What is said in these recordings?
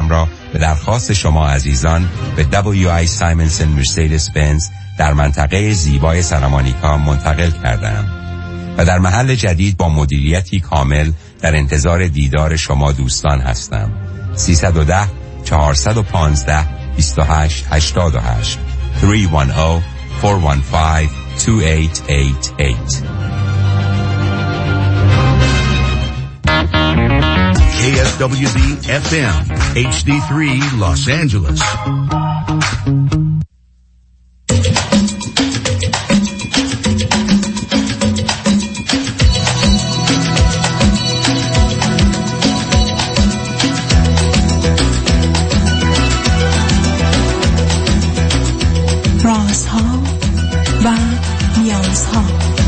خودم را به درخواست شما عزیزان به WI سایمنسن مرسدس بنز در منطقه زیبای سانتامونیکا منتقل کردم و در محل جدید با مدیریتی کامل در انتظار دیدار شما دوستان هستم. 310 415 2888 310 415 2888. KSWB FM HD3 Los Angeles. رازها و نیازها.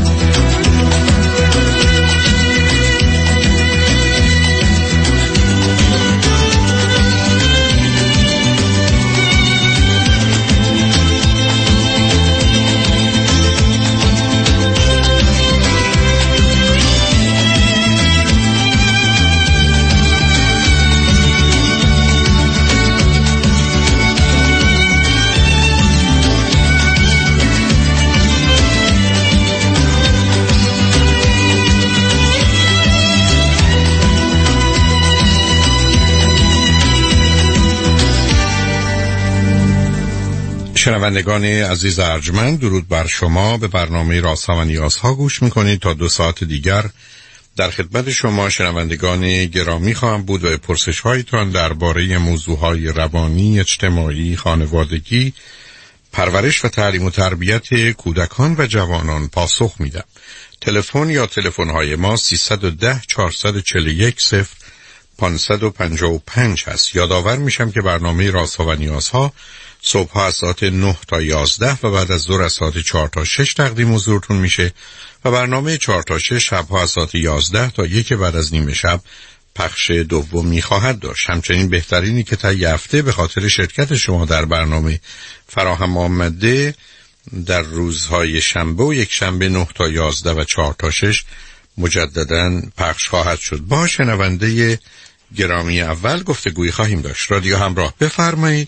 شنوندگان عزیز ارجمند، درود بر شما. به برنامه رازها و نیازها گوش میکنید. تا 2 ساعت دیگر در خدمت شما شنوندگان گرامی خواهم بود و پرسش هایتان درباره موضوعهای روانی، اجتماعی، خانوادگی، پرورش و تعلیم و تربیت کودکان و جوانان پاسخ میدم. تلفن یا تلفن های ما 310 441 0555 هست. یادآور میشم که برنامه رازها و نیازها صبح از ساعت 9 تا 11 و بعد از ظهر از ساعت 4 تا 6 تقدیم حضورتون میشه و برنامه 4 تا 6 شبها از ساعت 11 تا 1 بعد از نیم شب پخش دومی خواهد داشت. همچنین بهترینی که تا هفته به خاطر شرکت شما در برنامه فراهم آمده در روزهای شنبه و یک شنبه 9 تا 11 و 4 تا 6 مجدداً پخش خواهد شد. با شنونده گرامی اول گفتگویی خواهیم داشت. رادیو همراه، بفرمایید.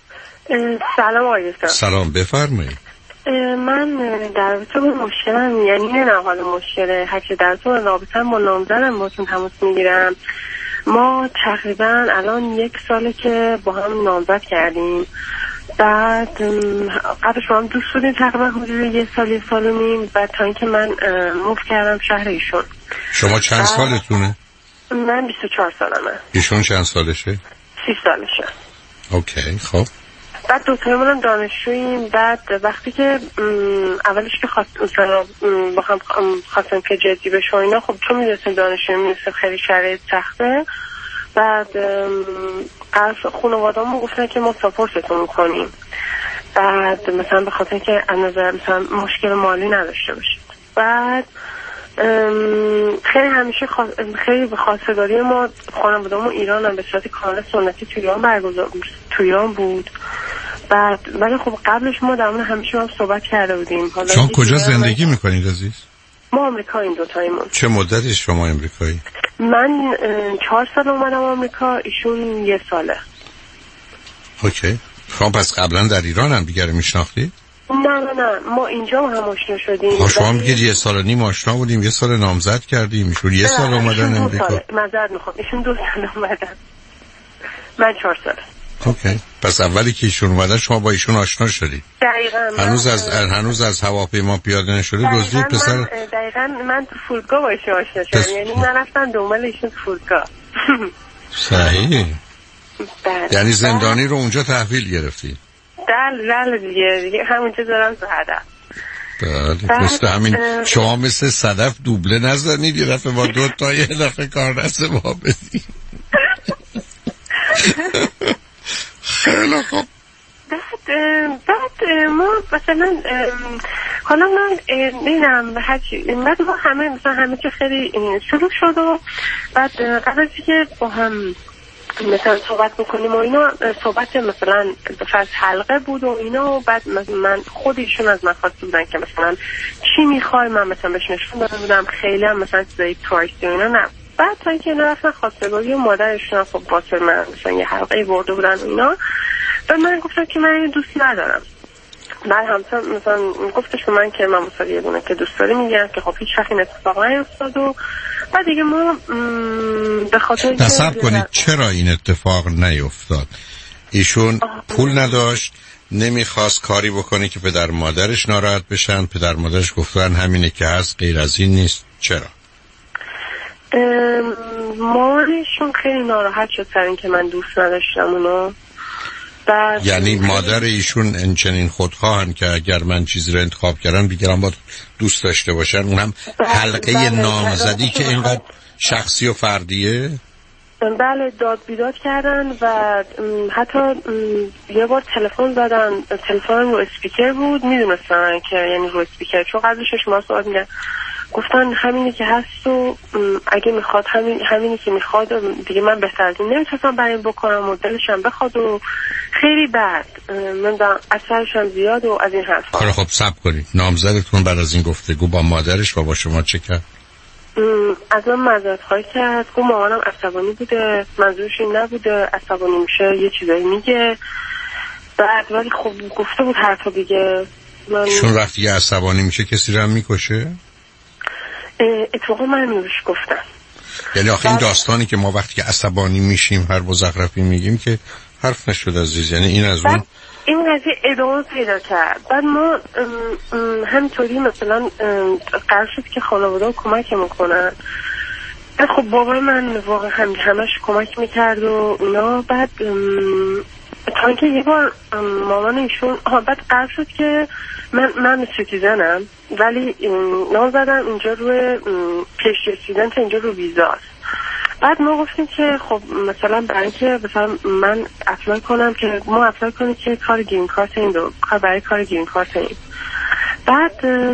سلام آقای دکتر. سلام، بفرمایید. من در رابطه با مشکلم، یعنی نه حال مشکله، هرچه در تو رابطه با نامزدم باتون تماس میگیرم. ما تقریبا الان 1 ساله که با هم نامزد کردیم. بعد قبلش با هم دوست بودیم تقریبا حدود 1 سال 1 سال و نیم. بعد تا اینکه من موو کردم شهر ایشون. شما چند سالتونه؟ من 24 سالمه. ایشون چند سالشه؟ 30 سالشه. اوکی، خب. بعد دوتایمون هم دانشجوییم. بعد وقتی که اولش که با هم خواستم که جدی بشه و اینا، خب چون میدونستیم دانشجوییم میدونستیم خیلی شرایط سخته. بعد از خانواده‌مون گفتن که ما ساپورتتون میکنیم. بعد مثلا به خاطر که از نظر مثلا مشکل مالی نداشته باشید. بعد خیلی همیشه خیلی به خواستگاری ما خانواده‌مون ایران هم به صورت کامل سنتی توی ایران بود. بعد ولی خب قبلش ما در مورد همیشه هم صحبت کرده بودیم. شما کجا زندگی میکنید عزیز؟ ما آمریکاییم دوتایمون. چه مدتی شما آمریکایی؟ من 4 سال اومدم آمریکا، ایشون 1 ساله. اوکی. شما پس قبلا در ایران هم دیگر میشناختی؟ نه ما اینجا هم آشنا شدیم. شما میگید 1 سال و نیم آشنا بودیم، 1 سال نامزد کردیم، ایشون 1 سال اومدن آمریکا. معذرت میخوام، ایشون 2 سال اومدن، من 4 سال. اوکی. پس اولی که ایشون اومدن شما با ایشون آشنا شدید. دقیقاً. هنوز از هواپیما پیاده نشده دزدی پسر. دقیقاً من تو فرودگاه با ایشون آشنا شدم. یعنی من رفتم دنبال ایشون تو فرودگاه. صحیح. یعنی زندانی رو اونجا تحویل گرفتی؟ بله دیگه همونجا دارم زهدم. بله مثل همین شما مثل صدف دوبله نزنید، یه دفعه با 2 تا یه دفعه کار دست ما بدید. خیلی خوب. بعد ما مثلا حالا من دیدم هرچی بعد ما همه چی خیلی شروع شد و بعد قبل از اینکه با هم مثلا صحبت بکنیم و اینا، صحبت مثلا فرض حلقه بود و اینا. و بعد من خودشون از من خواسته بودن که مثلا چی میخوای، من مثلا بهش نشون داده بودم. خیلی هم مثلا چیزایی پرایسی و اینا بعد تا اینکه اینا رفتن خواستگاری و مادرشون خب واسه من مثلا یه حلقه برده بودن و اینا، و من گفتم که من اینو دوست ندارم. بعد همسر مثلا گفتش به من که من مثلا یه دونه که دوست داری میگم که خب هیچ وقت این اتفاق نیفتاد. و بعد دیگه ما به خاطر نصب کنید چرا این اتفاق نیفتاد؟ ایشون پول نداشت، نمیخواست کاری بکنه که پدر مادرش ناراحت بشن، پدر مادرش گفتن همینه که هست، غیر از این نیست. چرا؟ مامانشون خیلی ناراحت شد سر این که من دوست نداشتم اونو. یعنی مادر ایشون انچنین خودخواهن که اگر من چیزی رو انتخاب کردم دیگران باید دوست داشته باشن، اونم حلقه نامزدی که اینقدر شخصی و فردیه؟ بله، داد بیداد کردن و حتی یه بار تلفن زدن، تلفن رو اسپیکر بود، میدونستن که یعنی رو اسپیکر، چون قبلش شما صحبت میگن، گفتن همینی که هست و اگه میخواد همینی که میخواد دیگه، من بهتر از این نمیتونم برای این بکنم و دلشم بخواد و خیلی بد من اثرشم زیاد و از این حرفا. خب صبر کنید، نامزدتون بعد از این گفتگو با مادرش و با شما چه کرد؟ از من معذرت خواهی کرد، گفت مامانم عصبانی بوده، منظورش این نبوده، عصبانی میشه یه چیزایی میگه. بعد ولی خب گفته بود حرفا دیگه. چون وقتی یه عصبانی میشه کسی رو هم میکشه؟ اتفاقا من نوش گفتم. یعنی آخه این داستانی که ما وقتی که عصبانی میشیم هر مزخرفی میگیم که حرف نشد عزیز، یعنی این از اون این قضیه ادامه پیدا کرد. بعد ما همینطوری مثلا قرار شد که خانواده کمک میکنن. خب بابای من واقعا همش کمک میکرد و اینا. بعد تا اینکه یه بار مامان ایشون بعد قرار شد که من سیتیزنم ولی نام زدم اینجا روی پیش رسیدن اینجا رو ویزاست. بعد ما گفتیم که خب مثلا برای اینکه مثلا من اپلای کنم که ما اپلای کنیم که کار گرین کارت این رو برای کار گرین کارت این. بعد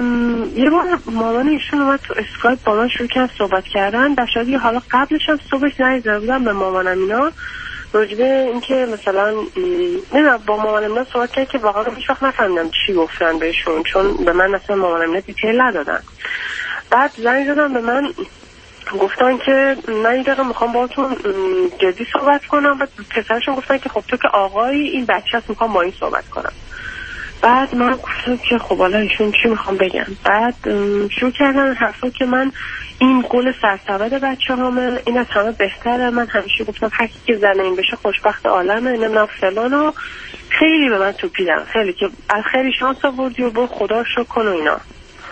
یه بار مامان ایشون اومد تو اسکایپ با من شروع کرد صحبت کردن. در شاید حالا قبلش هم صبح زنگ زده بودم به مامانم اینا راجبه اینکه مثلا نمیدونم با مامانم اینا صحبت کرد که واقعا هیچ وقت نفهمیدم چی گفتن بهشون، چون به من اصلا مامانم اینا دیتیل ندادن. بعد زنگ زدن به من گفتن که من این دقیقه میخوام باهاتون جدی صحبت کنم. بعد پسرشون گفتن که خب تو که آقایی این بچه هست میخوام با این صحبت کنم. بعد من گفتم که خب حالا ایشون چی میخوام بگم. بعد شروع کردن حرفا که من این گل سرسبد بچه همه، این از همه بهتره، من همیشه گفتم هر کی که زنه این بشه خوشبخت عالمه، نمیدونم فلان و خیلی به من توپیدن، خیلی که خیلی شانس آوردی و برو خدا شکر کن و اینا.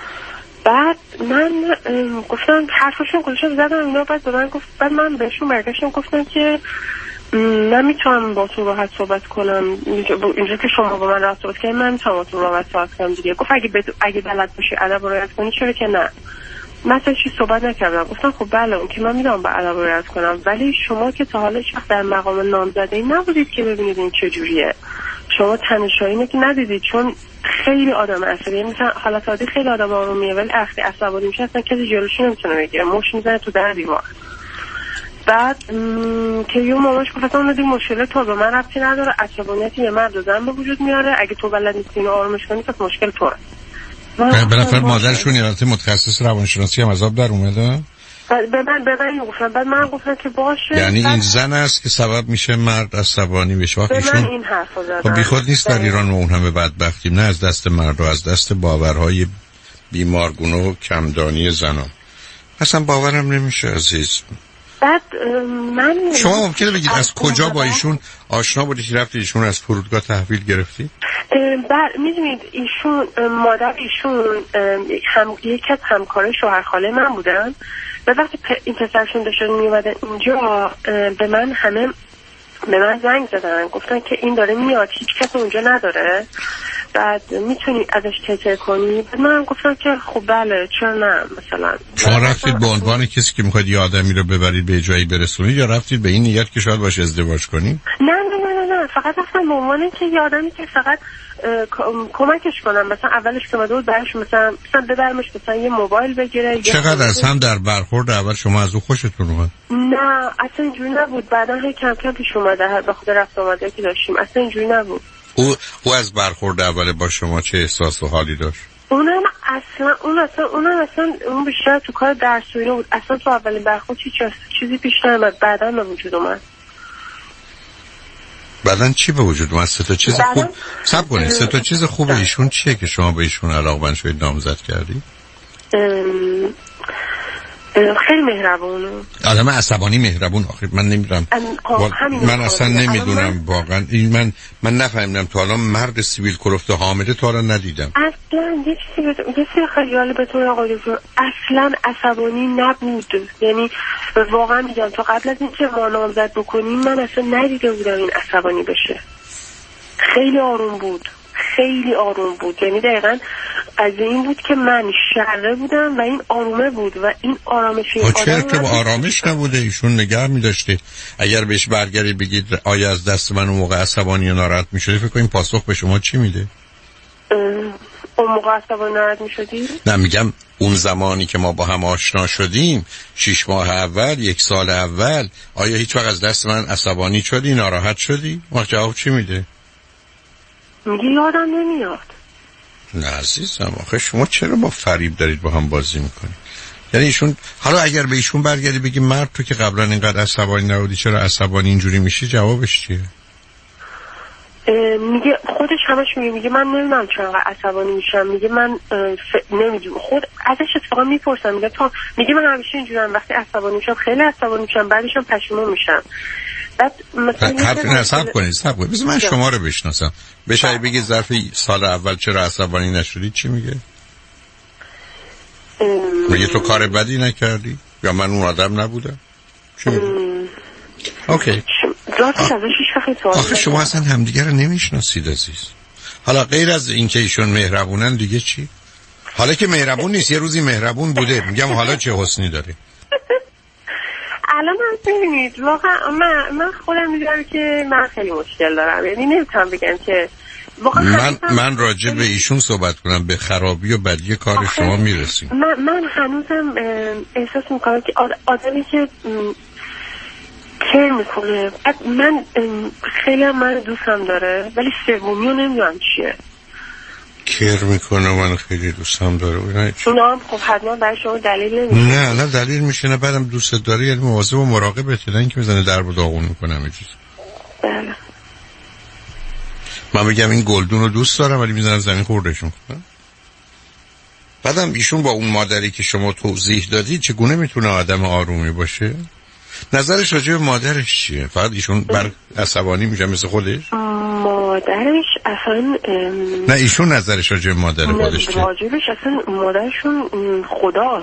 بعد من گفتم حرفشون گذاشتم زدم اینا. بعد به من گفت، بعد من بهشون برگشتم گفتم که نمیتونم با تو راحت صحبت کنم اینجا که شما با من راحت صحبت کنم، من نمیتونم با تو راحت صحبت کنم دیگه. گفت اگه بلد باشی ادب و رعایت کنی چرا که نه. من چی صحبت نکردم. گفتم خب بله اون که من میدونم با ادب و رعایت کنم، ولی شما که تا حالا هیچ وقت در مقام نامزده‌ای نبودید که ببینید این چه جوریه. شما تنشایی که ندیدید، چون خیلی آدم عصبیه، مثلا حالت عادی خیلی آدم آرومیه ولی وقتی عصبانی میشه اصلا کسی جلوشو نمیتونه بگیره، مش میزنه تو در دیوار. بعد که یه ماماش گفت اون دیگه مشکل تو به من ربطی نداره، عصبانیتی یه مرد و زن به وجود میاره، اگه تو بلد نیستی اینو آرومش کنی پس مشکل توه. بالاخره مادرشون یه متخصص روانشناسی هم عذاب در اومده. به من گفتن. بعد من گفتم که باشه. یعنی این زن است که سبب میشه مرد عصبانی بشه. به من این حرفو زدن. خب بیخود نیست در ایران ما اون همه بدبختیم، نه از دست مرد و از دست باورهای بیمارگونه و کمدانی زنان. اصلا باورم نمیشه عزیز. بعد شما ممکنه بگید از کجا با ایشون آشنا بودی که رفتی ایشون از فرودگاه تحویل گرفتی؟ میدونید ایشون مادر ایشون یکی از همکارای شوهر خاله من بودن و وقتی این پسرشون داشتن میومدن اینجا به من زنگ زدن گفتن که این داره میاد، هیچ کس اونجا نداره، بعد میتونی ازش تتر کنی. بعد من گفتم که خب بله چرا نه. مثلا شما رفتید به عنوان کسی که میخواید یه آدمی رو ببرید به جایی برسونید یا رفتید به این نیت که شاید باشه ازدواج کنید؟ نه فقط رفتم به عنوان که یه آدمی که فقط کمکش کنم. مثلا اولش که اومده بود برش مثلا ببرمش مثلا یه موبایل بگیره. چقدر از هم در برخورد اول شما از او خوشتون اومد؟ نه اصلا اینجوری نبود، بعدا هی کم کم پیش اومده به خاطر رفت آمده که داشتیم، اصلا اینجوری نبود. او از برخورد اول با شما چه احساس و حالی داشت؟ اونم اصلا اون بیشتر تو کار درس و اینا بود. اصلا تو اولین برخورد چیزی پیش نیامد، بعدا به وجود اومد. بعدن چی به وجود اومد؟ سه تا چیز خوب صبر کنید. سه تا چیز خوب ایشون چیه که شما به ایشون علاقمند شدید نامزد کردی؟ خیلی مهربونه. آدم عصبانی مهربون. آخه من نمیدونم، من اصلا نمیدونم واقعا. این من نفهمیدم تا الان مرد سیبیل کلفت حامله تا الان ندیدم. اصلا یه چیزی خیلی جالبه آقای دکتر، اصلا عصبانی نبود. یعنی واقعا میگم تا قبل از اینکه ما نامزد بکنیم من اصلا ندیده بودم این عصبانی بشه. خیلی آروم بود، خیلی آروم بود. یعنی دقیقا از این بود که من شره بودم و این آرومه بود و این آرامشی. چرا که با آرامش نبوده؟ ایشون نگه می‌داشته. اگر بهش برگردید بگید آیا از دست من اون موقع عصبانی و ناراحت می‌شدی، فکر کنید پاسخ به شما چی میده؟ اون موقع عصبانی ناراحت می‌شدی؟ نه، میگم اون زمانی که ما با هم آشنا شدیم، 6 ماه اول، 1 سال اول، آیا هیچ وقت از دست من عصبانی شدی، ناراحت شدی؟ وقت جواب چی میده؟ میگه یادم نمیاد. نه عزیزم، آخه شما چرا با فریب دارید با هم بازی میکنید؟ یعنی ایشون، حالا اگر به ایشون برگردی بگی مرد تو که قبلا اینقدر عصبانی نبودی چرا عصبانی اینجوری میشی، جوابش چیه؟ میگه خودش همش میگه من نمیدونم چرا عصبانی میشم. میگه من نمیدونم. خود ازش اتفاقا میپرسم، میگه من همیشه اینجورم، وقتی عصبانی میشم خیلی عصبانی میشم، بعدش هم پشیمون میشم. صبر کنید. بذار من شما رو بشناسم. بشه بگید ظرف سال اول چرا عصبانی نشدید چی میگه؟ میگه تو کار بدی نکردی یا من اون آدم نبودم؟ چی میگه؟ اوکی. آخه شما اصلا همدیگه رو نمیشناسید عزیز. حالا غیر از اینکه ایشون مهربونن دیگه چی؟ حالا که مهربون نیست، یه روزی مهربون بوده. میگم حالا چه حسنی داره؟ الان من ببینید واقعا من خودم میدونم که من خیلی مشکل دارم. یعنی نمیتونم بگم که من راجع به ایشون صحبت کنم، به خرابی و بدی کار شما میرسیم. من هنوزم احساس میکنم که آدمی که کر میکنه، من خیلی هم من دوستم داره ولی سومی رو نمیدونم چیه. کر میکنه من خیلی دوستم داره اونا هم خب حتما برای شما دلیل نمیشه. نه دلیل میشه، نه بعدم دوست داره، یعنی مواظب و مراقبته، نه اینکه میزنه درب و داغون میکنه همه چیز. بله. من میگم این گلدون رو دوست دارم ولی میزنم زمین خوردش میکنم. بعدم ایشون با اون مادری که شما توضیح دادید چگونه میتونه آدم آرومی باشه؟ نظرش راجع به مادرش چیه؟ فقط ایشون بر عصبانی میشه مثل خودش؟ مادرش اصلا نه، ایشون نظرش راجع به مادر خودش چیه؟ راجبش اصلا مادرشون خداست.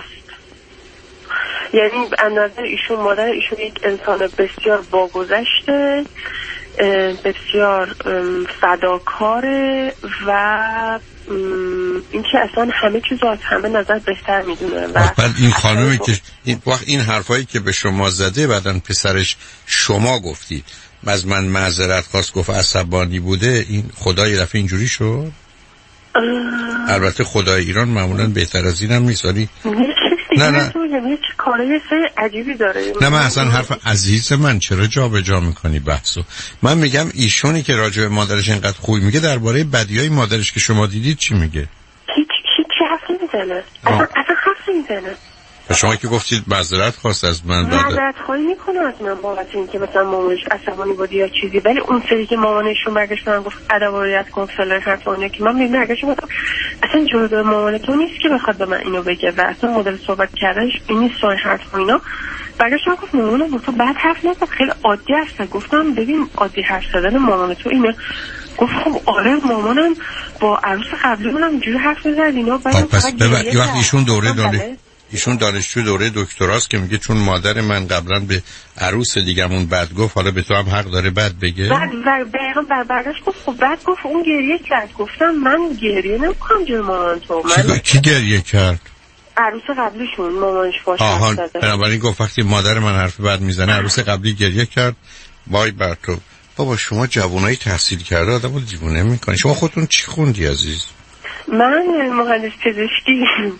یعنی از نظر ایشون مادر ایشون یک انسان بسیار باگذشته، بسیار فداکاره و اینکه اصلا همه چیزو از همه نظر بهتر میدونه. و بعد این خانومی که این حرفایی که به شما زده بعدن پسرش شما گفتید از من معذرت خواست، گفت عصبانی بوده، این خدای دفعه اینجوری شد؟ البته خدای ایران معمولا بهتر از اینم نیست ولی نه چه کارای عجیبی داره. نه من اصلا حرف عزیز من چرا جا به جا میکنی بحثو؟ من میگم ایشونی که راجع به مادرش اینقدر خوب میگه درباره بدیای مادرش که شما دیدید چی میگه؟ هیچ حرفی میزنه. اصلا حرفی میزنه. و شما که گفتید معذرت خواست از من، معذرت خواهی میکنه از من بابت اینکه مثلا مامانش عصبانی بود یا چیزی، ولی اون سری که مامانشون برگشت من گفت ادب و رعایت کن فلان حرفا که من میبینم برگشت گفتم اصلا جواب مامان تو نیست که بخواد به من اینو بگه و اصلا مدل صحبت کردنش این نیست. سوال حرفا اینا برگشت گفت مامانم تو بعد حرف نزد، خیلی عادی هست. گفتم ببین عادی حرف زدن مامان تو اینه. گفت خب آره مامانم با عروس قبلی منم اینجوری حرف میزد اینا. بعد پس وقتی ایشون دانشجو دوره دکتراست که میگه چون مادر من قبلا به عروس دیگمون بد گفت حالا به تو هم حق داره بد بگه. بعدش گفت خب بعد گفت اون گریه کرد. گفتم من گریه نمیکنم جای مامان تو. کی گریه کرد؟ عروس قبلیشون مامانش باشه. آها بنابراین گفت وقتی مادر من حرف بد میزنه عروس قبلی گریه کرد. وای بر تو بابا، شما جوانایی تحصیل کرده آدمو دیوونه میکنی. شما خودتون چی خوندی عزیز؟ من مهندس پزشکی.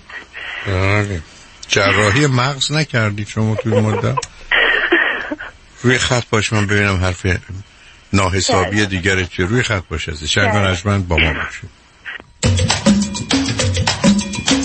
جراحی مغز نکردی شما توی مدت؟ روی خط باش من ببینم حرف ناحسابی دیگره چیه. روی خط باش عزیز. شنگ نجمن با ما باشید.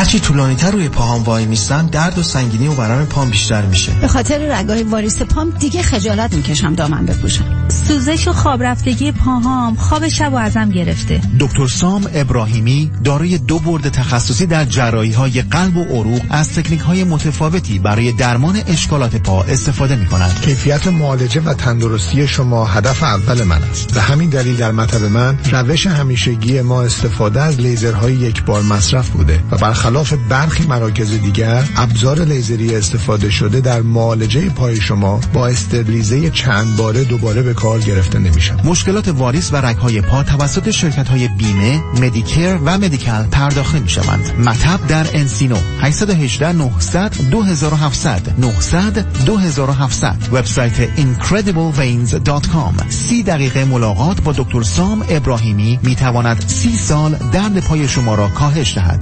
هرچی طولانی‌تر روی پاهام وای میستم درد و سنگینی و ورم پام بیشتر میشه. به خاطر رگای واریس پام دیگه خجالت میکشم دامن بپوشم. سوزش و خواب رفتگی پاهام خواب شب و ازم گرفته. دکتر سام ابراهیمی دارای 2 بورد تخصصی در جراحی‌های قلب و عروق از تکنیک‌های متفاوتی برای درمان اشکالات پا استفاده می‌کنند. کیفیت معالجه و تندرستی شما هدف اول من است. به همین دلیل در مطب من روش همیشگی ما استفاده از لیزرهای یک بار مصرف بوده و برخلاف برخی مراکز دیگر ابزار لیزری استفاده شده در معالجه پای شما با استرلیزه چند باره دوباره به کار گرفته نمیشن. مشکلات واریس و رگ‌های پا توسط شرکت‌های بیمه، مدیکر و مدیکال پرداخته می‌شوند. مطب در انسینو 818 900 2700 900 2700. وبسایت incredibleveins.com. 30 دقیقه ملاقات با دکتر سام ابراهیمی می‌تواند 30 سال درد پای شما را کاهش دهد.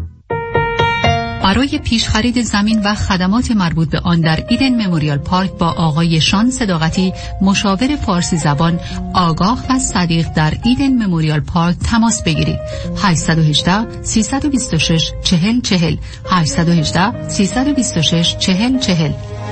برای پیش خرید زمین و خدمات مربوط به آن در ایدن مموریال پارک با آقای شان صداقتی، مشاور فارسی زبان آگاه و صدیق در ایدن مموریال پارک تماس بگیرید. 818 326 4040 818 326 4040.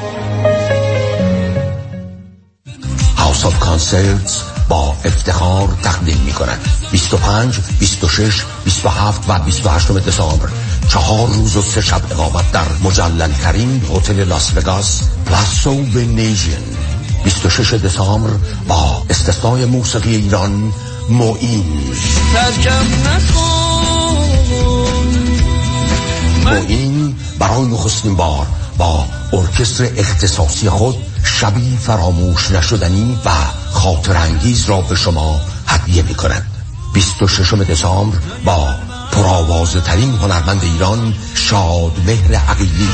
هاوس آف کانسرتس با افتخار تقدیم می‌کند 25 26 27 و 28 دسامبر 4 روز و 3 شب اقامت در مجلل‌ترین هتل لاس وگاس پلاسو ونیژن. 26 دسامبر با استثنای موسیقی ایران معین برای نخستین بار با ارکستر اختصاصی خود شبی فراموش نشدنی و خاطر انگیز را به شما هدیه می کند. 26 دسامبر با پرآوازه ترین هنرمند ایران شادمهر عقیلی.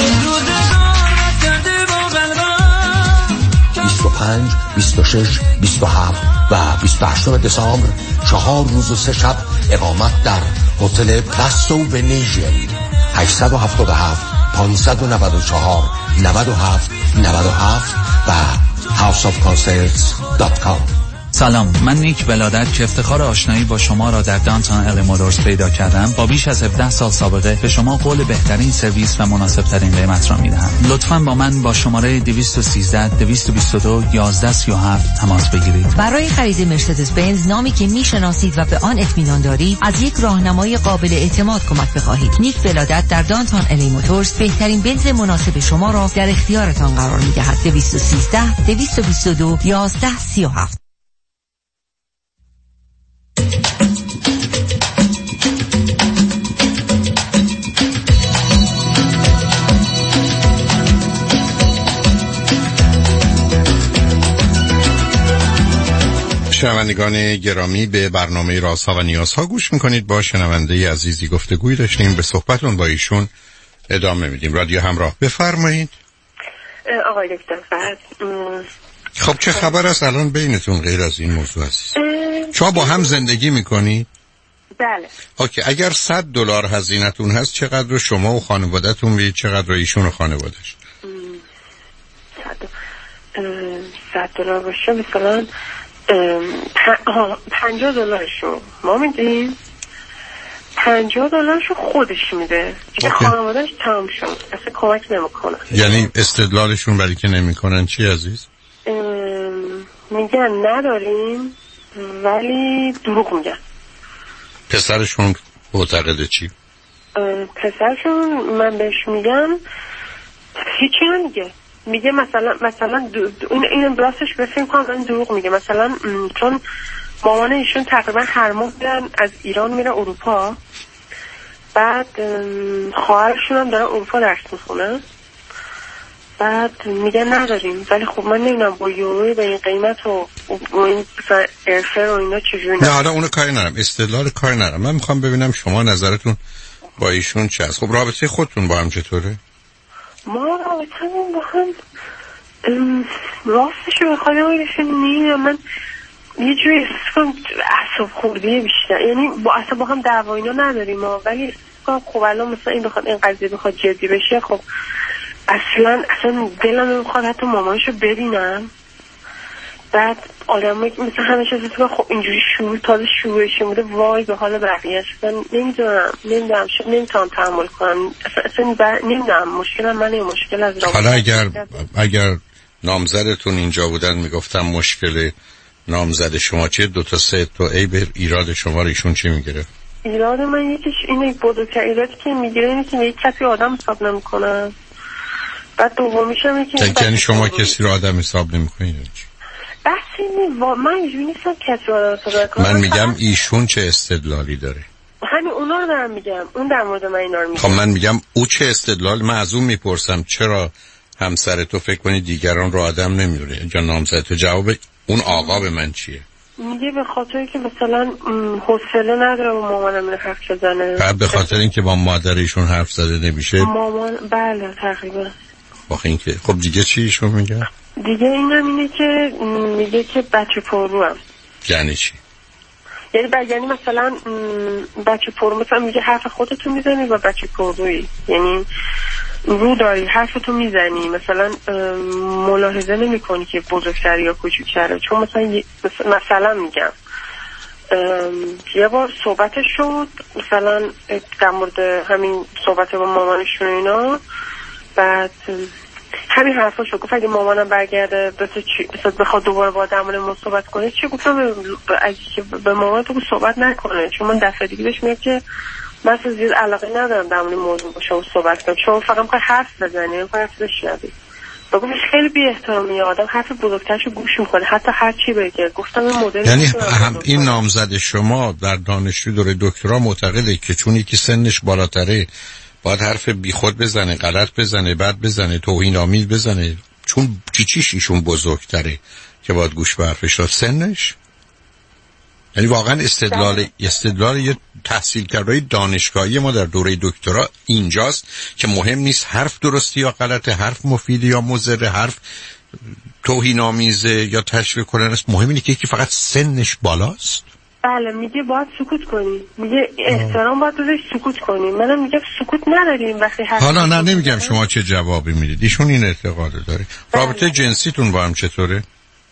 25 26 27 و 28 دسامبر 4 روز و 3 شب اقامت در هتل پلاسو ونیژن. 877 594 97 97 و houseofconcerts.com. سلام، من نیک ولادت که افتخار آشنایی با شما را در دانتون ال مودرز پیدا کردم. با بیش از 17 سال سابقه به شما قول بهترین سرویس و مناسب ترین قیمت را میدهم. لطفاً با من با شماره 213 222 1137 تماس بگیرید. برای خرید مرسدس بنز، نامی که میشناسید و به آن اطمینان دارید، از یک راهنمای قابل اعتماد کمک بخواهید. نیک ولادت در دانتون ال مودرز بهترین بنز مناسب شما را در اختیارتان قرار میدهد. 213 222 1137. شنوندگان گرامی، به برنامه رازها و نیازها گوش میکنید. با شنونده عزیزی گفتگوی داشتیم، به صحبتون با ایشون ادامه میدیم. رادیو همراه، بفرمایید. آقای دکتر فرد، خب چه خبر است الان بینتون غیر از این موضوع عزیز؟ شما با هم زندگی میکنید؟ بله. اوکی، اگر $100 هزینه‌تون هست چقدر رو شما و خانواده‌تون میدید، چقدر رو ایشون و خانواده‌اش؟ $100 باشه مثلا $50 ما میدیم، $50 خودش میده، خانواده‌اش تمام شد، اصلا کمک نمیکنن. یعنی استدلالشون برای که نمیکنن چی عزیز؟ میگن نداریم ولی دروغ میگن. پسرشون معتقده چی؟ پسرشون من بهش میگم هیچی نمیگه، میگه مثلا این راستش به فکر کنم این دروغ میگه. مثلا چون مامان ایشون تقریبا هر ماه میرن از ایران میره اروپا، بعد خواهرشون هم دارن اروپا درس میخونن، بعد میگن نداریم. ولی خب من نمیدونم با یوروی به این قیمت و این ارفر و اینا چجوری. نه حالا اونو کاری نرم، استدلال کاری نرم، من میخوام ببینم شما نظرتون با ایشون چه است. خب رابطه خودتون با هم چطوره؟ ما رابطه‌مون با هم راستشو بخوام نمیدونم، من یه جوری احساس کنم اعصاب خوردیه بیشتر، یعنی با هم دعوا اینا نداریم ولی احساس کنم خب الان مثلا این قضیه بخواد جدی بشه، خب اصلا دلم نمیخواد حتی مامانشو ببینم. بعد آدمایی که مثل همیشه فکر خب اینجوری تازه شروعش بوده وای به حال بقیه‌اش. نمیدونم نمیتونم تحمل کنم اصلا نمیدونم مشکل منه مشکل از رابطه. حالا اگر نامزدتون اینجا بودن میگفتم مشکل نامزد شما چیه؟ 2 تا 3 تا عیب ایراد شما رو ایشون چی میگیره؟ ایراد من یکیش اینه بزرگترین ایرادی که میگیره اینه که یک کسی آدم حساب نمیکنه. بعد دومیش هم اینه که یعنی شما کسی رو آدم حساب نمیکنید. بحثی من اینجوری نیستم کسی رو آدم حساب کنم. من میگم ایشون چه استدلالی داره؟ همین اونا رو دارم میگم. اون در مورد من اینا رو میگم. خب من میگم او چه استدلال؟ من از اون میپرسم چرا همسر تو فکر کنی دیگران رو آدم نمیدونه یا نامزد تو؟ جواب اون آقا به من چیه؟ میگه به خاطر که مثلا حوصله نداره با مامانم حرف بزنه. بعد به خاطر اینکه با مادرشون حرف زده نمیشه. مامان بله تقریبا. واقعا اینکه خب دیگه چی ایشون میگه؟ دیگه اینم اینه که میگه که بچه پرروام. یعنی چی؟ یعنی مثلا بچه پررو، مثلا میگه حرف خودتو میزنی و بچه پررویی، یعنی رو داری حرفتو میزنی، مثلا ملاحظه نمی کنی که بزرگتر یا کوچکتره. چون مثلا میگم یه بار صحبتش شد مثلا در مورد همین صحبت با مامانشون اینا، بعد همین حرفا شد. گفت اگه مامانم برگرده بخواد دوباره با در مورد ما صحبت کنه چی؟ گفتم به مامان تو صحبت نکنه، چون من دفعه دیگه بهش میگم که من اصلا زیاد علاقه ندارم در مورد موضوع با شما صحبت کنم، شما فقط میخوای حرف بزنی، میخوای حرف بشنوی. بگم خیلی بی احترامی، آدم حرف بزرگترشو گوش میکنه حتی هر چی بگه. گفتم این مدل یعنی این نامزد شما در دانشجو دوره دکترا معتقده که چون یکی سنش بالاتره باید حرف بیخود بزنه، غلط بزنه، بد بزنه، توهین آمیز بزنه، چون چیش ایشون بزرگتره که باید گوش به حرفش داد؟ سنش؟ یعنی واقعا استدلال یه تحصیل کرده دانشگاهی ما در دوره دکترا اینجاست که مهم نیست حرف درستی یا غلطه، حرف مفیدی یا مضر، حرف توهین آمیزه یا تشویق کننده است، مهم اینه که یکی فقط سنش بالاست. بله میگه باید سکوت کنی، میگه احترام باید بذاری سکوت کنی. منم میگم سکوت نداریم وقتی حرف. حالا نه نمیگم شما چه جوابی میدید، ایشون این اعتقاد داره. رابطه جنسیتون با هم چطوره؟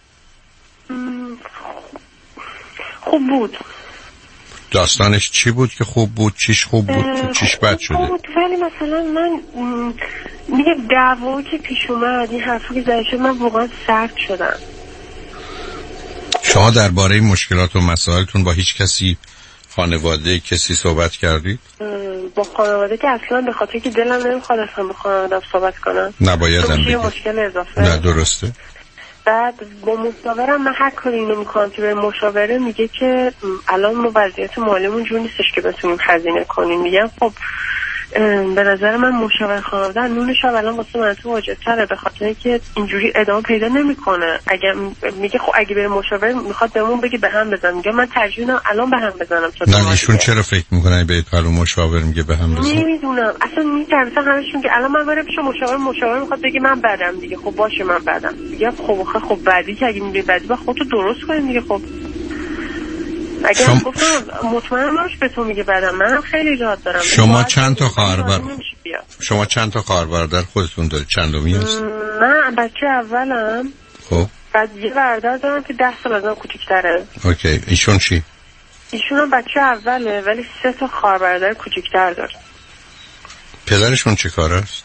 خوب بود. داستانش چی بود که خوب بود؟ چیش خوب بود؟ چیش بد شده؟ ولی مثلا من میگه دعوا که پیش اومد، این حرفی که زده شد، من واقعا سرد شدم. شما درباره مشکلات و مسائلتون با هیچ کسی، خانواده کسی صحبت کردید؟ با خانواده که اصلا به خاطر که دلم نمیخواد اصلا با خانواده‌ام صحبت کنم. نبایدم بگید. مشکل اضافه. نه درسته. بعد با مشاورم من هر کاری اینو میکنم که به مشاوره میگه که الان ما وضعیت مالیمون جور نیستش که بتونیم هزینه کنیم. میگم خب به نظر من مشاور خانواده نونش الان واسه من تو واجب‌تره، به خاطر که اینجوری ادامه پیدا نمیکنه. اگه میگه خب اگه بره مشاور میخواد بهمون بگه به هم بزن، میگم من ترجیحاً الان به هم بزنم. نه ایشون چرا فکر میکنه به قالو مشاور میگه به هم بزن؟ نمیدونم اصلا میترسن همشون که الان من برم پیش مشاور میخواد بگه من بدم دیگه. خب باشه من بدم، میگم خب بعدی که اگه میگه بعدی با خودتو درست کنی دیگه. خب اگه هم گفتم مطمئن باش به تو میگه بعدم، منم خیلی ایجاد دارم. شما چند تا خواهر برادر خودتون دارید؟ چندمی هست؟ من بچه اولم. خب بعد یه برادر دارم که 10 سال از من کوچیک‌تره. اوکی. ایشون چی؟ ایشون هم بچه اوله ولی 3 تا خواهر برادر کوچیک‌تر داره. پدرشون چه کار است؟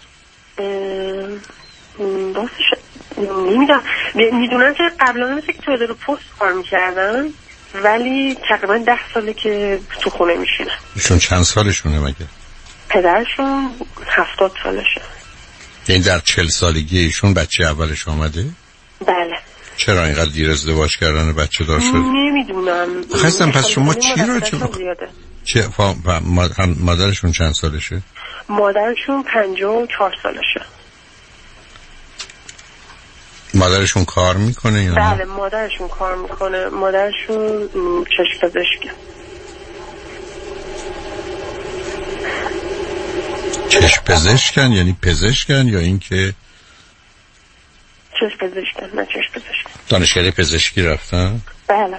نمیدونم، میدونم که قبلا مثل که تو اداره پست کار میکردن ولی تقریبا 10 ساله که تو خونه میشینن. ایشون چند سالشونه مگه؟ پدرشون 70 سالشه. یعنی در 40 سالگی ایشون بچه اولش آمده؟ بله. چرا اینقدر دیر ازدواج کردن و بچه دار شد؟ نمیدونم. خواستم پس شما چی رو چه مادرشون چند سالشه؟ مادرشون 54 سالشه. مادرشون کار میکنه یا نه؟ بله مادرشون کار میکنه. مادرشون چشم پزشکه. چشم پزشکن یعنی پزشکن یا اینکه چشم پزشکن؟ نه چشم پزشکن. دانشگاه پزشکی رفتن؟ بله.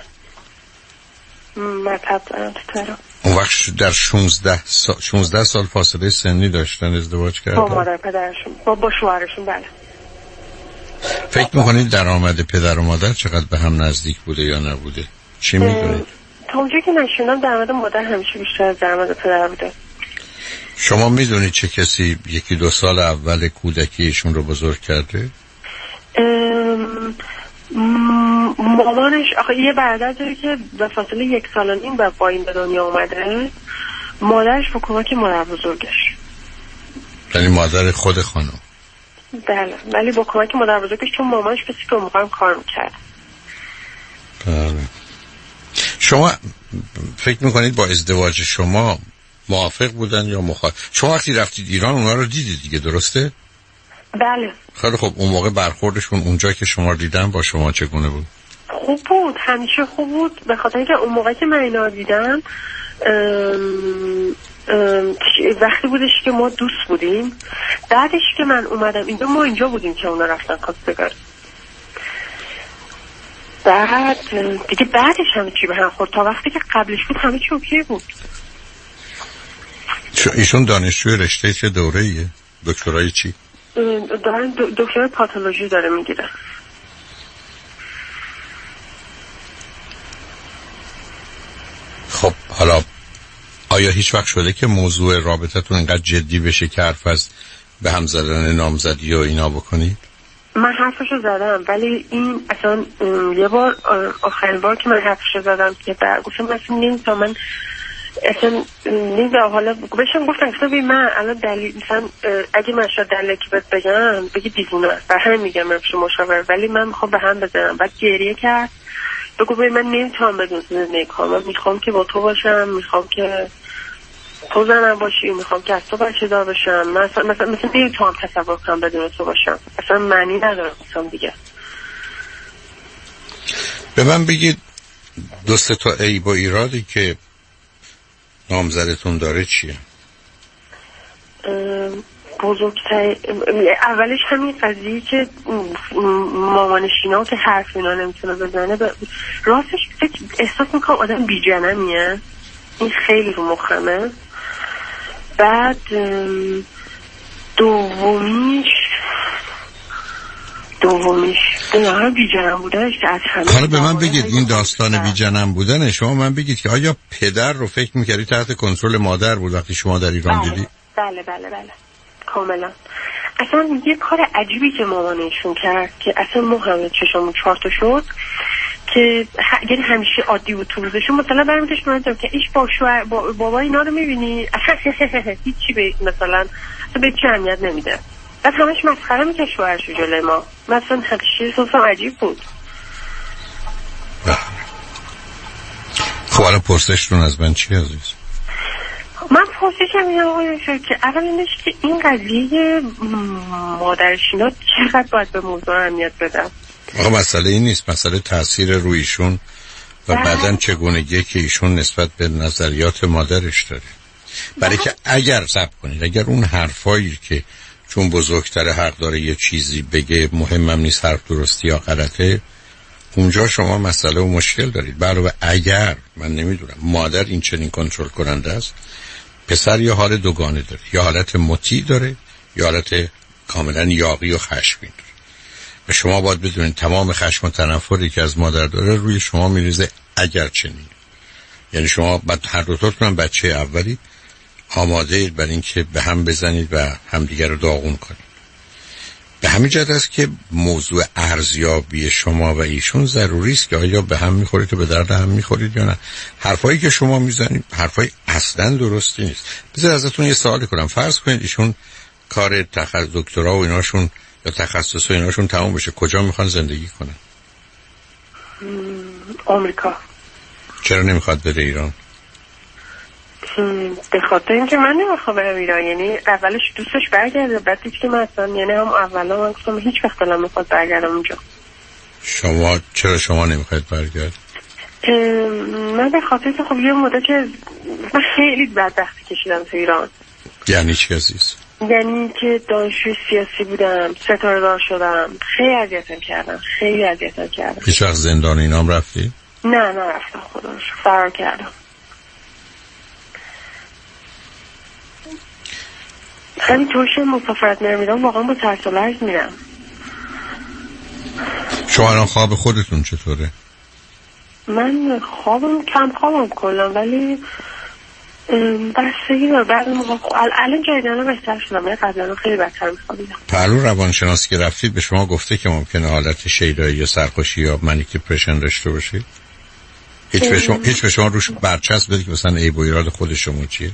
مطب دارم تو تهران. اون وقت در 16 سال فاصله سنی داشتن ازدواج کردن؟ با مادر پدرشون با شوهرشون. بله. فکر میکنید درآمد پدر و مادر چقدر به هم نزدیک بوده یا نبوده؟ چی میدونید؟ تا اونجایی که من شنیدم درآمد مادر همیشه بیشتر از درآمد پدر بوده. شما میدونید چه کسی 1-2 سال اول کودکیشون رو بزرگ کرده؟ مامانش آخه یه برادر داره که به فاصله 1.5 سال با این به دنیا اومده. مادرش با کمک مادر بزرگش. یعنی مادر خود خانم؟ بله، ولی با کمک مادر بزرگش، چون مامانش کسی که موقعم کار میکرد. بله. شما فکر میکنید با ازدواج شما موافق بودن یا مخالف؟ شما وقتی رفتید ایران اونا رو دیدید دیگه، درسته؟ بله. خیلی خب، اون موقع برخوردشون اونجا که شما رو دیدن با شما چگونه بود؟ خوب بود، همیشه خوب بود، به خاطر اینکه اون موقع که من اینا رو دیدم وقتی بودش که ما دوست بودیم. بعدش که من اومدم اینجا، ما اینجا بودیم که اونا رفتن کاسبگار. بعد دیگه بعدش همه چی به هم خورد. تا وقتی که قبلش بود همه چی اوکی بود. ایشون دانشجوی رشته چه دوره‌ایه؟ دکترای چی؟ دارن دکترای پاتولوژی داره میگیره. خب حالا آیا هیچ وقت شده که موضوع رابطتون اینقدر جدی بشه که حرف از به هم زدن نامزدی و اینا بکنید؟ من حرفشو زدم، ولی این اصلا یه بار آخرین بار که من حرفشو زدم که در گوشم اصلا نمیتونم، من اصلا نمیدونم، حالا بهشم گفتم اصلا بی من الان دلیل مثلا اگه من شاید دلیل که بهت بگم بگی دیوونه است، بر همین میگم من پیش مشاور، ولی من میخوام به هم بزنم. بعد گریه کرد، بگو بی من نمیتونم بدون زندگی کنم، من میخوام که با تو باشم، میخوام که تو زنم باشی، میخوام که از تو بچه دار بشم. من مثلا نمیتونم تصور کنم بدون تو باشم، اصلا معنی نداره اصلا دیگه. به من بگید 2-3 تا عیب و ایرادی که نامزدتون داره چیه؟ بزرگتر اولش همین قضیه که مامانشینا که حرف اینا نمیتونه بزنه. راستش احساس میکنم آدم بی جنمیه، این خیلی رو مخمه. بعد دومیش دنیا بی جنم بودنش از همه. حالا به من بگید این داستان بی جنم بودن شما، من بگید که آیا پدر رو فکر میکردی تحت کنترل مادر بود وقتی شما در ایران دیدی؟ بله کاملا. اصلا یه کار عجیبی که مامانشون کرد که اصلا ما همه چشمون 4 تا شد که یعنی همیشه عادی بود تو روزشون. مثلا برمیتش میگم که ایش با شوهر بابا اینا رو میبینی هیچی به مثلا به چه اهمیت نمیده. بعد همش مسخره میکنه شوهرشو جلوی ما. مثلا همیشه احساسم عجیب بود. خب الان پرسشتون از من چی عزیز؟ من پرسشم اینه آقای شد که اول اینش که این قضیه مادرشینا چقدر باید به موضوع اهمیت بدم؟ آقا مسئله این نیست، مسئله تاثیر رویشون و بعدن چگونگی که ایشون نسبت به نظریات مادرش داره. برای که اگر صبر کنید، اگر اون حرفایی که چون بزرگتر حق داره یه چیزی بگه مهمم نیست حرف درستی یا غلطه، اونجا شما مسئله و مشکل دارید. برای اگر من نمیدونم مادر این چنین کنترل کننده است، پسر یا حال دوگانه داره، یا حالت مطیع داره یا حالت کاملا یاغی و خشمگین داره. و شما باید بدونید تمام خشم و تنفری که از مادر داره روی شما میریزه اگر چنین. یعنی شما بعد هر دوتاتون بچه اولی آماده اید برای اینکه به هم بزنید و همدیگر رو داغون کنید. به همین جهت است که موضوع ارزیابی شما و ایشون ضروری است که آیا به هم میخورید و به درد هم میخورید یا نه. حرفایی که شما میزنید حرفای اصلا درستی نیست. بذار ازتون یه سوالی کنم. فرض کنید ایشون کار دکترا و ایناشون یا تخصص و ایناشون تمام بشه، کجا میخوان زندگی کنن؟ آمریکا. چرا نمیخواد بره ایران؟ به خاطر اینکه من نمیخوام برم ایران. یعنی اولش دوستش برگرده، بعدش که من اصلا یعنی هم اولا من گفتم هیچ وقت دلم نمیخواد برگردم اونجا. چرا شما نمیخواید برگرد؟ من به خاطر که خب یه مدت که من خیلی بدبختی کشیدم تو ایران. یعنی چی عزیز؟ یعنی که دانشجوی سیاسی بودم، ستاره دار شدم، خیلی اذیتم کردم. هیچ وقت زندان اینام رفتی؟ نه رفتم، خودش فرار کردم. همین طورش مسافرت میرم واقعا با ترس و لرز میرم. شما الان خواب خودتون چطوره؟ من کم خوابم کلا، ولی بستگی داره. بعد الان جدیداً بهتر شدم، من قبلا خیلی بدتر می‌خوابیدم. پهلو روانشناس که رفتید به شما گفته که ممکنه حالت شیدایی یا سرخوشی یا منیک دیپرشن داشته باشید؟ هیچ به شما روش برچسب بده که مثلا عیب و ایراد خود شما چیه؟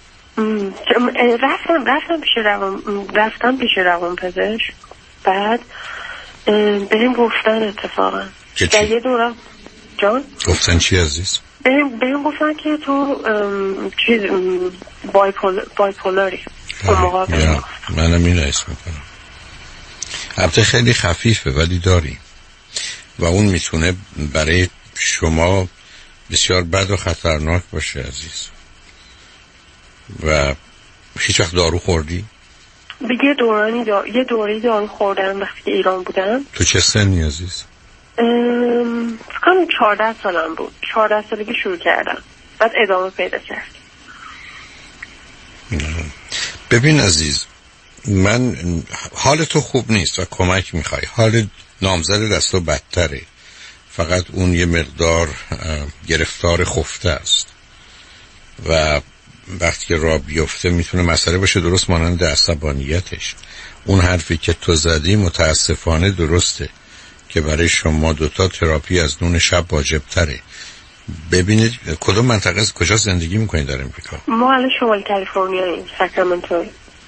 رفتم پیش روانپزشک، بعد بهم گفتن اتفاقا در یه دورم جان گفتن چی عزیز؟ بهم گفتن که تو چیز بایپولاری. منم این حس میکنم. البته خیلی خفیفه ولی داری و اون میتونه برای شما بسیار بد و خطرناک باشه عزیز. و هیچ وقت دارو خوردی؟ یه دوری دارو خوردم وقتی که ایران بودم. تو چه سنی عزیز؟ فکرم 14 سالم بود. 14 سالگی شروع کردم، بعد ادامه پیدا کرد. ببین عزیز، من حال تو خوب نیست و کمک میخوای. حال نامزد دستو بدتره، فقط اون یه مقدار گرفتار خفته است و وقتی که راه بیفته میتونه مسئله باشه، درست مانند عصبانیتش. اون حرفی که تو زدی متاسفانه درسته که برای شما دوتا تراپی از نون شب واجب تره. ببینید کدوم منطقه از کجا زندگی میکنید در امریکا؟ ما الان شمال کالیفرنیا، ساکرامنتو.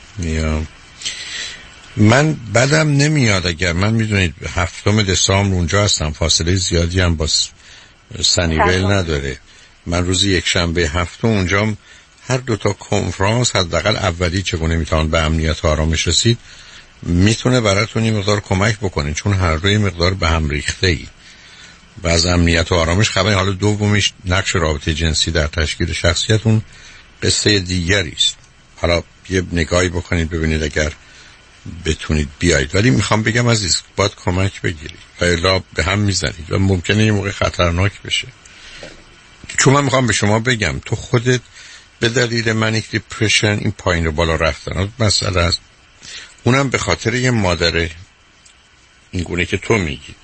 من بدم نمیاد اگر من میدونید 7 دسامبر اونجا هستم، فاصله زیادی هم با سنیویل نداره. من روز یک شنبه 7 اونجام. هر دوتا کنفرانس حداقل اولی چگونه میتوان به امنیت و آرامش رسید میتونه براتون این مقدار کمک بکنه، چون هر دوی مقدار به هم ریخته ای و از امنیت و آرامش خبری. حالا دومیش نقش رابطه جنسی در تشکیل شخصیت، اون قصه دیگری است. حالا یه نگاهی بکنید ببینید اگر بتونید بیایید. ولی میخوام بگم عزیز باید کمک بگیرید و الا به هم میزنید و ممکنه یه موقع خطرناک بشه. چون من میخوام به شما بگم تو خودت به دلیل منیک دیپرشن این پایین و بالا رفتن مسئله است، اونم به خاطر یه مادر این گونه که تو میگی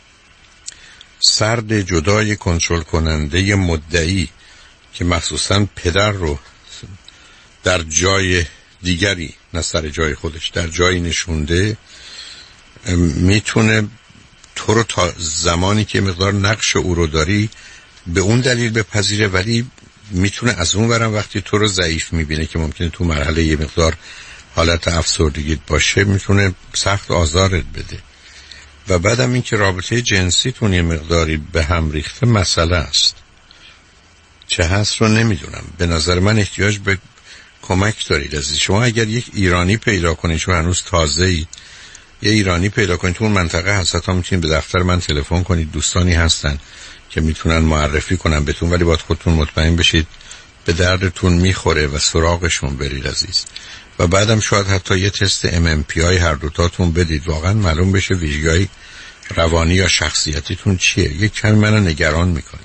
سرد، جدای، کنترل کننده، مدعی که مخصوصا پدر رو در جای دیگری نه سر جای خودش در جایی نشونده، میتونه تو رو تا زمانی که مقدار نقش او رو داری به اون دلیل بپذیره، ولی میتونه از اون ورم وقتی تو رو ضعیف میبینه که ممکنه تو مرحله یه مقدار حالت افسردگی باشه میتونه سخت آزارت بده. و بعدم این که رابطه جنسیتون یه مقداری به هم ریخته مسئله است. چه هست رو نمیدونم. به نظر من احتیاج به کمک دارید عزیز. شما اگر یک ایرانی پیدا کنید، چون هنوز تازه‌اید، یه ایرانی پیدا کنید تو اون منطقه هست، تا میتونید به دفتر من تلفن کنید، دوستانی هستن که میتونن معرفی کنن بهتون، ولی باید خودتون مطمئن بشید به دردتون میخوره و سراغشون برید عزیز. و بعدم شاید حتی یه تست MMPI هر دوتاتون بدید، واقعا معلوم بشه ویژگی‌های روانی یا شخصیتیتون چیه. یک کمی منو نگران میکنه.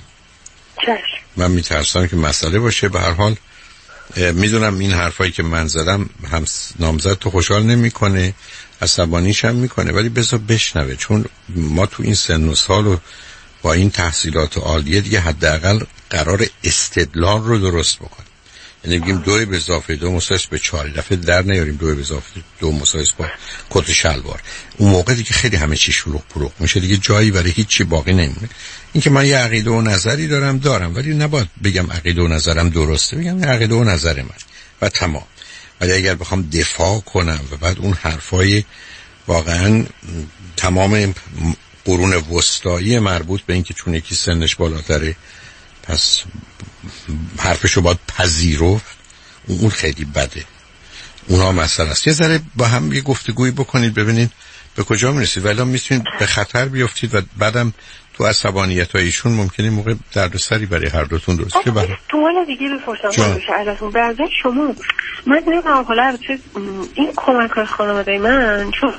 من میترسم که مسئله باشه. به هر حال میدونم این حرفایی که من زدم هم نامزد تو خوشحال نمیکنه، عصبانیش هم میکنه، ولی بذار بشنوه، چون ما تو این سن و سال و با این تحصیلات عالیه دیگه حداقل قرار استدلال رو درست بکنیم. یعنی بگیم 2 به اضافه 2 مساوی به 4، دفعه در نیاریم 2 به اضافه 2 مساوی با کت شلوار. اون موقع دیگه خیلی همه چی شلوغ پلوغ میشه، دیگه جایی برای هیچ چی باقی نمیمونه. اینکه من یه عقیده و نظری دارم، ولی نباید بگم عقیده و نظرم درسته، بگم عقیده و نظر من و تمام. ولی اگر بخوام دفاع کنم و بعد اون حرفای واقعا تمام قرون وسطایی مربوط به اینکه چون یکی سنش بالاتره پس حرفشو باید پذیرفت، اون خیلی بده. اونها مسئله است. یه ذره با هم یه گفتگویی بکنید ببینید به کجا میرسید، ولی میتونید به خطر بیافتید و بعدم تو عصبانیتایشون ممکنه موقع دردسری برای هر دوتون درست که برای تو حالا دیگه بپرسم ازتون بعضی شما من نمیدونم حالا این کمک خانواده من چون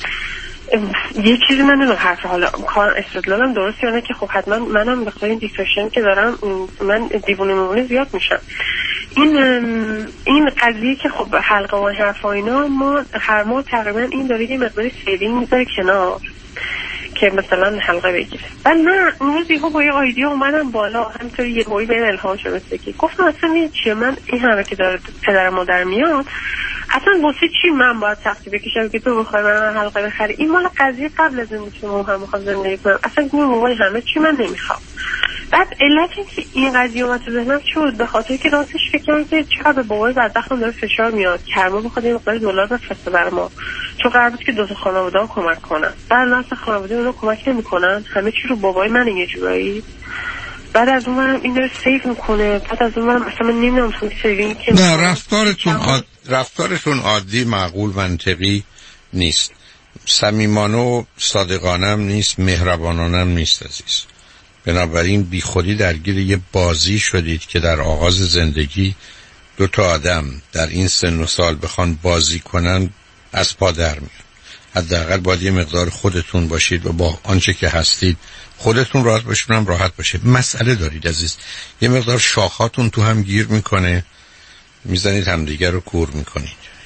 یه چیزی من نمیدونم حرف حالا کار استدلالم درست یا نه که خب حتما منم بخاطر این دیپرشن که دارم من دیوونه زیاد میشم. این قضیه که خب حلقه و حرف و اینا ما هر ماه تقریبا این داره یه مقداری سیوینگ میذاره کنار که مثلا حلقه بگیره. بعد من اون روز یهو با یه ایده اومدم بالا، همینطوری یهویی بین الهام شد مثل که گفتم اصلا این چیه، من این همه که داره پدر مادر میاد اصلا واسه چی من باید سختی بکشم که تو بخوای من حلقه بخری؟ این مال قضیه قبل از این که من هم میخوام زندگی کنم، اصلا این موقع همه چی من نمیخوام. بعد علت این که این قضیه اومد تو ذهنم شد به خاطر که راستش فکر کردم که چقدر به بابای بدبختم داره فشار میاد، کرما بخواد این مقدار دلار بفرسته برای ما، چون قرار بود که دو تا خانواده ها کمک کنن. بعد اصلا خانواده اونا کمک نمیکنن، همه چی رو بابای من یه جورایی. بعد از اونم این داره سیو میکنه، بعد از اونم اصلا من نمیدونم سیوینگ که نه، رفتارتون عادی، معقول، منطقی نیست، صمیمانه و صادقانه هم نیست، مهربانانه هم نیست عزیز. بنابراین بی خودی درگیر یه بازی شدید که در آغاز زندگی دو تا آدم در این سن و سال بخوان بازی کنن از پا در میاد. حداقل باید یه مقدار خودتون باشید و با آنچه که هستید خودتون راحت باشید، هم راحت باشه. مسئله دارید عزیز، یه مقدار شاخاتون تو هم گیر میکنه، میزنید همدیگر رو کور میکنید.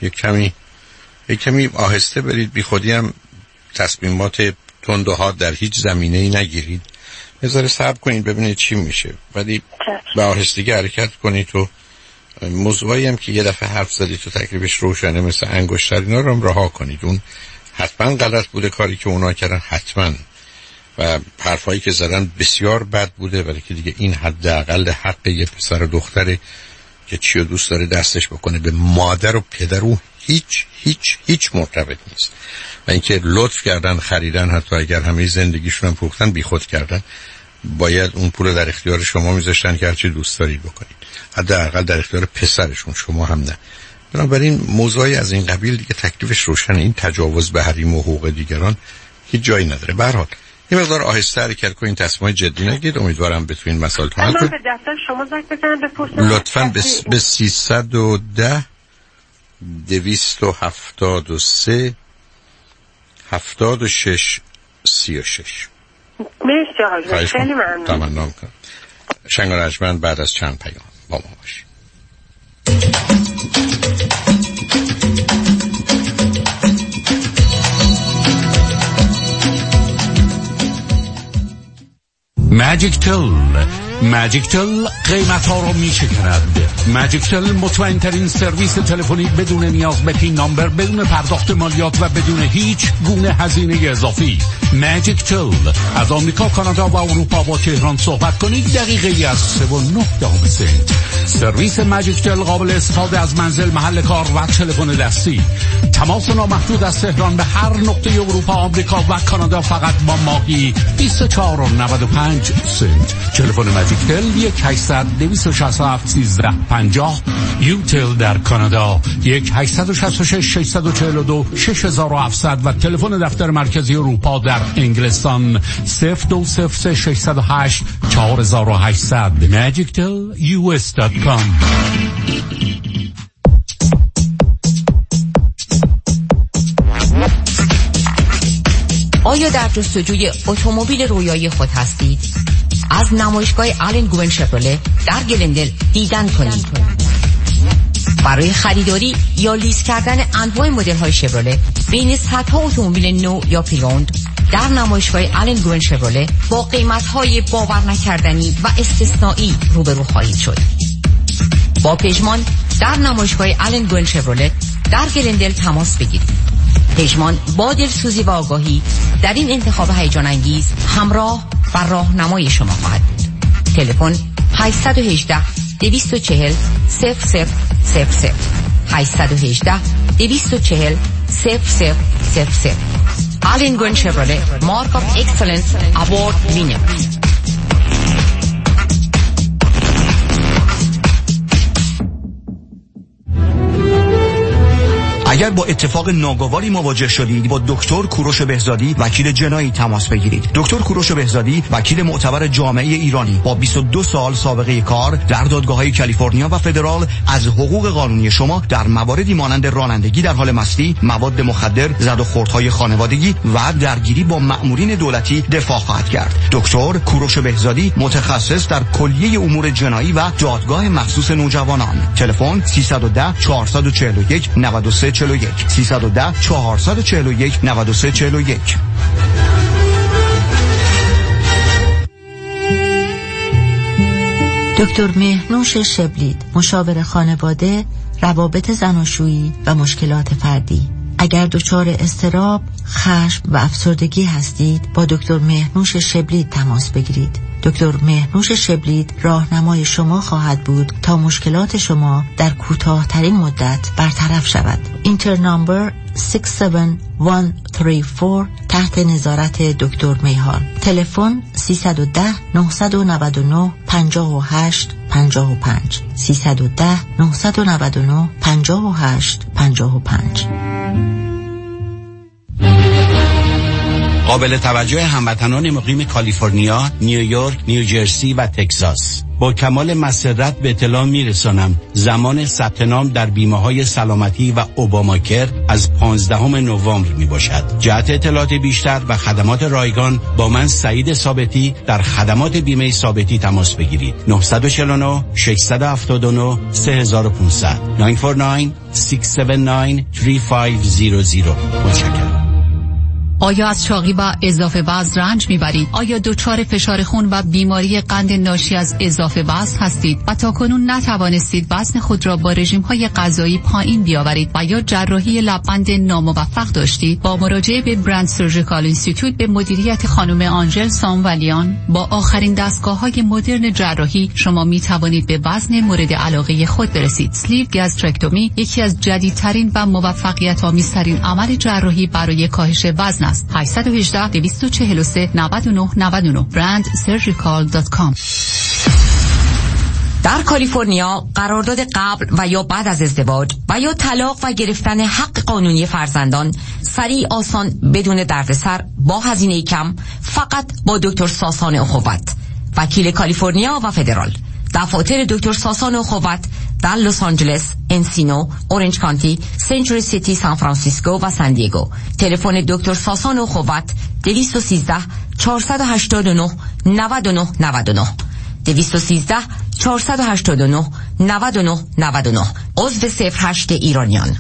یک کمی آهسته برید، بی خودی هم تصمیمات تند و حاد در هیچ زمینه‌ای نگیرید، بذاره صبر کنید ببینید چی میشه، ولی به آهستگی حرکت کنید. و موضوعی هم که یه دفعه حرف زدید تو تکلیفش روشنه مثل انگشتر، اینا رو هم رها کنید. اون حتما غلط بوده کاری که اونا کردن، حتما، و حرفایی که زدن بسیار بد بوده، ولی که دیگه این حداقل حق یه پسر و دختره که چی رو دوست داره دستش بکنه. به مادر و پدر او هیچ مرتبط نیست. و اینکه لطف کردن، خریدن، حتی اگر همه زندگیشون هم فروختن، بیخود کردن، باید اون پول در اختیار شما میذاشتن که هرچی دوست دارید بکنید، حداقل در اختیار پسرشون، شما هم نه. بنابراین موضوعی از این قبیل دیگه تکلیفش روشنه. این تجاوز به حریم و حقوق دیگران هیچ جایی نداره. به هر حال یه مقدار آهسته حرکت کنین، تصمیم جدی نگیرید. امیدوارم بتونین مسائل حل کنید. به دفتر شما زنگ بزنم بپرسم لطفاً به 310 273 76 36. مرسی آقای، خیلی ممنون. تمام کنم. شنگ و رجمن بعد از چند پیام با ما باشید. ماجیک تل قیمت ها رو می شکند. ماجیک تل مطمئن ترین سرویس تلفنی بدون نیاز به پین نامبر، بدون پرداخت مالیات و بدون هیچ گونه هزینه اضافی. ماجیک تل از آمریکا، کانادا و اروپا با تهران صحبت کنید دقیقه‌ای از 3.9 سنت. سرویس ماجیک تل قابل استفاده از منزل، محل کار و تلفن دستی. تماس نامحدود از تهران به هر نقطه اروپا، آمریکا و کانادا فقط با ماهی 24.95 سنت. تلفن ماجیک تل 1-800-267-1350. یوتل در کانادا 1-866-642-6700 و تلفن دفتر مرکزی اروپا در انگلستان 02-608-4800. magictelus.com. آیا در جستجوی اتومبیل رویایی خود هستید؟ از نمایشگاه آلن گوون شفرله در گلندل دیدن کنید. برای خریداری یا لیز کردن انواع مدل‌های شفرله بین صدها اتومبیل نو یا پری‌اوند در نمایشگاه آلن گوون شفرله با قیمت‌های باور نکردنی و استثنایی روبرو خواهید شد. با پژمان در نمایشگاه آلن گوون شفرله در گلندل تماس بگیرید. پژمان با دلسوزی و آگاهی در این انتخاب هیجان انگیز همراه و راهنمای شما خواهد بود. تلفن 818-240-0000 818-240-0000. آلن گوون شفرله، مارک آف اکسلنس اوارد وینر. اگر با اتفاق ناگواری مواجه شدید، با دکتر کوروش بهزادی وکیل جنایی تماس بگیرید. دکتر کوروش بهزادی وکیل معتبر جامعه ایرانی با 22 سال سابقه کار در دادگاه‌های کالیفرنیا و فدرال از حقوق قانونی شما در مواردی مانند رانندگی در حال مستی، مواد مخدر، زد و خوردهای خانوادگی و درگیری با مأمورین دولتی دفاع خواهد کرد. دکتر کوروش بهزادی متخصص در کلیه امور جنایی و دادگاه مخصوص نوجوانان. تلفن 310-441-9341 310-441-9341. دکتر مهنوش شبلید، مشاور خانواده، روابط زناشویی و مشکلات فردی. اگر دچار اضطراب، خشم و افسردگی هستید، با دکتر مهنوش شبلید تماس بگیرید. دکتر مهنوش شبلید راهنمای شما خواهد بود تا مشکلات شما در کوتاه‌ترین مدت برطرف شود. اینتر نامبر 67134 تحت نظارت دکتر میهان. تلفن 310 999 58 55 310 999 58 55. قابل توجه هموطنان مقیم کالیفرنیا، نیویورک، نیوجرسی و تگزاس. با کمال مسرت به اطلاع میرسانم زمان ثبت نام در بیمه‌های سلامتی و اوباماکر از 15 نوامبر می باشد. جهت اطلاعات بیشتر و خدمات رایگان با من سعید ثابتی در خدمات بیمه ثابتی تماس بگیرید. 949 679 3500 949 679 3500. متشکرم. آیا از چاقی و اضافه وزن رنج میبرید؟ آیا دچار فشار خون و بیماری قند ناشی از اضافه وزن هستید و تاکنون نتوانستید وزن خود را با رژیم‌های غذایی پایین بیاورید و یا جراحی لب‌بند ناموفق داشتید؟ با مراجعه به برند سرجیکال اینستیتوت به مدیریت خانم آنژل سامولیان با آخرین دستگاه‌های مدرن جراحی شما میتوانید به وزن مورد علاقه خود برسید. اسلیو گاسترکتومی یکی از جدیدترین و موفقیت‌آمیزترین عمل جراحی برای کاهش وزن است. 818 243 99 99 brandsurgical.com. در کالیفرنیا قرارداد قبل و یا بعد از ازدواج و یا طلاق و گرفتن حق قانونی فرزندان سریع، آسان، بدون دردسر، با هزینه کم، فقط با دکتر ساسان اخوت، وکیل کالیفرنیا و فدرال. دفاتر دکتر ساسان اخوت در لس آنجلس، انسینو، اورنج کانتی، سنچوری سیتی، سان فرانسیسکو و سان دیگو. تلفن دکتر ساسان اخوت 213 489 99 99 213 489 99 99. عضو 08 ایرانیان.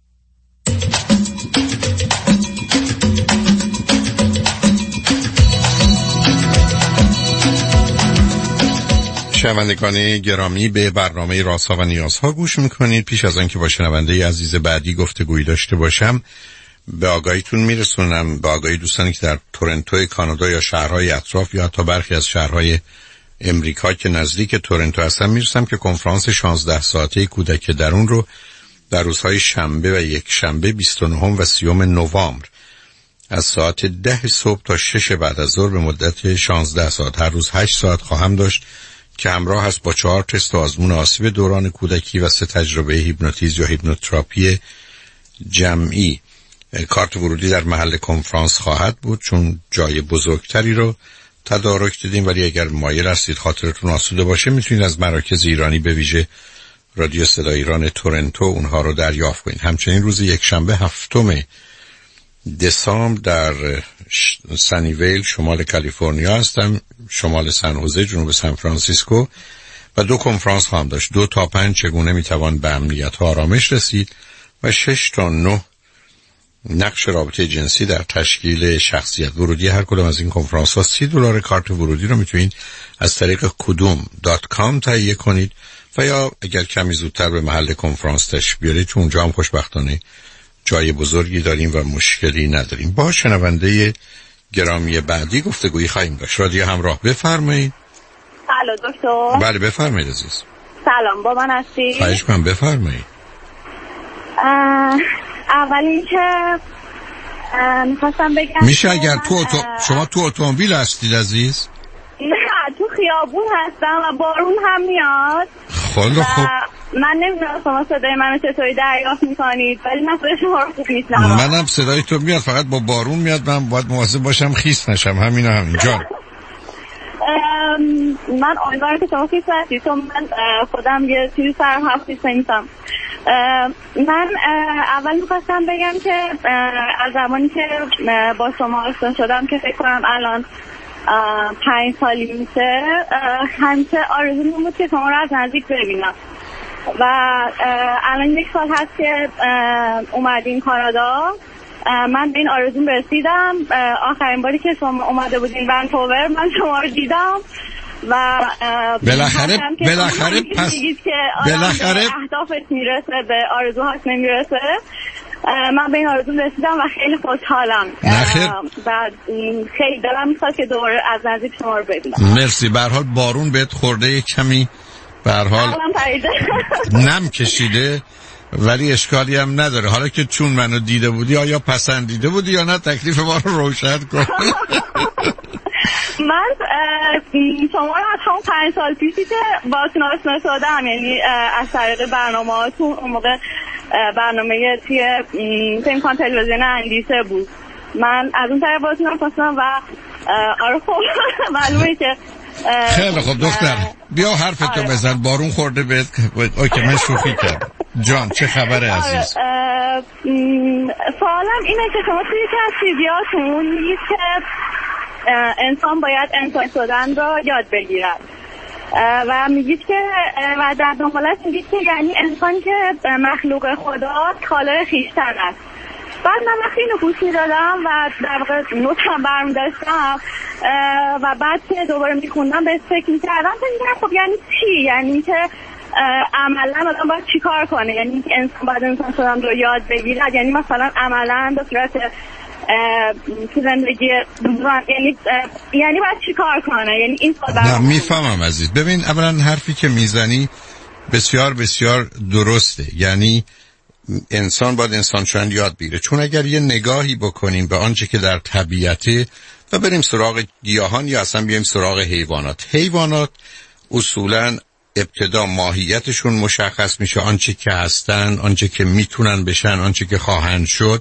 شنوندگان گرامی، به برنامه رازها و نیازها گوش میکنید. پیش از آن که با شنونده عزیز بعدی گفتگویی داشته باشم، به آگاهیتون میرسونم، به آگاهی دوستانی که در تورنتو کانادا یا شهرهای اطراف یا حتی برخی از شهرهای امریکا که نزدیک تورنتو هستن میرسم که کنفرانس 16 ساعته کودک درون رو در روزهای شنبه و یک شنبه 29 و 30 نوامبر از ساعت 10 صبح تا 6 بعد از ظهر به مدت 16 ساعت هر روز 8 ساعت خواهم داشت که همراه است با 4 تست آزمون آسیب دوران کودکی و 3 تجربه هیپنوتیزم یا هیپنوتراپی جمعی. کارت ورودی در محل کنفرانس خواهد بود چون جای بزرگتری رو تدارک دیدیم، ولی اگر مایل هستید خاطرتون آسوده باشه میتونید از مراکز ایرانی به ویژه رادیو صدای ایران تورنتو اونها رو دریافت کنید. همچنین روز یک شنبه 7 دسامبر در سنیویل شمال کالیفرنیا هستم، شمال سن خوزه، جنوب سان فرانسیسکو، و 2 کنفرانس خواهم داشت. 2 تا 5 چگونه میتوان به امنیت و آرامش رسید و 6 تا 9 نقش رابطه جنسی در تشکیل شخصیت. ورودی هر کدام از این کنفرانس ها $30. کارت ورودی رو میتونید از طریق kudum.com تهیه کنید و یا اگر کمی زودتر به محل کنفرانس تشریف بیارید، چون اونجا هم خوشبختانه جای بزرگی داریم و مشکلی نداریم. با شنونده گرامی بعدی گفتگویی خواهیم داشت. رادیو همراه، بفرمایید. الو دکتر. بله بفرمایید عزیز. سلام، با من هستی؟ خواهش کنم بفرمایید. اول اینکه میخواستم بگم میشه اگر شما تو اتومبیل هستید عزیز؟ نه، تو خیابون هستم و بارون هم میاد. خیلی خوب. من نمیدونم شما صدای منو چطوری دریافت میکنید، ولی من صدای شما رو خوب میشنوم. منم صدای تو میاد، فقط با بارون میاد، من باید مواظب باشم خیس نشم. همین جان. من امیدوارم که شما خیس نشید، چون من خودم یه چیزی سرم هست خیس نمیشم. من اول میخواستم بگم که از زمانی که با شما آشنا شدم که فکر کنم الان 5 سالی میشه، همیشه آرزوم بود که شما رو از نزدیک ببینم و الان 1 سال هست که اومدین کانادا. من به این آرزوم رسیدم. آخرین باری که شما اومده بودین ونکوور من شما رو دیدم و بالاخره پس بالاخره اهدافش میرسه، به آرزوهاش نمیرسه. من به این آرزوم رسیدم و خیلی خوشحالم. بعد خیلی دلم میخواد که دوباره از نزدیک شما رو ببینم. مرسی. به هر حال بارون بهت خورده، کمی به هر حال نم کشیده، ولی اشکالی هم نداره. حالا که چون منو دیده بودی، آیا پسندیده بودی یا نه؟ تکلیف ما رو روشن کن. من شما رو از همون 5 سال پیشی که باتون آشنا شدم، یعنی از طریق برنامه هاتون، اون موقع برنامه توی فکر کنم تلویزیون اندیشه بود، من از اون طریق باتون آشنا شدم و آره خب معلومه که خیلی خب دختر بیا حرفتو بزن. بارون خورده بهت. اوکی من شوخی کردم. جان چه خبره عزیز؟ سوالم اینه که شما توی یکی از سیدیاتون میگید که انسان باید انسان شدن رو یاد بگیرد و میگید که و در دنبالش میگید که یعنی انسان که مخلوق خدا خالق خویشتن است. بعد من وقتی اینو گوش میدادم و در واقع نوتم برمی داشتم و بعد که دوباره میخوندم بهش فکر میکردم خب یعنی چی؟ یعنی که عملا آدم باید چی کار کنه؟ یعنی انسان باید انسان شدن رو یاد بگیرد، یعنی مثلا عملا به صورت تو زندگی یعنی باید چی کار کنه؟ یعنی این نه میفهمم عزیز. ببین اولا حرفی که میزنی بسیار بسیار درسته، یعنی انسان باید انسان شدن یاد بگیره. چون اگر یه نگاهی بکنیم به آنچه که در طبیعته و بریم سراغ گیاهان یا اصلا بیایم سراغ حیوانات اصولاً ابتدا ماهیتشون مشخص میشه، آنچه که هستن، آنچه که میتونن بشن، آنچه که خواهند شد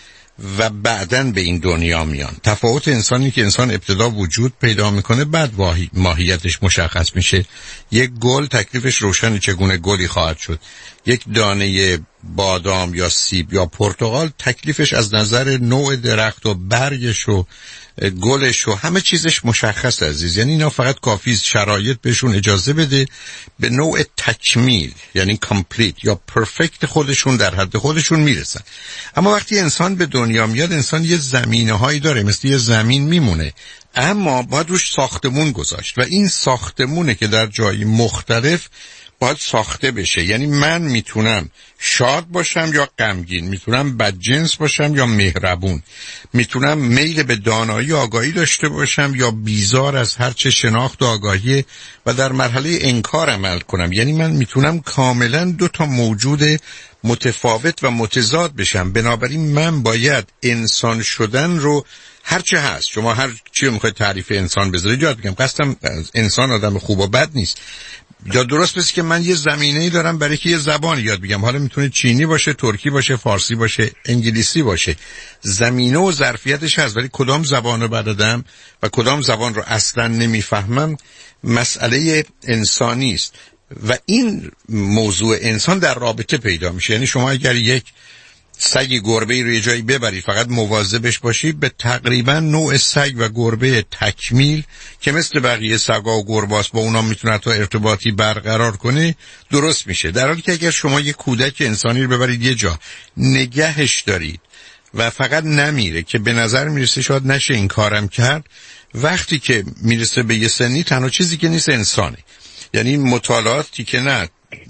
و بعداً به این دنیا میان. تفاوت انسانی که انسان ابتدا وجود پیدا میکنه، بعد ماهیتش مشخص میشه. یک گل تکلیفش روشن چگونه گلی خواهد شد. یک دانه بادام یا سیب یا پرتقال تکلیفش از نظر نوع درخت و برگش و گلش و همه چیزش مشخص عزیز. یعنی اینا فقط کافی شرایط بهشون اجازه بده به نوع تکمیل، یعنی کامپلیت یا پرفکت خودشون در حد خودشون میرسن. اما وقتی انسان به دنیا میاد، انسان یه زمینه هایی داره، مثل یه زمین میمونه، اما باید روش ساختمون گذاشت و این ساختمونه که در جایی مختلف باید ساخته بشه. یعنی من میتونم شاد باشم یا غمگین، میتونم بدجنس باشم یا مهربون، میتونم میل به دانایی آگاهی داشته باشم یا بیزار از هر چه شناخت و آگاهی و در مرحله انکار عمل کنم. یعنی من میتونم کاملا دو تا موجود متفاوت و متضاد بشم. بنابراین من باید انسان شدن رو هرچه هست، شما هر چی میخواید تعریف انسان بذارید یاد بگم. قصدم انسان آدم خوب و بد نیست، یا درست بسی که من یه زمینه‌ای دارم برای که یه زبان یاد بگم. حالا میتونه چینی باشه، ترکی باشه، فارسی باشه، انگلیسی باشه، زمینه و ظرفیتش هست، ولی کدام زبان رو بلدم و کدام زبان رو اصلا نمیفهمم مسئله انسانی است. و این موضوع انسان در رابطه پیدا میشه. یعنی شما اگر یک سگ گربه‌ای رو یه جایی ببرید، فقط مواظبش باشید، به تقریبا نوع سگ و گربه تکمیل که مثل بقیه سگا و گرباست با اونا میتونه تا ارتباطی برقرار کنه درست میشه. در حالی که اگر شما یک کودک انسانی رو ببرید یه جا نگهش دارید و فقط نمیره، که به نظر میرسه شاید نشه این کارم کرد، وقتی که میرسه به یه سنی تنها چیزی که نیست انسانه. یعنی مطالعاتی که نه،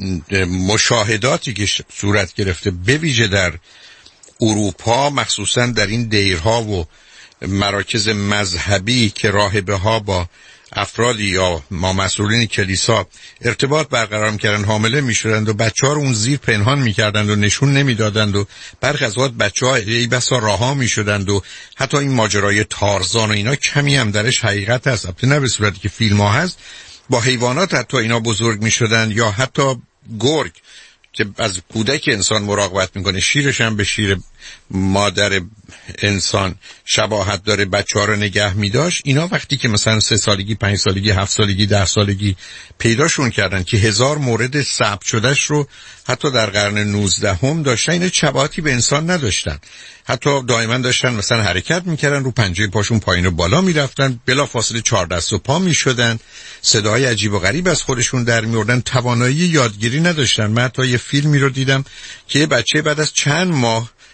مشاهداتی که صورت گرفته به ویژه در اروپا، مخصوصا در این دیرها و مراکز مذهبی که راهبه ها با افرادی یا ما مسئولین کلیسا ارتباط برقرار می‌کردن، حامله می‌شدند و بچه‌ها رو اون زیر پنهان می‌کردند و نشون نمی‌دادند و برخی از وقت بچه‌ها ای بسا رها می‌شدند و حتی این ماجرای تارزان و اینا کمی هم درش حقیقت هست، البته نه به صورتی که فیلم‌ها هست. با حیوانات حتی اینا بزرگ می‌شدند، یا حتی گرگ که از کودک انسان مراقبت میکنه، شیرش هم به شیر مادر انسان شباهت داره، بچه‌ها رو نگه می‌داشت. اینا وقتی که مثلا 3 سالگی، 5 سالگی، 7 سالگی، 10 سالگی پیداشون کردن که 1000 مورد ثبت شدهش رو حتی در قرن 19 هم داشتن، اینا شباهتی به انسان نداشتن. حتی دائما داشتن مثلا حرکت میکردن، رو پنجه پاشون پایین و بالا میرفتن، بلا فاصله 4 دست و پا میشدن، صدای عجیب و غریب از خودشون در میوردن، توانایی یادگیری نداشتن. من حتی یه فیلمی رو دیدم که یه بچه بعد از چند ماه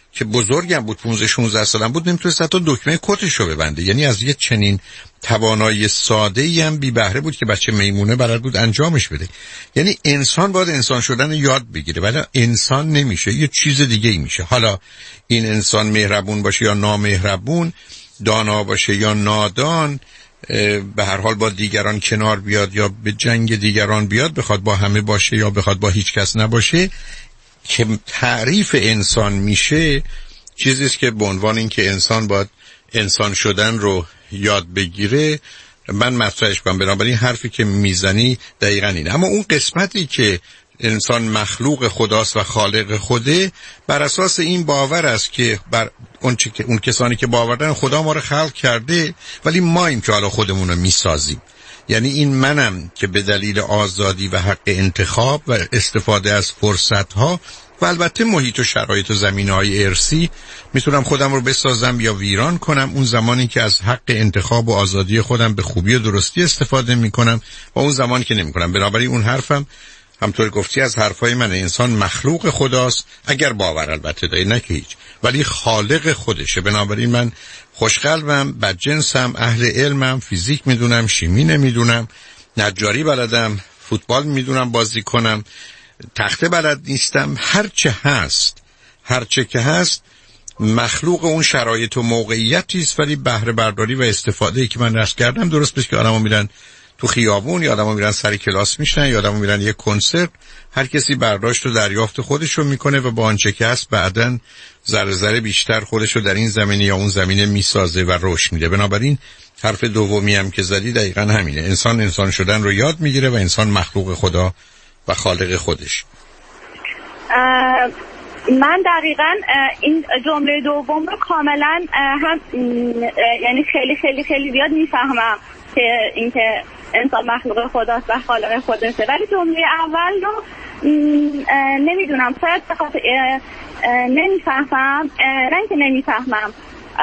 که بزرگم بود 15-16 سالم بود نمیتونست حتی دکمه کتشو ببنده. یعنی از یه چنین توانایی ساده‌ای هم بی بهره بود که بچه میمونه بلد بود انجامش بده. یعنی انسان باید انسان شدن یاد بگیره، ولی انسان نمیشه، یه چیز دیگه ای میشه. حالا این انسان مهربون باشه یا نامهربون، دانا باشه یا نادان، به هر حال با دیگران کنار بیاد یا به جنگ دیگران بیاد، بخواد با همه باشه یا بخواد با هیچ کس نباشه، که تعریف انسان میشه چیزیست که به عنوان این که انسان باید انسان شدن رو یاد بگیره من مطرحش کنم. بنابراین حرفی که میزنی دقیقاً اینه. اما اون قسمتی که انسان مخلوق خداست و خالق خوده، بر اساس این باور است که بر اون کسانی که باور دارن خدا ما رو خلق کرده، ولی ماییم که حالا خودمون رو میسازیم. یعنی این منم که به دلیل آزادی و حق انتخاب و استفاده از فرصت‌ها و البته محیط و شرایط و زمینه‌های ارثی میتونم خودم رو بسازم یا ویران کنم، اون زمانی که از حق انتخاب و آزادی خودم به خوبی و درستی استفاده میکنم و اون زمانی که نمیکنم. بنابراین اون حرفم همطور گفتی از حرفای من، انسان مخلوق خداست، اگر باور البته داری، نه که هیچ، ولی خالق خودشه. بنابراین من خوشقلبم، بدجنسم، اهل علمم، فیزیک میدونم، شیمی نمیدونم، نجاری بلدم، فوتبال میدونم بازی کنم، تخته بلد نیستم، هرچه که هست مخلوق اون شرایط و موقعیتی است، ولی بهره برداری و استفاده‌ای که من رسم کردم درست بشه که آدم‌ها میرن تو خیابون یا آدم‌ها میرن سر کلاس میشنن یا آدم‌ها میرن یه کنسرت، هر کسی برداشت و دریافت خودش رو میکنه و با آنچه که هست بعداً ذره ذره بیشتر خودش رو در این زمینه یا اون زمینه میسازه و رشد میده. بنابراین حرف دومی هم که زدی دقیقاً همینه، انسان شدن رو یاد میگیره و انسان مخلوق خدا و خالق خودش. من دقیقاً این جمله دوم رو کاملا هم یعنی خیلی خیلی خیلی زیاد میفهمم که اینکه انسان مخلوق خداست و خالق خودشه، ولی جمله اول رو نمیدونم، شاید بخاطر نمیفهمم، نه اینکه نمیفهمم،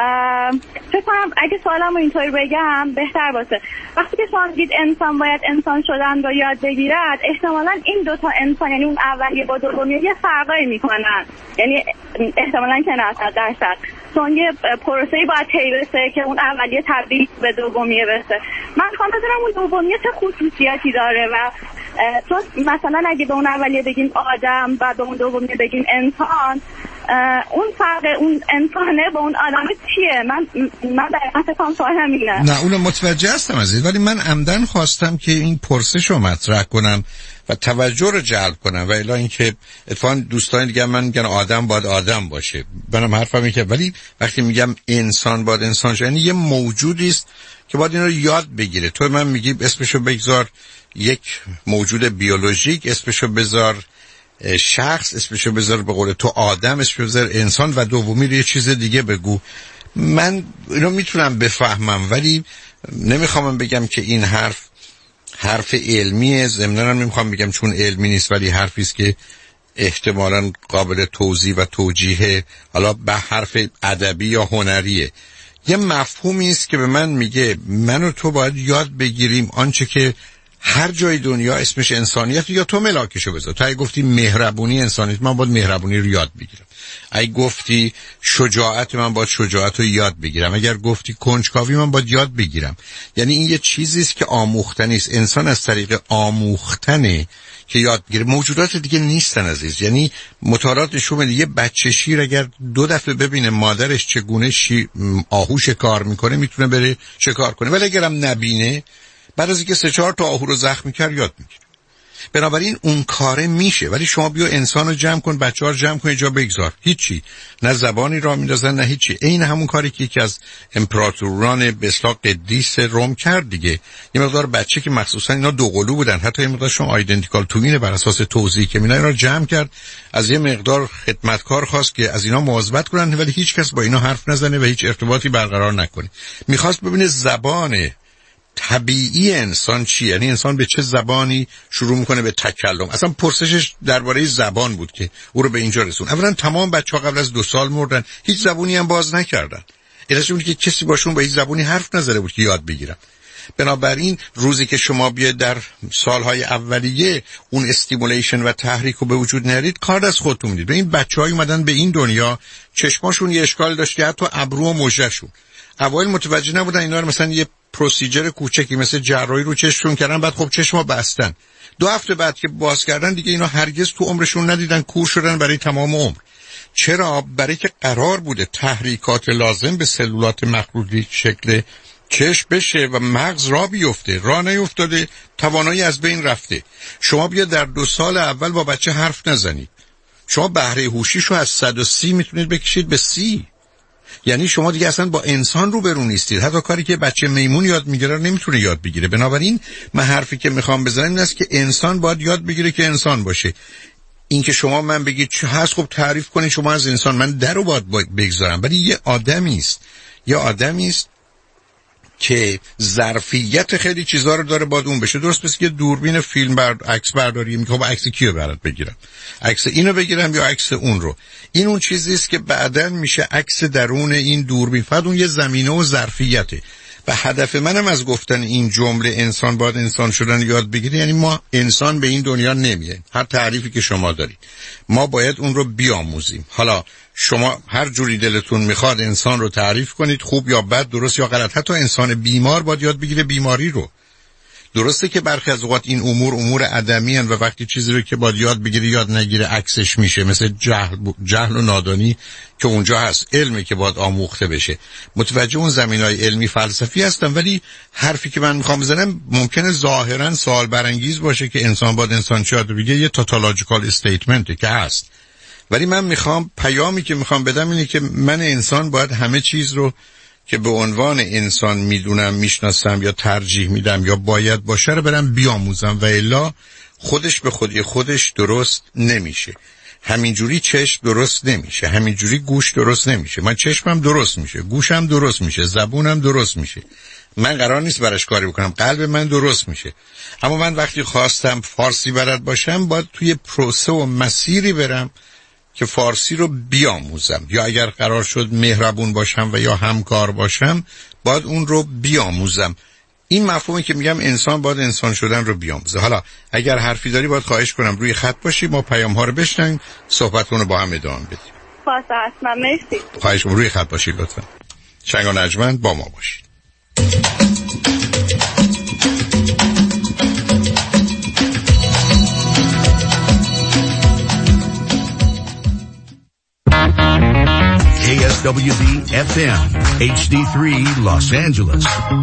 فکر کنم اگه سوالم رو اینطوری بگم بهتر باشه. وقتی که شما میگید انسان باید انسان شدن رو یاد بگیرد، احتمالاً این دوتا انسان، یعنی اون اولیه با دومیه، یه فرقایی میکنن، یعنی احتمالاً که نه 100%، چون یه پروسه‌ای باید طی بشه که اون اولیه تبدیل به دومیه بشه. من میخوام بدونم اون دومیه چه خصوصیاتی داره و چون مثلا اگه به اون اولیه بگیم آدم و به اون دومیه بگیم انسان، اون فرق اون انسانه با اون آدم چیه؟ من دقیقا فکرم سوال همینه. نه اونو متوجه هستم عزیز، ولی من عمدن خواستم که این پرسش رو مطرح کنم و توجه رو جلب کنم، و الا اینکه اتفاقا دوستان دیگه من میگن آدم باید آدم باشه، منم حرفم اینه که ولی وقتی میگم انسان باید انسان شه، یعنی یه موجودی است که باید این رو یاد بگیره. تو من میگی اسمشو بگذار یک موجود بیولوژیک، اسمشو بذار شخص، اسمشو بذار به قول تو آدم، اسمشو بذار انسان، و دومی رو یه چیز دیگه بگو. من اینو میتونم بفهمم، ولی نمیخوام بگم که این حرف علمیه. ضمناً نمیخوام بگم چون علمی نیست، ولی حرفی است که احتمالاً قابل توضیح و توجیه، حالا به حرف ادبی یا هنریه. یه مفهومی است که به من میگه من و تو باید یاد بگیریم آنچه که هر جای دنیا اسمش انسانیت، یا تو ملاکشو بذار. تو اگه گفتی مهربونی انسانیت، من باید مهربونی رو یاد بگیرم. اگه گفتی شجاعت، من باید شجاعت رو یاد بگیرم. اگر گفتی کنجکاوی، من باید یاد بگیرم. یعنی این یه چیزی است که آموختنی است. انسان از طریق آموختنه که یاد بگیره. موجودات دیگه نیستن عزیز. یعنی مطالعات نشون میده یه بچه شیر اگر 2 دفعه ببینه مادرش چگونه آهو شکار میکنه، میتونه بره شکار کنه، ولی اگرم نبینه، بعد از اینکه 3-4 تا آهو رو زخمی کرد یاد میگیره. بنابراین اون کاره میشه. ولی شما بیا انسان رو جمع کن، بچه‌ها رو جمع کن جا بگذار، هیچی، نه زبانی را میندازن نه هیچی. این همون کاری که یکی از امپراتوران به اصطلاح قدیس روم کرد دیگه. یه مقدار بچه که مخصوصا اینا دوقلو بودن، حتی یه مقدار شما آیدنتیکال توینه، بر اساس توضیحی که اینا رو جمع کرد، از یه مقدار خدمتکار خواست که از اینا مواظبت کنن، ولی هیچ کس با اینا حرف نزنه و هیچ ارتباطی برقرار نکنه. میخواست ببینه زبان طبیعی انسان چیه، یعنی انسان به چه زبانی شروع میکنه به تکلم. اصلا پرسشش درباره زبان بود که او رو به اینجا رسون. اولا تمام بچه‌ها قبل از 2 سال مردن، هیچ زبونی هم باز نکردن. علتش بود که کسی باشون با هیچ زبونی حرف نزده بود که یاد بگیرن. بنابراین روزی که شما بیاید در سالهای اولیه اون استیمولیشن و تحریک رو به وجود نرید، کار از خودتون میدید. به این بچه‌های اومدن به این دنیا چشماشون یه اشکال داشت که حتی ابرو و مژه‌شون اوایل متوجه نبودن اینا رو مثلا یه پروسیجر کوچکی مثل جراحی رو چشمشون کردن، بعد خب چشمو بستن. 2 هفته بعد که باز کردن دیگه اینا هرگز تو عمرشون ندیدن، کور شدن برای تمام عمر. چرا؟ برای که قرار بوده تحریکات لازم به سلولات مخروطی شکل چشم بشه و مغز را بیفته. را نیفتاده، توانایی از بین رفته. شما بیا در 2 سال اول با بچه حرف نزنید، شما بهره هوشیشو از 130 میتونید بکشید به 30. یعنی شما دیگه اصلا با انسان روبرو نیستید. حتی کاری که بچه میمون یاد میگیره نمیتونه یاد بگیره. بنابراین من حرفی که میخوام بزنم این است که انسان باید یاد بگیره که انسان باشه. این که شما من بگید چه هست، خب تعریف کنید شما از انسان، من درو باید بگذارم. ولی یه آدمی است که ظرفیت خیلی چیزا رو داره باید اون بشه. درست مثل که دوربین فیلم عکس برداری میگه خب عکس کیو برات بگیرم، عکس اینو بگیرم یا عکس اون رو. این اون چیزی است که بعداً میشه عکس درون این دوربین. فقط اون یه زمینه و ظرفیته. و هدف منم از گفتن این جمله انسان باید انسان شدن یاد بگیره، یعنی ما انسان به این دنیا نمیاییم. هر تعریفی که شما دارید ما باید اون رو بیاموزیم. حالا شما هر جوری دلتون میخواد انسان رو تعریف کنید، خوب یا بد، درست یا غلط. حتی انسان بیمار باید یاد بگیره بیماری رو. درسته که برخی از اوقات این امور عدمی هن و وقتی چیزی رو که باید یاد بگیره یاد نگیره عکسش میشه، مثل جهل و نادانی که اونجا هست. علمی که باید آموخته بشه. متوجه اون زمینهای علمی فلسفی هستم، ولی حرفی که من میخوام بزنم ممکنه ظاهرا سوال برانگیز باشه که انسان باید انسان یاد بگیره. یه تاتولوژیکال استیتمنته که هست، ولی من میخوام پیامی که میخوام بدم اینه که من انسان باید همه چیز رو که به عنوان انسان میدونم، میشناسم یا ترجیح میدم یا باید باشه رو برم بیاموزم، و الا خودش به خودش درست نمیشه. همینجوری چشم درست نمیشه، همینجوری گوش درست نمیشه. من چشمم درست میشه، گوشم درست میشه، زبونم درست میشه. من قرار نیست براش کاری بکنم، قلب من درست میشه. اما من وقتی خواستم فارسی بلد باشم باید توی پروسه و مسیری برم که فارسی رو بیاموزم، یا اگر قرار شد مهربون باشم و یا همکار باشم باید اون رو بیاموزم. این مفهومی که میگم انسان باید انسان شدن رو بیاموزه. حالا اگر حرفی داری باید خواهش کنم روی خط باشی، ما پیام ها رو بشنویم، صحبتون رو با هم ادامه بدیم. حتما مرسی. خواهش کنم روی خط باشید لطفا. شنگ و نجمن با ما باشید. KSWB FM HD3 Los Angeles.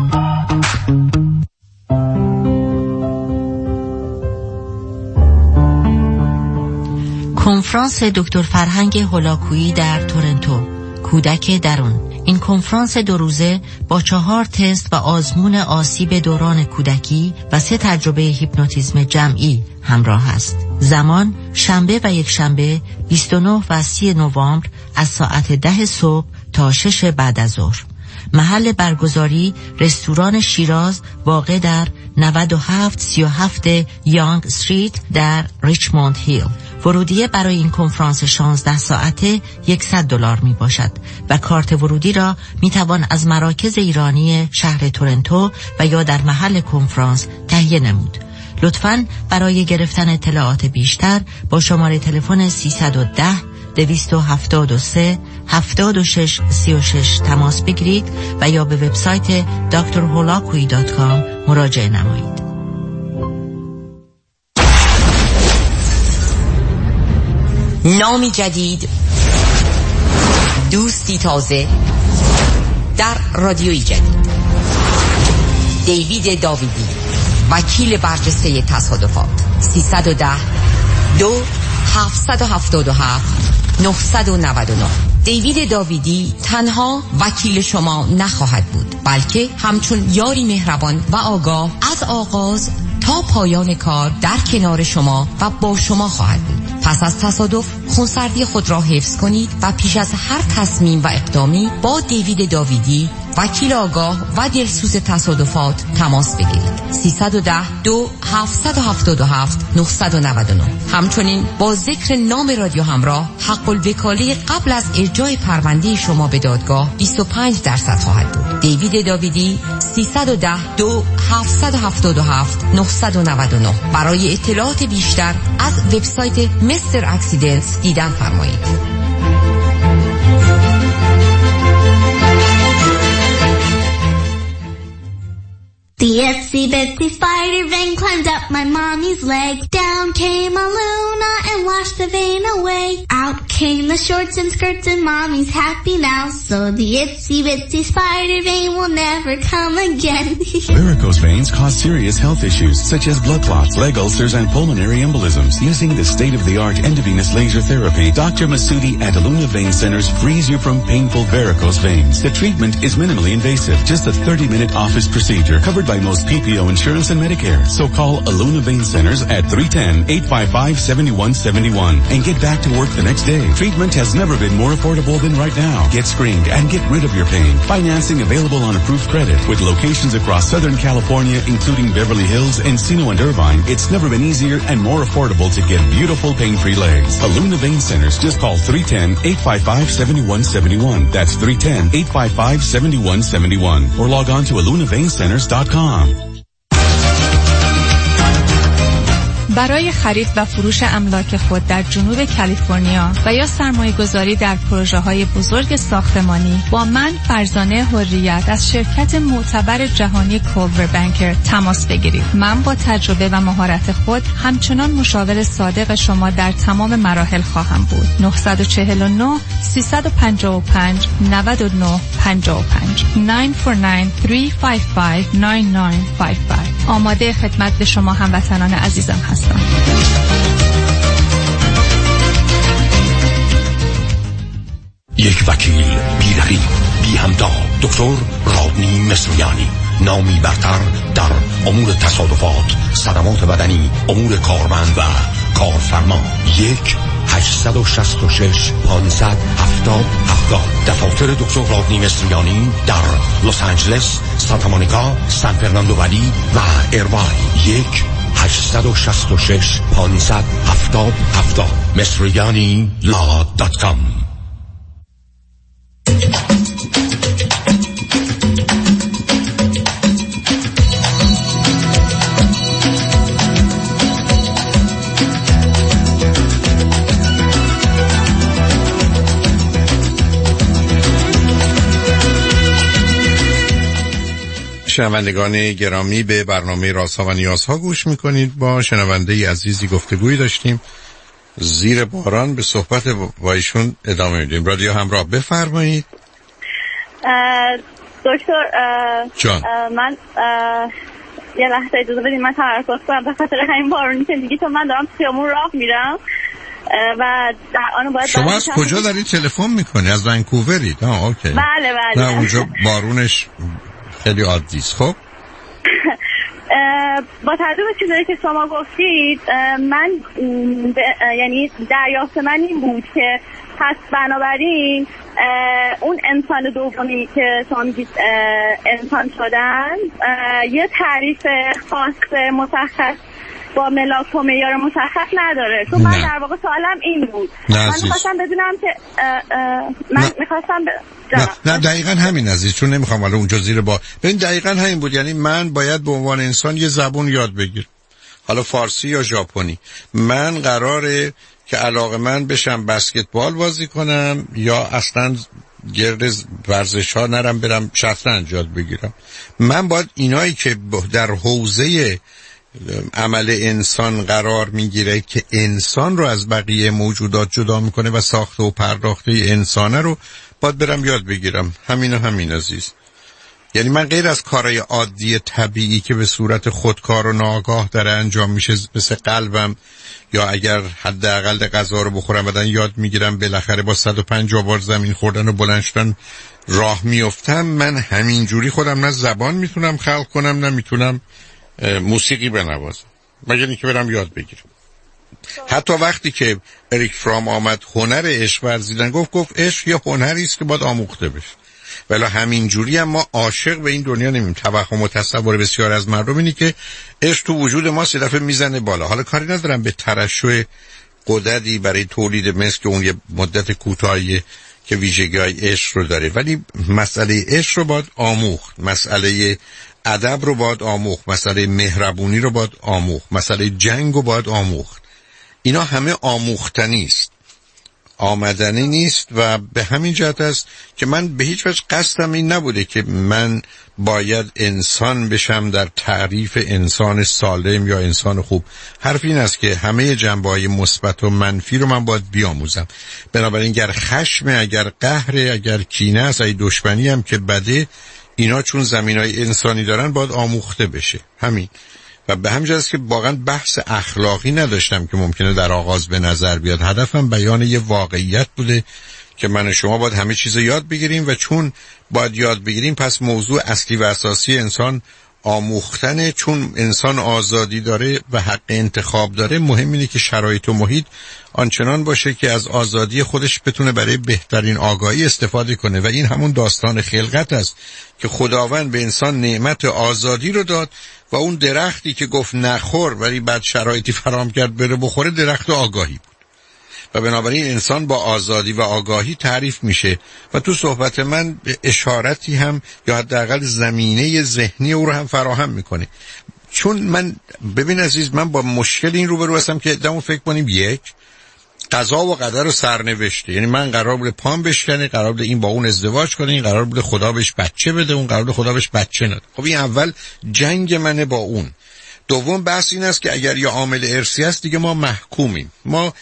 کنفرانس دکتر فرهنگ هولاکویی در تورنتو، کودک درون. این کنفرانس 2 روزه با 4 تست و آزمون آسیب دوران کودکی و 3 تجربه هیپنوتیزم جمعی همراه است. زمان شنبه و یک شنبه 29 و 30 نوامبر از ساعت 10 صبح تا 6 بعد از ظهر. محل برگزاری رستوران شیراز واقع در 9737 یانگ استریت در ریچموند هیل. ورودیه برای این کنفرانس 16 ساعته $100 می باشد و کارت ورودی را می توان از مراکز ایرانی شهر تورنتو و یا در محل کنفرانس تهیه نمود. لطفاً برای گرفتن اطلاعات بیشتر با شماره تلفن 310-223-7636 تماس بگیرید و یا به وبسایت drholakui.com مراجعه نمایید. نامی جدید، دوستی تازه در رادیویی جدید. دیوید داویدی، وکیل برجسته تصادفات. 310-2777-999. دیوید داویدی تنها وکیل شما نخواهد بود، بلکه همچون یاری مهربان و آگاه از آغاز تا پایان کار در کنار شما و با شما خواهد بود. پس از تصادف خونسردی خود را حفظ کنید و پیش از هر تصمیم و اقدامی با دیوید داویدی، وکیل آگاه و دلسوز تصادفات تماس بگیرید. 310-2777-999. همچنین با ذکر نام رادیو همراه حق الوکاله قبل از ارجاع پرونده شما به دادگاه 25% خواهد بود. دیوید داویدی 310-2777-999. برای اطلاعات بیشتر از وبسایت مستر اکسیدنتس دیدن فرمایید. The itsy bitsy spider vein climbed up my mommy's leg. Down came a Luna and washed the vein away. Out came the shorts and skirts and mommy's happy now. So the itsy bitsy spider vein will never come again. Varicose veins cause serious health issues such as blood clots, leg ulcers, and pulmonary embolisms. Using the state-of-the-art endovenous laser therapy, Dr. Masudi at Aluna Vein Centers frees you from painful varicose veins. The treatment is minimally invasive, just a 30-minute office procedure covered by most PPO insurance and Medicare. So call Aluna Vein Centers at 310-855-7171 and get back to work the next day. Treatment has never been more affordable than right now. Get screened and get rid of your pain. Financing available on approved credit with locations across Southern California, including Beverly Hills, Encino, and Irvine. It's never been easier and more affordable to get beautiful pain-free legs. Aluna Vein Centers. Just call 310-855-7171. That's 310-855-7171. Or log on to alunaveincenters.com. برای خرید و فروش املاک خود در جنوب کالیفرنیا و یا سرمایه گذاری در پروژه های بزرگ ساختمانی با من فرزانه حریت از شرکت معتبر جهانی کولور بانکر تماس بگیرید. من با تجربه و مهارت خود همچنان مشاور صادق شما در تمام مراحل خواهم بود. 949 355 9955 949-355-9955. آماده خدمت به شما هموطنان عزیزم هستم. یک وکیل بی رقیب، بی همتا، دکتر رادنی مصریانی، نامی برتر در امور تصادفات، صدمات بدنی، امور کارمند و کارفرما. 1-866-570-7070. دفاتر دکتر رادنی مصریانی در لس آنجلس، سانتا مونیکا، سان فرناندو ولی و ایرواین. 1-866-570-7070. مصریانی.com. شنوندگان گرامی، به برنامه رازها و نیازها گوش میکنید. با شنونده عزیزی گفتگویی داشتیم زیر باران، به صحبت با ایشون ادامه میدیم. رادیو همراه، بفرمایید. دکتر جان، من یه لحظه اجازه بدید من تمرکز کنم به خاطر همین بارونی که دیگه، تو من دارم خیابون راه میرم و در آن باید شما از کجا دارید تلفن میکنی؟ از ونکوورید؟ اوکی. بله. نه اونجا بارونش خیلی عادی است. خب با توجه به چیزایی که شما گفتید، من یعنی دریافت من این بود که پس بنابراین اون انسان دومی که شما میگید انسان شدن یه تعریف خاص مشخص با ملاک و معیار مشخص نداره. تو من در واقع سوالم این بود، من میخواستم بدونم که نه دقیقاً همین عزیز، چون نمیخوام حالا اونجا زیر ببین دقیقاً همین بود. یعنی من باید به عنوان انسان یه زبون یاد بگیرم، حالا فارسی یا ژاپنی. من قراره که علاقه‌مند بشم بسکتبال بازی کنم یا اصلاً گرد ورزش ها نرم برم شطرنج یاد بگیرم. من باید اینایی که در حوزه عمل انسان قرار میگیره که انسان رو از بقیه موجودات جدا میکنه و ساخته و پرداخته انسانه رو باید برم یاد بگیرم. همین عزیز. یعنی من غیر از کارهای عادی طبیعی که به صورت خودکار و ناآگاه داره انجام میشه، مثل قلبم، یا اگر حداقل غذا رو بخورم بعدن یاد میگیرم بالاخره با 150 بار زمین خوردن و بلند شدن راه میافتم، من همین جوری خودم نه زبان میتونم خلق کنم، نه میتونم موسیقی بنوازم، مگر اینکه برم یاد بگیرم. حتی وقتی که اریک فرام آمد هنر عشق ورزیدن گفت عشق یه هنری است که باید آموخته بشه. ولی همین جوری هم ما عاشق به این دنیا نمیم. توهم و تصور بسیار از مردم اینه که عشق تو وجود ما سه دفعه میزنه بالا. حالا کاری ندارم به ترشح قدرتی برای تولید مثل که اون یه مدت کوتاهی که ویژگی‌های عشق رو داره، ولی مسئله عشق رو باید آموخت، مسئله ادب رو باید آموخت، مسئله مهربونی رو باید آموخت، مسئله جنگ رو باید آموخت. اینا همه آموختنی است، آمدنی نیست. و به همین جهت است که من به هیچ وجه قصدم این نبوده که من باید انسان بشم در تعریف انسان سالم یا انسان خوب. حرف این است که همه جنبه‌های مثبت و منفی رو من باید بیاموزم. بنابراین اگر خشم، اگر قهر، اگر کینه است، اگر دشمنی هم که بده، اینا چون زمینهای انسانی دارن باید آموخته بشه. همین. و به همین جاست که واقعا بحث اخلاقی نداشتم که ممکنه در آغاز به نظر بیاد. هدفم بیان یه واقعیت بوده که من و شما باید همه چیز یاد بگیریم و چون باید یاد بگیریم پس موضوع اصلی و اساسی انسان آموختنه. چون انسان آزادی داره و حق انتخاب داره، مهم اینه که شرایط و محیط آنچنان باشه که از آزادی خودش بتونه برای بهترین آگاهی استفاده کنه. و این همون داستان خلقت است که خداوند به انسان نعمت آزادی رو داد و اون درختی که گفت نخور ولی بعد شرایطی فراهم کرد بره بخوره، درخت آگاهی بود. و بنابراین انسان با آزادی و آگاهی تعریف میشه و تو صحبت من اشارتی هم یا حداقل زمینه ذهنی او رو هم فراهم میکنه. چون من ببین عزیز، من با مشکل این روبرو هستم که دمون فکر کنیم یک قضا و قدر و سرنوشته، یعنی من قرار بود پام بشکنه، قرار بود این با اون ازدواج کنه، این قرار بود خدا بهش بچه بده، اون قرار بود خدا بهش بچه نده. خب این اول جنگ منه با اون. دوم بحث این است که اگر یا عامل ارثی است دیگه ما محکومیم. ما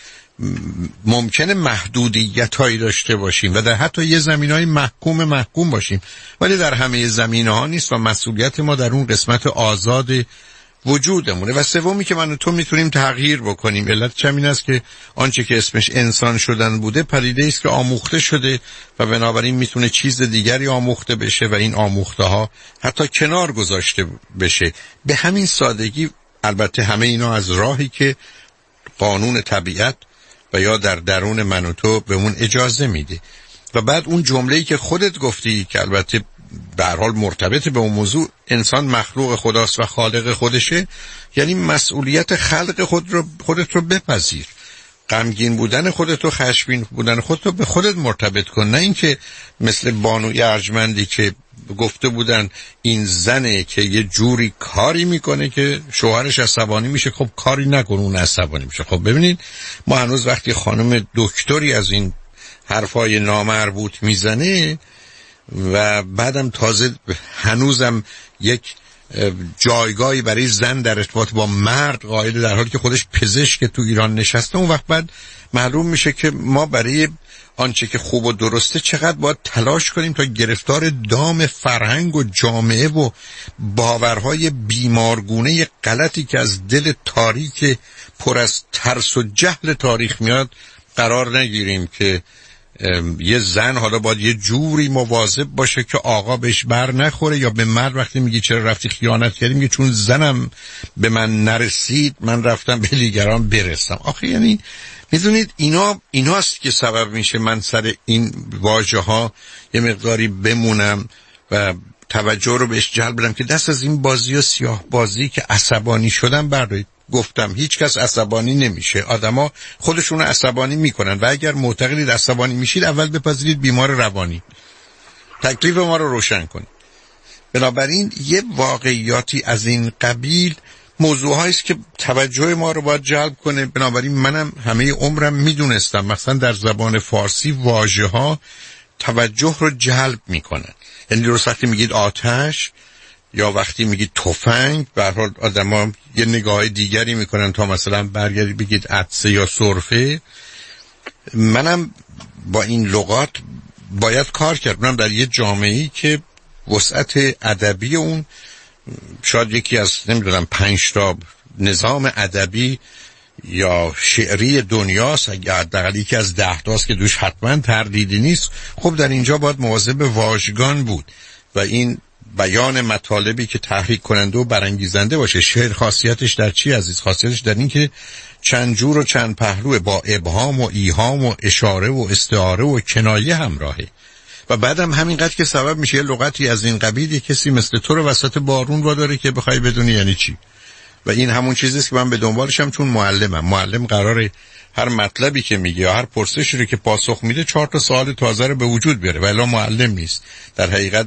ممکنه محدودیت هایی داشته باشیم و در حتی یه زمینهای محکوم باشیم، ولی در همه زمینه‌ها نیست و مسئولیت ما در اون قسمت آزاد وجودمونه. و سومی که من و تو میتونیم تغییر بکنیم. علت چم این است که آنچه که اسمش انسان شدن بوده پدیده است که آموخته شده و بنابراین میتونه چیز دیگری آموخته بشه و این آموخته ها حتی کنار گذاشته بشه. به همین سادگی. البته همه اینا از راهی که قانون طبیعت و یا در درون من و تو به اون اجازه میده. و بعد اون جمله‌ای که خودت گفتی که البته به هر حال مرتبط به اون موضوع، انسان مخلوق خداست و خالق خودشه، یعنی مسئولیت خلق خودت رو بپذیر. غمگین بودن خودت و خشمگین بودن خودت رو به خودت مرتبط کن، نه اینکه مثل بانوی ارجمندی که گفته بودن این زنه که یه جوری کاری میکنه که شوهرش عصبانی میشه. خب کاری نکن اون عصبانی میشه. خب ببینید ما هنوز وقتی خانم دکتری از این حرفای نامربوط میزنه و بعدم تازه هنوزم یک جایگاهی برای زن در ارتباط با مرد قائل، در حالی که خودش پزشک تو ایران نشسته، اون وقت بعد معلوم میشه که ما برای آنچه که خوب و درسته چقدر باید تلاش کنیم تا گرفتار دام فرهنگ و جامعه و باورهای بیمارگونه غلطی که از دل تاریک پر از ترس و جهل تاریخ میاد قرار نگیریم که یه زن حالا باید یه جوری مواظب باشه که آقا بهش بر نخوره، یا به مرد وقتی میگی چرا رفتی خیانت کردی میگه چون زنم به من نرسید من رفتم به دیگران برسم. آخه یعنی میدونید ایناست که سبب میشه من سر این واژه ها یه مقداری بمونم و توجه رو بهش جلب بدم که دست از این بازی و سیاه بازی که عصبانی شدن بردارید. گفتم هیچ کس عصبانی نمیشه، آدما خودشون عصبانی میکنن و اگر معتقدید عصبانی میشید اول بپذیرید بیمار روانی. تکلیف ما رو روشن کنید. بنابراین یه واقعیاتی از این قبیل موضوعهایی است که توجه ما رو باید جلب کنه. بنابراین منم همه عمرم میدونستم مثلا در زبان فارسی واژه ها توجه رو جلب میکنن. یعنی درست وقتی میگید آتش یا وقتی میگید تفنگ، به هر حال آدما یه نگاه دیگری میکنن تا مثلا برگردی بگید عطسه یا سرفه. منم با این لغات باید کار کرد. منم در یه جامعه‌ای که وسعت ادبی اون شاید یکی از نمیدونم 5 تا نظام ادبی یا شعری دنیاست، یا حداقل یکی از 10 تاست که دوش حتما تردیدی نیست. خب در اینجا باید مواظب واژگان بود و این بیان مطالبی که تحریک کننده و برانگیزنده باشه. شعر خاصیتش در چی عزیز؟ خاصیتش در این که چند جور و چند پهلوه، با ابهام و ایهام و اشاره و استعاره و کنایه همراهه. و بعدم همینقدر که سبب میشه یه لغتی از این قبیل کسی مثل تو رو وسط بارون واداره که بخوای بدونی یعنی چی. و این همون چیزیست که من به دنبالشم، چون معلم قراره هر مطلبی که میگه یا هر پرسشی رو که پاسخ میده 4 تا سوال تازه رو به وجود بیاره. ولی معلم نیست، در حقیقت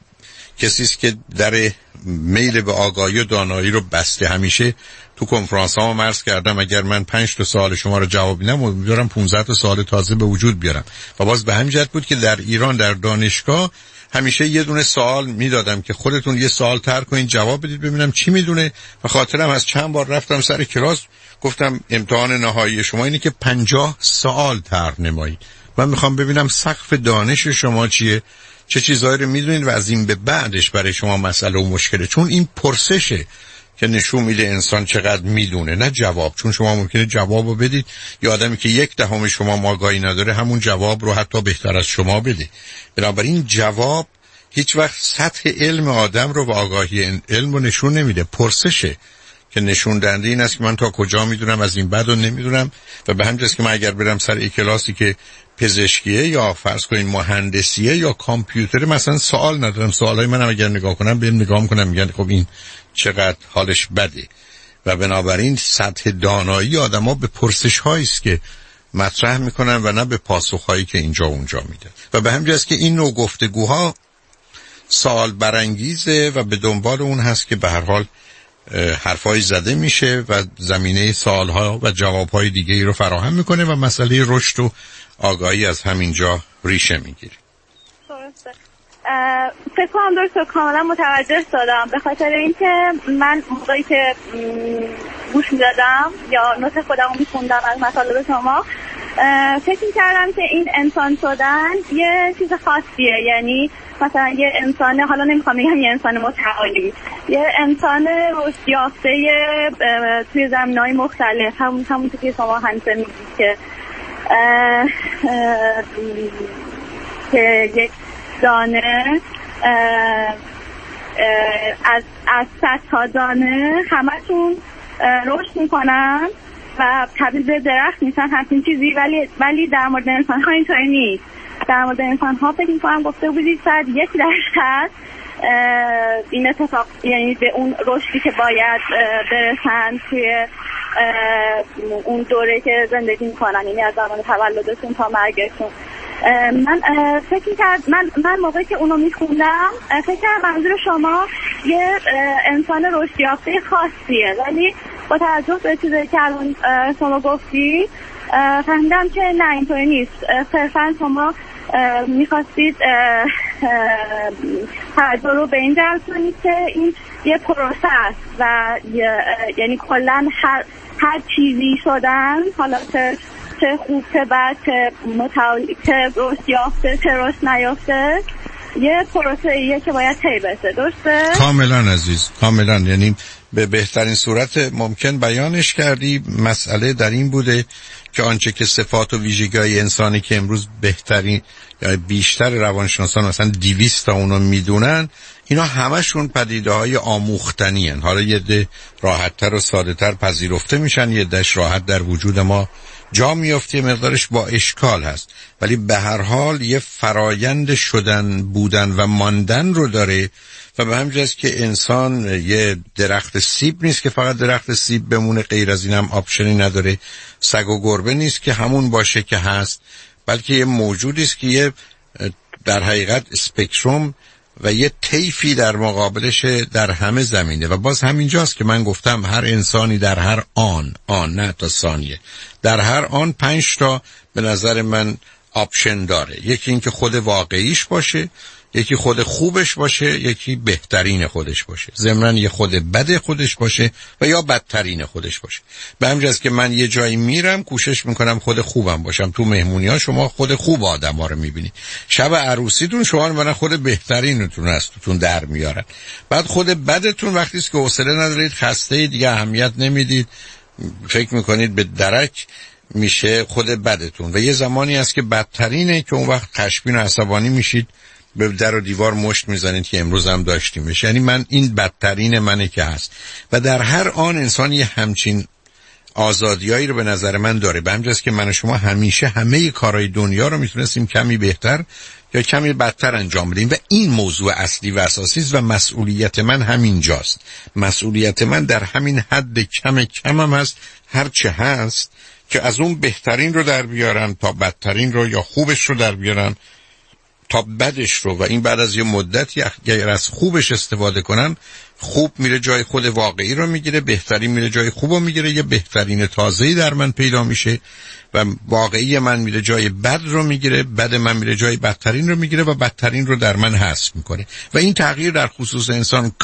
کسی است که در میل به آگاهی و دانایی رو بسته. همیشه تو کنفرانس‌ها عرض کردم اگر من 5 تا سوال شما رو جواب میدم امیدوارم 15 تا سوال تازه به وجود بیارم. و باز به همین جهت بود که در ایران در دانشگاه همیشه یه دونه سوال میدادم که خودتون یه سوال طرح کنین جواب بدید ببینم چی میدونه. و خاطرم از چند بار رفتم سر کلاس گفتم امتحان نهایی شما اینه که 50 سوال طرح نمایید. من میخوام ببینم سقف دانش شما چیه، چه چیزایی رو میدونید و از این به بعدش برای شما مسئله و مشکله. چون این پرسشه که نشون میده انسان چقدر میدونه، نه جواب. چون شما ممکنه جوابو بدید یا آدمی که 1/10 شما آگاهی نداره همون جواب رو حتی بهتر از شما بده. بنابراین جواب هیچ وقت سطح علم آدم رو و آگاهی علم رو نشون نمیده. پرسشه که نشون دهنده این است که من تا کجا میدونم، از این بعد رو نمیدونم. و به همین جاست که من اگر برم سر یک کلاسی که پزشکیه یا فرض کنین مهندسیه یا کامپیوتر مثلا سوال ندارم، سوالای منم اگر نگاه کنم بهم نگاه میکنم میگن خب این چقدر حالش بده. و بنابراین سطح دانایی آدم‌ها به پرسش‌هایی است که مطرح میکنن و نه به پاسخ‌هایی که اینجا اونجا میدن. و به همین جاست که این نوع گفتگوها سوال برانگیزه و به دنبال اون هست که به هر حال حرفای زده میشه و زمینه سوالها و جوابهای دیگه ای رو فراهم میکنه و مسئله رشد و آگاهی از همینجا ریشه میگیره. درسته. فکر کنم درسته، کاملا متوجه شدم. به خاطر اینکه من موقعی که گوش میدادم یا نوت خودم رو میخوندم از مطالب شما فکر میکردم که این انسان شدن یه چیز خاصیه. یعنی مثلا یه انسان، حالا نمیخوام بگم یه انسان متعالی، یه انسان رشد یافته توی زمینه‌های مختلف، همون که شما همیشه میگید که یک دانه از 100 تا دانه همشون رشد میکنن و تبدیل به درخت میشن، همچین چیزی. ولی در مورد انسان ها اینطوری نیست. در مورد انسان ها فکر میکنم گفته بودید شاید 1% این اتفاق، یعنی به اون رشدی که باید برسن توی اون دوره که زندگی میکنن، یعنی از زمان تولدشون تا مرگشون. من موقعی که اونو میخوندم فکر کردم منظور شما یه انسان رشد یافته خاصیه، ولی با توجه به چیزی که الان شما گفتی فهمیدم که نه اینطوری نیست. صرفا شما میخواستید توجه رو به این جلب کنید که این یه پروسه است و یعنی کلن هر چیزی شدن، حالا چه خوب چه بد چه رشد یافته چه رشد نیافته، یه پروسه ایه که باید طی بشه. درسته؟ کاملا عزیز، کاملا. یعنی به بهترین صورت ممکن بیانش کردی. مسئله در این بوده که آنچه که صفات و ویژگی‌های انسانی که امروز بهترین یا بیشتر روانشناسان مثلا 200 تا اونو میدونن، اینا همشون پدیده‌های آموختنی هن. حالا یه ده راحت‌تر و ساده‌تر پذیرفته میشن، یه دهش راحت در وجود ما جا میافته، مقدارش با اشکال هست، ولی به هر حال یه فرایند شدن، بودن و ماندن رو داره. و به همین جاست که انسان یه درخت سیب نیست که فقط درخت سیب بمونه، غیر از این هم آپشنی نداره. سگ و گربه نیست که همون باشه که هست، بلکه یه موجودی است که یه در حقیقت اسپکتروم و یه طیفی در مقابلش در همه زمینه. و باز همینجاست که من گفتم هر انسانی در هر آن نه تا ثانیه، در هر آن 5 تا به نظر من آپشن داره. یکی این که خود واقعیش باشه، یکی خود خوبش باشه، یکی بهترین خودش باشه، ضمناً یه خود بد خودش باشه و یا بدترین خودش باشه. به همین جاست که من یه جایی میرم کوشش میکنم خود خوبم باشم. تو مهمونی‌ها شما خود خوب آدم‌ها رو میبینید، شب عروسیتون شما رو خود بهترینتون هستون در میارن. بعد خود بدتون وقتی است که حوصله ندارید، خسته دیگه اهمیت نمیدید، فکر میکنید به درک میشه خود بدتون. و یه زمانی هست که بدترینه که اون وقت خشمگین و عصبانی میشید، به در و دیوار مشت میزنید که امروز هم داشتیمش. یعنی من این بدترین منه که هست. و در هر آن انسان یه همچین آزادیایی رو به نظر من داره. به همین جاست که من و شما همیشه همه کارهای دنیا رو میتونستیم کمی بهتر یا کمی بدتر انجام بدیم و این موضوع اصلی و اساسی است و مسئولیت من همین جاست. مسئولیت من در همین حد کمم هست، هر چه هست، که از اون بهترین رو در بیارم تا بدترین رو، یا خوبش رو در بیارم تا بدش رو. و این بعد از یه مدتی اگر از خوبش استفاده کنم، خوب میره جای خود واقعی رو میگیره، بهترین میره جای خوب رو میگیره، یه بهترین تازه‌ای در من پیدا میشه و واقعی من میره جای بد رو میگیره، بد من میره جای بدترین رو میگیره و بدترین رو در من حذف میکنه. و این تغییر در خصوص انسان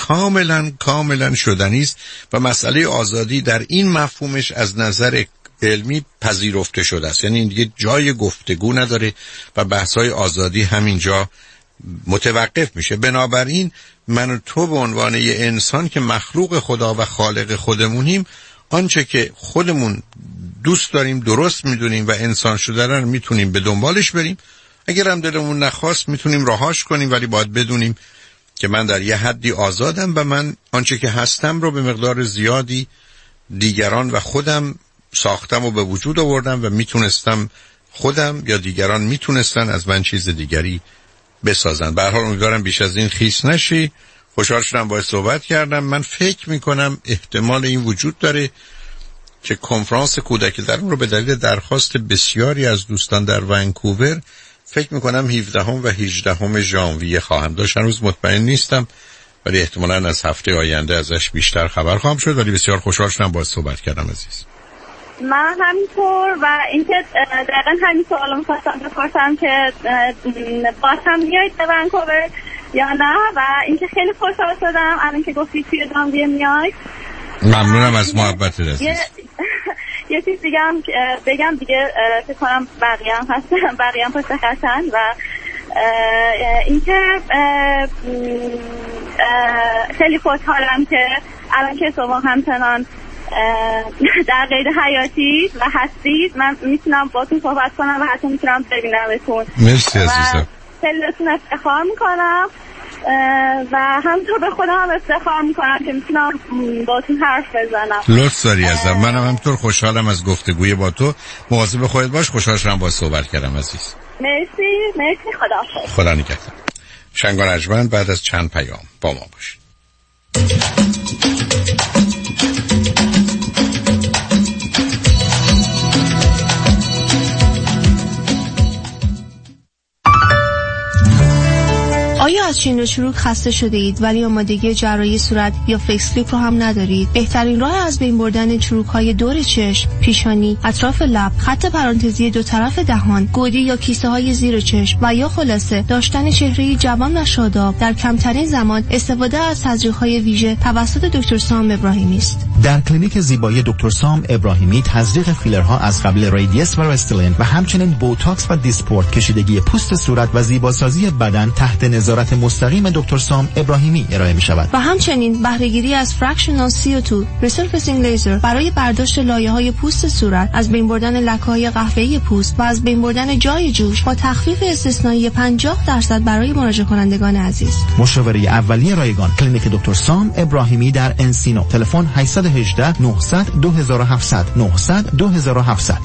کاملا شدنی است و مسئله آزادی در این مفهومش از نظر علمی پذیرفته شده است. یعنی این دیگه جای گفتگو نداره و بحث‌های آزادی همینجا متوقف میشه. بنابراین من و تو به عنوان یه انسان که مخلوق خدا و خالق خودمونیم، آنچه که خودمون دوست داریم، درست میدونیم و انسان شدن رو میتونیم به دنبالش بریم. اگر هم دلمون نخواست میتونیم رهاش کنیم، ولی باید بدونیم که من در یه حدی آزادم و من آنچه که هستم رو به مقدار زیادی دیگران و خودم ساختم و به وجود آوردم و میتونستم خودم یا دیگران میتونستن از من چیز دیگری بسازن. به هر حال امیدوارم بیش از این خیس نشی. خوشحال شدم باهات صحبت کردم. من فکر میکنم احتمال این وجود داره که کنفرانس کودک درون رو به دلیل درخواست بسیاری از دوستان در ونکوور فکر میکنم 17 و 18 ژانویه خواهم داشت. هنوز مطمئن نیستم، ولی احتمالاً از هفته آینده ازش بیشتر خبر خواهم شد. ولی بسیار خوشحال شدم باهات صحبت کردم عزیز. من همینطور. و اینکه دقیقا همین سوال رو می‌خواستم بپرسم که باز هم میایید به ونکوور یا نه، و اینکه خیلی خوشحال شدم الان که گفتی توی ژانویه میایید. ممنونم از محبت عزیز. یه چیز دیگه هم بگم دیگه، فکر کنم بقیه هم هستن، بقیه هم پشت خطن. و اینکه خیلی خوشحالم که الان که شما همچنان در قید حیاتی و هستید، من میتونم باتون صحبت کنم و حتی میتونم ببینمتون. مرسی عزیزم. خیلی بهتون افتخار میکنم و همینطور به خودم هم افتخار میکنم که میتونم باتون حرف بزنم. لطف داری ازم. منم همینطور خوشحالم از گفتگوی با تو. مواظب خودت باش. خوشحال شدم با صحبت کردم عزیز. مرسی. خدا نگهدار. شنگ و نجمن بعد از چند پیام با ما باشید. آیا از چین و چروک خسته شده اید ولی آمادگی جراحی صورت یا فیس لیفت رو هم ندارید؟ بهترین راه از بین بردن چروک‌های دور چشم، پیشانی، اطراف لب، خط پرانتزی دو طرف دهان، گودی یا کیسه‌های زیر چشم و یا خلاصه داشتن چهره جوان و شاداب در کمترین زمان استفاده از تزریق‌های ویژه توسط دکتر سام ابراهیمی است. در کلینیک زیبایی دکتر سام ابراهیمی تزریق فیلرها از قبیل ریدیس و رستلین و همچنین بوتاکس و دیسپورت، کشیدگی پوست صورت و زیباسازی بدن تحت نظارت مستقیم دکتر سام ابراهیمی ارائه می شود. و همچنین بهره‌گیری از فرکشنال CO2 ریسرفیسینگ لیزر برای برداشت لایه‌های پوست صورت، از بین بردن لکه‌های قهوه‌ای پوست و از بین بردن جای جوش با تخفیف استثنایی 50% برای مراجعه کنندگان عزیز. مشاوره اولیه رایگان کلینیک دکتر سام ابراهیمی در انسینو. تلفن 818 900 2700 900 2700.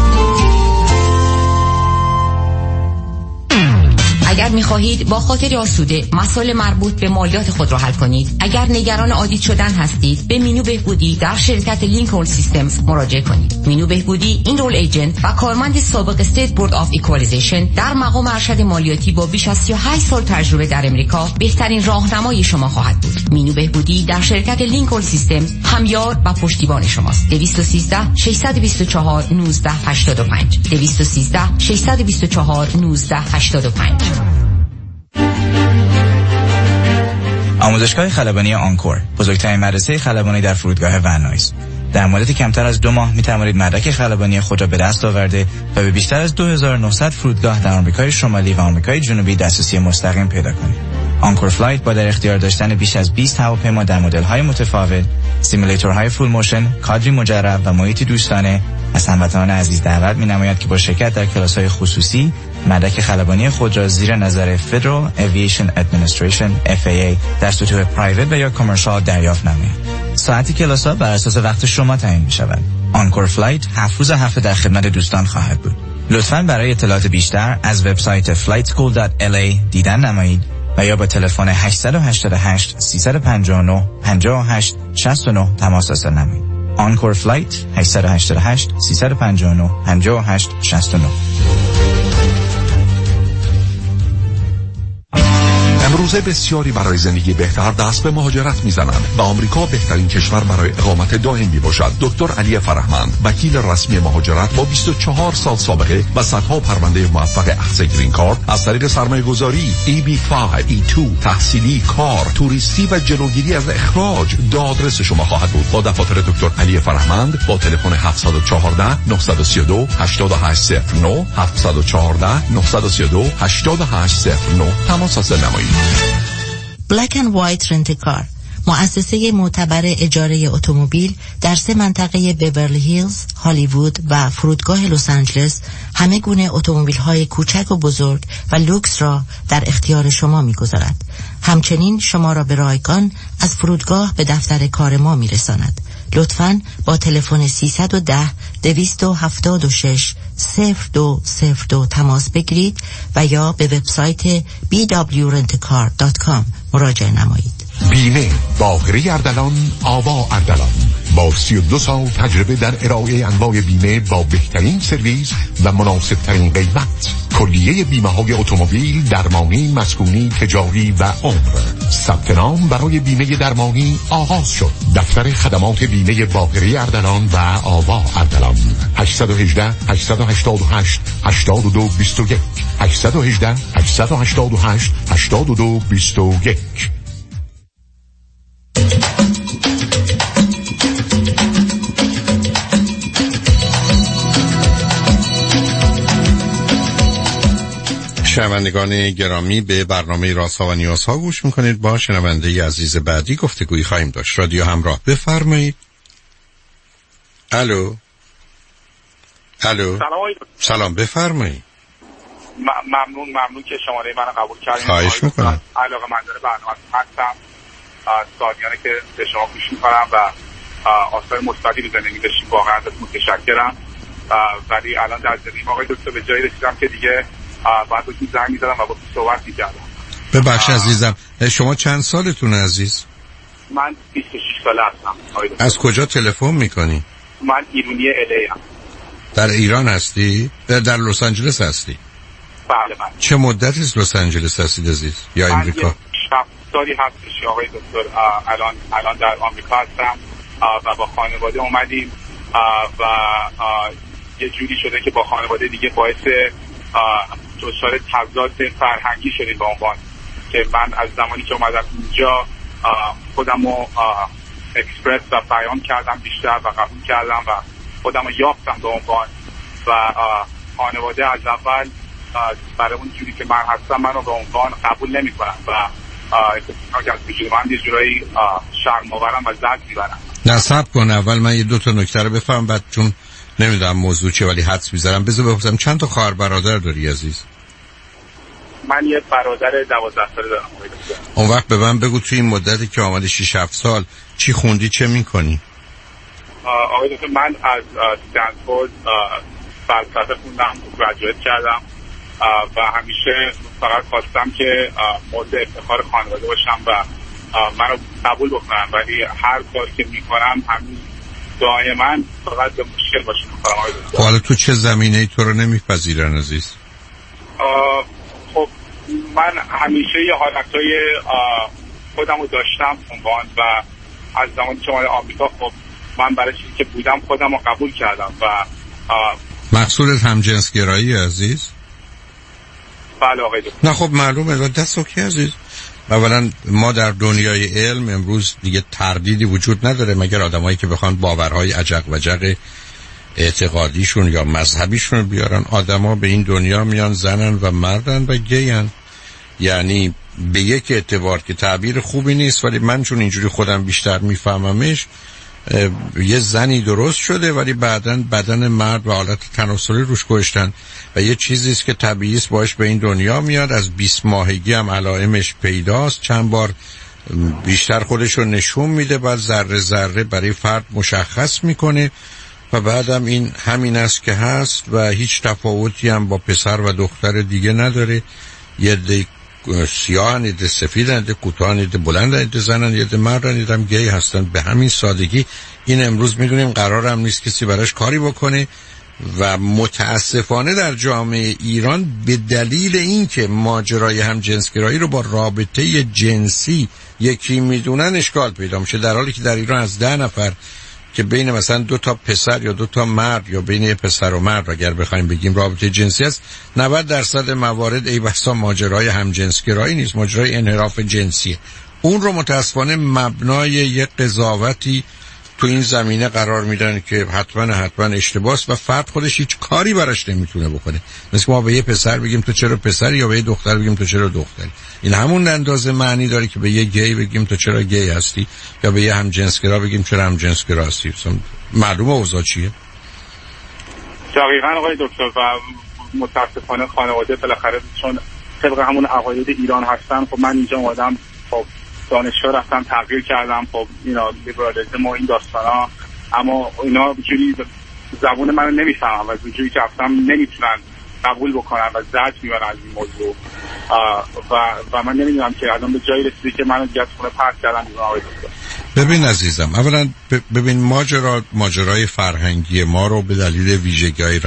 اگر می‌خواهید با خاطر آسوده مسائل مربوط به مالیات خود را حل کنید، اگر نگران آدیت شدن هستید، به مینو بهبودی در شرکت لینکلن سیستمز مراجعه کنید. مینو بهبودی اینرول ایجنت و کارمند سابق استیت بورد آف ایکوالیزیشن در مقام ارشد مالیاتی با بیش از 38 سال تجربه در امریکا بهترین راهنمای شما خواهد بود. مینو بهبودی در شرکت لینکلن سیستمز همیار و پشتیبان شماست. 213 624 1985 213 624 1985. آموزشگاه خلبانی آنکور، بزرگترین مدرسه خلبانی در فرودگاه ونایس. در مدت کمتر از 2 ماه می توانید مدرک خلبانی خود را به دست آورده و به بیشتر از 2900 فرودگاه در آمریکای شمالی و آمریکای جنوبی دسترسی مستقیم پیدا کنید. آنکور فلایت با در اختیار داشتن بیش از 20 هواپیما در مدل‌های متفاوت، سیمولیتورهای فول موشن، کادری مجرب و محیطی دوستانه از هموطنان عزیز دعوت می‌نماید که با شرکت در کلاس‌های خصوصی مدرک خلبانی خود را زیر نظر Federal Aviation Administration FAA در سطوح پرایوت و یا کامرشال دریافت نمایید. ساعتی کلاس‌ها بر اساس وقت شما تعیین می‌شود. آنکور فلایت 7 روز هفته در خدمت دوستان خواهد بود. لطفاً برای اطلاعات بیشتر از وبسایت flightschool.la دیدن نمایید و یا با تلفن 888 359 58 69 تماس رسانی نمایید. آنکور فلایت 888 359 58 69. امروزه بسیاری برای زندگی بهتر دست به مهاجرت میزنند و آمریکا بهترین کشور برای اقامت دائم میباشد. دکتر علی فرهمند، وکیل رسمی مهاجرت با 24 سال سابقه و صدها پرونده موفق اخذ گرین کارت از طریق سرمایه‌گذاری، EB5، E2، تحصیلی، کار، توریستی و جلوگیری از اخراج دادرس شما خواهد بود. با دفاتر دکتر علی فرهمند با تلفن 714 932 8809 714 932 8809 تماس نمایید. بلک اند وایت رنت کار، مؤسسه معتبر اجاره اتومبیل در 3 منطقه بیورلی هیلز، هالیوود و فرودگاه لس آنجلس همه گونه اتومبیل‌های کوچک و بزرگ و لوکس را در اختیار شما می‌گذارد. همچنین شما را به رایگان از فرودگاه به دفتر کار ما می‌رساند. لطفاً با تلفن 310-276-0202 تماس بگیرید و یا به وبسایت bwrentcar.com مراجعه نمایید. بیمه باقری اردلان، آوا اردلان، با 32 سال تجربه در ارائه انواع بیمه با بهترین سرویس و مناسب ترین قیمت. کلیه بیمه های اتومبیل، درمانی، مسکونی، تجاری و عمر. ثبت نام برای بیمه درمانی آغاز شد. دفتر خدمات بیمه باقری اردلان و آوا اردلان. 818 888 8221 818 888 8221. شنوندگان گرامی، به برنامه رازها و نیازها گوش میکنید. با شنونده عزیز بعدی گفتگویی خواهیم داشت. رادیو همراه، بفرمایید. الو. سلام، بفرمایید. ممنون که شماره من قبول کردید. خواهش میکنم. علاقه مندان برنامه هستم. سالیانه که به شما گوش میکنم و آثار مثبتی به زندگی داشتیم. واقعا ازتون متشکرم. ولی الان در زندگیم آقای دکتر به جایی رسیدم که دیگه بعد بهتون زنگ می‌زدم و با صحبت می‌کردم. ببخشید عزیزم، شما چند سالتونه عزیز؟ من 26 ساله هستم. از کجا تلفن می‌کنی؟ من ایرانی الی ام. در ایران هستی؟ در لس آنجلس هستی؟ بله. چه مدتی از لس آنجلس هستید عزیز یا امریکا؟ 7 سالی هستش آقای دکتر. الان در آمریکا هستم و با خانواده اومدیم و یه جوری شده که با خانواده دیگه باعث دچار تضاد فرهنگی شدیم به عنوان که من از زمانی که اومدم اینجا خودم رو اکسپرس و بیان کردم بیشتر و قبول کردم و خودم رو یافتم به عنوان و خانواده از اول برای اون جوری که من هستم من رو به عنوان قبول نمی کنم و من یه جورایی شرم‌آورم و زد میبرم. نصب کن اول من یه 2 نکته رو بفهم، بعد چون نمیدونم موضوع چیه ولی حدس می‌زنم بذار بپرسم چند تا خواهر برادر داری عزیز؟ من یه برادر 12 ساله دارم. اون وقت به من بگو توی این مدتی که آمدی 6-7 سال چی خوندی، چه می‌کنی؟ آقای دکتر من از استنفورد فلسفه خوندم، گریجویت کردم و همیشه فقط خواستم که مورد افتخار خانواده باشم و منو قبول بکنن، ولی هر کاری که می‌کنم همین دائما فقط به مشکل باشه می‌کنم. حالا تو چه زمینه‌ای تو رو نمیپذیرن عزیز؟ خب من همیشه یه حالتهای خودم رو داشتم عنوان و از زمانی که اومدم آمریکا خب من برای چیزی که بودم خودم رو قبول کردم و مقصودت همجنسگرایی عزیز؟ بله آقای دکتر. نه خب معلومه، دست اوکی عزیز. اولا ما در دنیای علم امروز دیگه تردیدی وجود نداره مگر آدمایی که بخوان باورهای عجق و جق اعتقادیشون یا مذهبیشون بیارن. آدما به این دنیا میان زنن و مردن و گین، یعنی به یک اعتبار که تعبیر خوبی نیست ولی من چون اینجوری خودم بیشتر میفهممش، یه زنی درست شده ولی بعداً بدن مرد و حالت تناسلی روش گذاشتن و یه چیزی است که طبیعی است باش به این دنیا میاد. از 20 ماهگی هم علائمش پیداست، چند بار بیشتر خودش رو نشون میده، بعد ذره ذره برای فرد مشخص میکنه و بعدم این همین است که هست و هیچ تفاوتی هم با پسر و دختر دیگه نداره. یه عده سیاهن، یه عده سفیدن، یه عده کوتاهن، یه عده بلندن، یه عده زنن، یه عده مردن، یه عده هم گی هستن. به همین سادگی این امروز میدونیم قرار هم نیست کسی براش کاری بکنه و متاسفانه در جامعه ایران به دلیل اینکه ماجرای همجنسگرایی رو با رابطه جنسی یکی میدونن اشکال پیدا میشه، در حالی که در ایران از 10 نفر که بین مثلا 2 تا پسر یا 2 تا مرد یا بین پسر و مرد اگر بخوایم بگیم رابطه جنسی است، 90% موارد ای بسا ماجرای همجنسگرایی نیست، ماجرای انحراف جنسیه. اون رو متاسفانه مبنای یک قضاوتی تو این زمینه قرار میدن که حتما اشتباهه و فرد خودش هیچ کاری براش نمیتونه بکنه. مثل ما به یه پسر بگیم تو چرا پسری یا به یه دختر بگیم تو چرا دختری. این همون اندازه معنی داره که به یه گی بگیم تو چرا گی هستی یا به یه همجنسگرا بگیم چرا همجنسگرا هستی. معلومه اوضاع چیه؟ دقیقاً آقای دکتر. و متاسفانه خانواده بالاخره چون طبق همون عقاید ایران هستن، خب من اینجا اومدم، خب دانشگاه رفتم تغییر کردم، خب اینا لیبرالیسم و این داستانا، اما اینا جوری زبون منو نمیفهمن و جوری که رفتم نمیتونن قبول بکنن و زجر میبرن از این موضوع و من نمیدونم که الان به جایی رسیدی که منو دیگه از خونه پرت کردن. ببین عزیزم، اولا ببین ماجرای فرهنگی ما رو به دلیل ویژگی‌های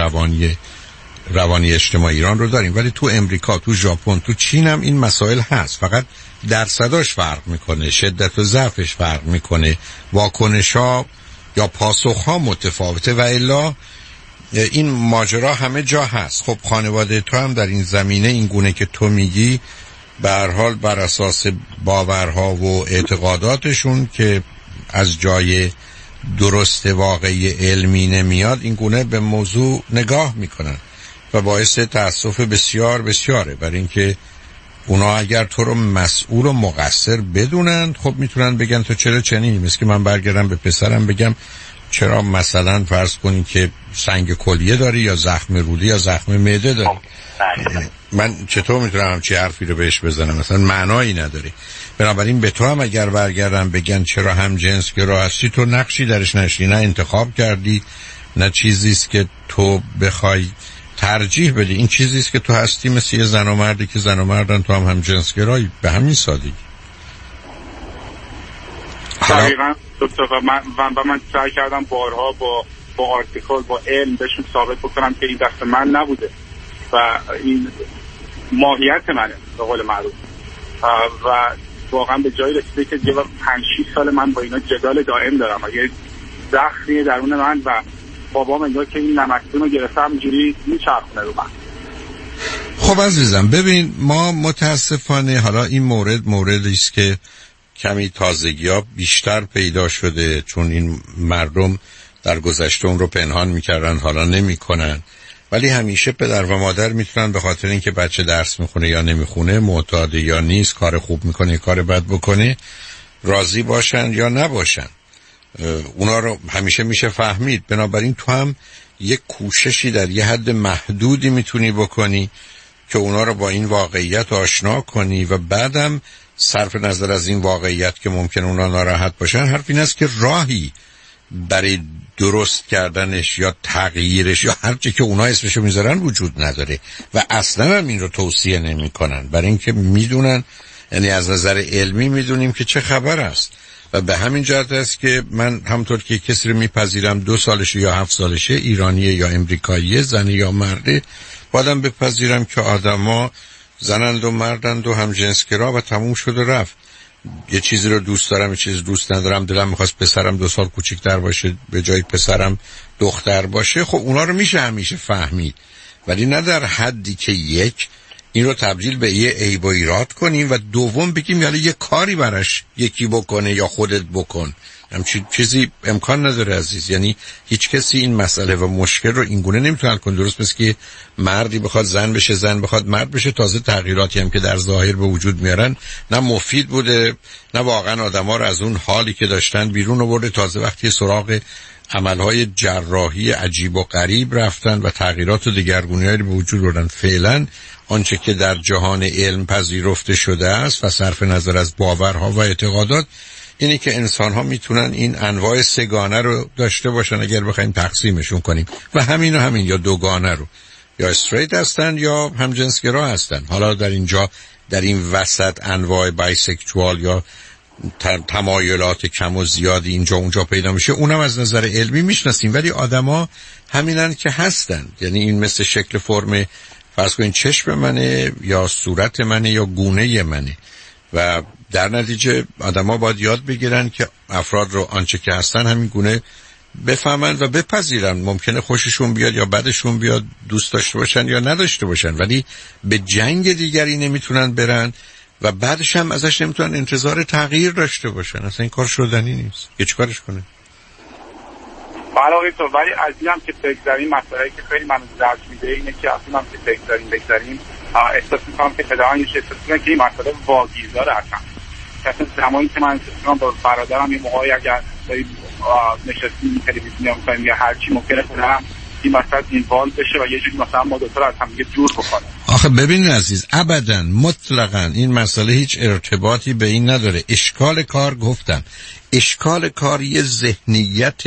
روانی اجتماعی ایران رو داریم، ولی تو امریکا، تو ژاپن، تو چین هم این مسائل هست، فقط درصداش فرق میکنه، شدت و ضعفش فرق میکنه، واکنش‌ها یا پاسخ‌ها متفاوته و الا این ماجرا همه جا هست. خب خانواده تو هم در این زمینه این گونه که تو میگی به هر حال بر اساس باورها و اعتقاداتشون که از جای درست واقعی علمی نمیاد این گونه به موضوع نگاه میکنن و باعث تأسف بسیار بسیاره. برای اینکه اونا اگر تو رو مسئول و مقصر بدونن، خب میتونن بگن تو چرا چنینی. مثل که من برگردم به پسرم بگم چرا مثلا فرض کنین که سنگ کلیه داری یا زخم روده یا زخم معده داری، من چطور میتونم همچی حرفی رو بهش بزنم؟ مثلا معنایی نداره. بنابراین به تو هم اگر برگردم بگن چرا هم جنس گرا هستی، تو نقشی درش نشی، نه انتخاب کردی، نه چیزیست که تو بخوای ترجیح بدی. این چیزیست که تو هستی، مثل یه زن و مردی که زن و مردن، تو هم جنس گرایی، به همین سادگی. دقیقاً دکتر. و من سعی کردم بارها با آرتیکل، با علم بهشون ثابت بکنم که این دست من نبوده و این ماهیت منه به قول معروف و واقعا به جایی رسیده که 5-6 سال من با اینا جدال دائم دارم و یه زخمی درون من و بابام انگار که این نمکدون رو گرفته همینجوری میچرخونه رو من. خب عزیزم ببین، ما متاسفانه حالا این موردی است که کمی تازگی‌ها بیشتر پیدا شده، چون این مردم در گذشته اون رو پنهان میکردن، حالا نمیکنن، ولی همیشه پدر و مادر میتونن به خاطر اینکه بچه درس میخونه یا نمیخونه، معتاد یا نیست، کار خوب میکنه یا کار بد بکنه، راضی باشن یا نباشن. اونا رو همیشه میشه فهمید. بنابراین تو هم یک کوششی در یه حد محدودی میتونی بکنی که اونا رو با این واقعیت آشنا کنی و بعدم صرف نظر از این واقعیت که ممکن اونا ناراحت باشن، حرف این است که راهی برای درست کردنش یا تغییرش یا هر چی که اونا اسمشو میذارن وجود نداره و اصلا هم این رو توصیه نمی کنن، برای اینکه میدونن، یعنی از نظر علمی میدونیم که چه خبر است و به همین جهت است که من همطور که کسی رو میپذیرم 2 سالشه یا 7 سالشه، ایرانیه یا امریکاییه، زنی یا مرده، بعدم بپذیرم که آدما زنند و مردند و همجنسگرا و تموم شد و رفت. یه چیزی رو دوست دارم، یه چیز دوست ندارم، دلم میخواست پسرم 2 سال کوچیک‌تر باشه به جای پسرم دختر باشه، خب اونا رو میشه همیشه فهمید، ولی نه در حدی که یک این رو تبدیل به یه عیب و ایراد کنیم و دوم بگیم یعنی یه کاری براش یکی بکنه یا خودت بکن. همچین چیزی امکان نداره عزیز. یعنی هیچ کسی این مسئله و مشکل رو اینگونه نمیتونه حل کنه. درست مثل که مردی بخواد زن بشه، زن بخواد مرد بشه، تازه تغییراتی هم که در ظاهر به وجود میارن نه مفید بوده، نه واقعا آدما رو از اون حالی که داشتن بیرون آورده. تازه وقتی سراغ عملهای جراحی عجیب و غریب رفتن و تغییرات و دگرگونی‌هایی به وجود آوردن، فعلا آنچه که در جهان علم پذیرفته شده است و صرف نظر از باورها و اعتقادات اینی که انسان ها میتونن این انواع سگانه رو داشته باشن اگر بخوایم تقسیمشون کنیم و همین و همین، یا دوگانه رو، یا استریت هستن یا همجنسگرا هستن. حالا در اینجا در این وسط انواع بایسکشوال یا تمایلات کم و زیادی اینجا اونجا پیدا میشه، اونم از نظر علمی میشناسیم، ولی آدما همینن که هستن. یعنی این مثل شکل فرم فرض کنین چشم منه یا صورت منه یا گونه منه و در نتیجه آدما باید یاد بگیرن که افراد رو آنچه که هستن همین گونه بفهمن و بپذیرن. ممکنه خوششون بیاد یا بدشون بیاد، دوست داشته باشن یا نداشته باشن، ولی به جنگ دیگری نمیتونن برن و بعدش هم ازش نمیتونن انتظار تغییر داشته باشن. اصلا این کار شدنی نیست. یه چیکارش کنه؟ علاوه تو ولی از اینم که بگذاریم مسئله که خیلی منو درد میده اینه که اصلا هم که بگذاریم احساس میکنم که پدران یه احساس میکنم که این مسئله واگیرداره. اصلا زمانی که من احساس میکنم با برادرم یه موقعی اگر نشستیم تلویزیون میکنیم یا هرچی ممکنه کنم این مسئله اینوالو بشه و یه جوری مثلا ما دوتا از هم دیگه جور بکنیم. آخه ببین عزیز، ابداً مطلقاً این مسئله هیچ ارتباطی به این نداره. اشکال کار گفتم، اشکال کار یه ذهنیت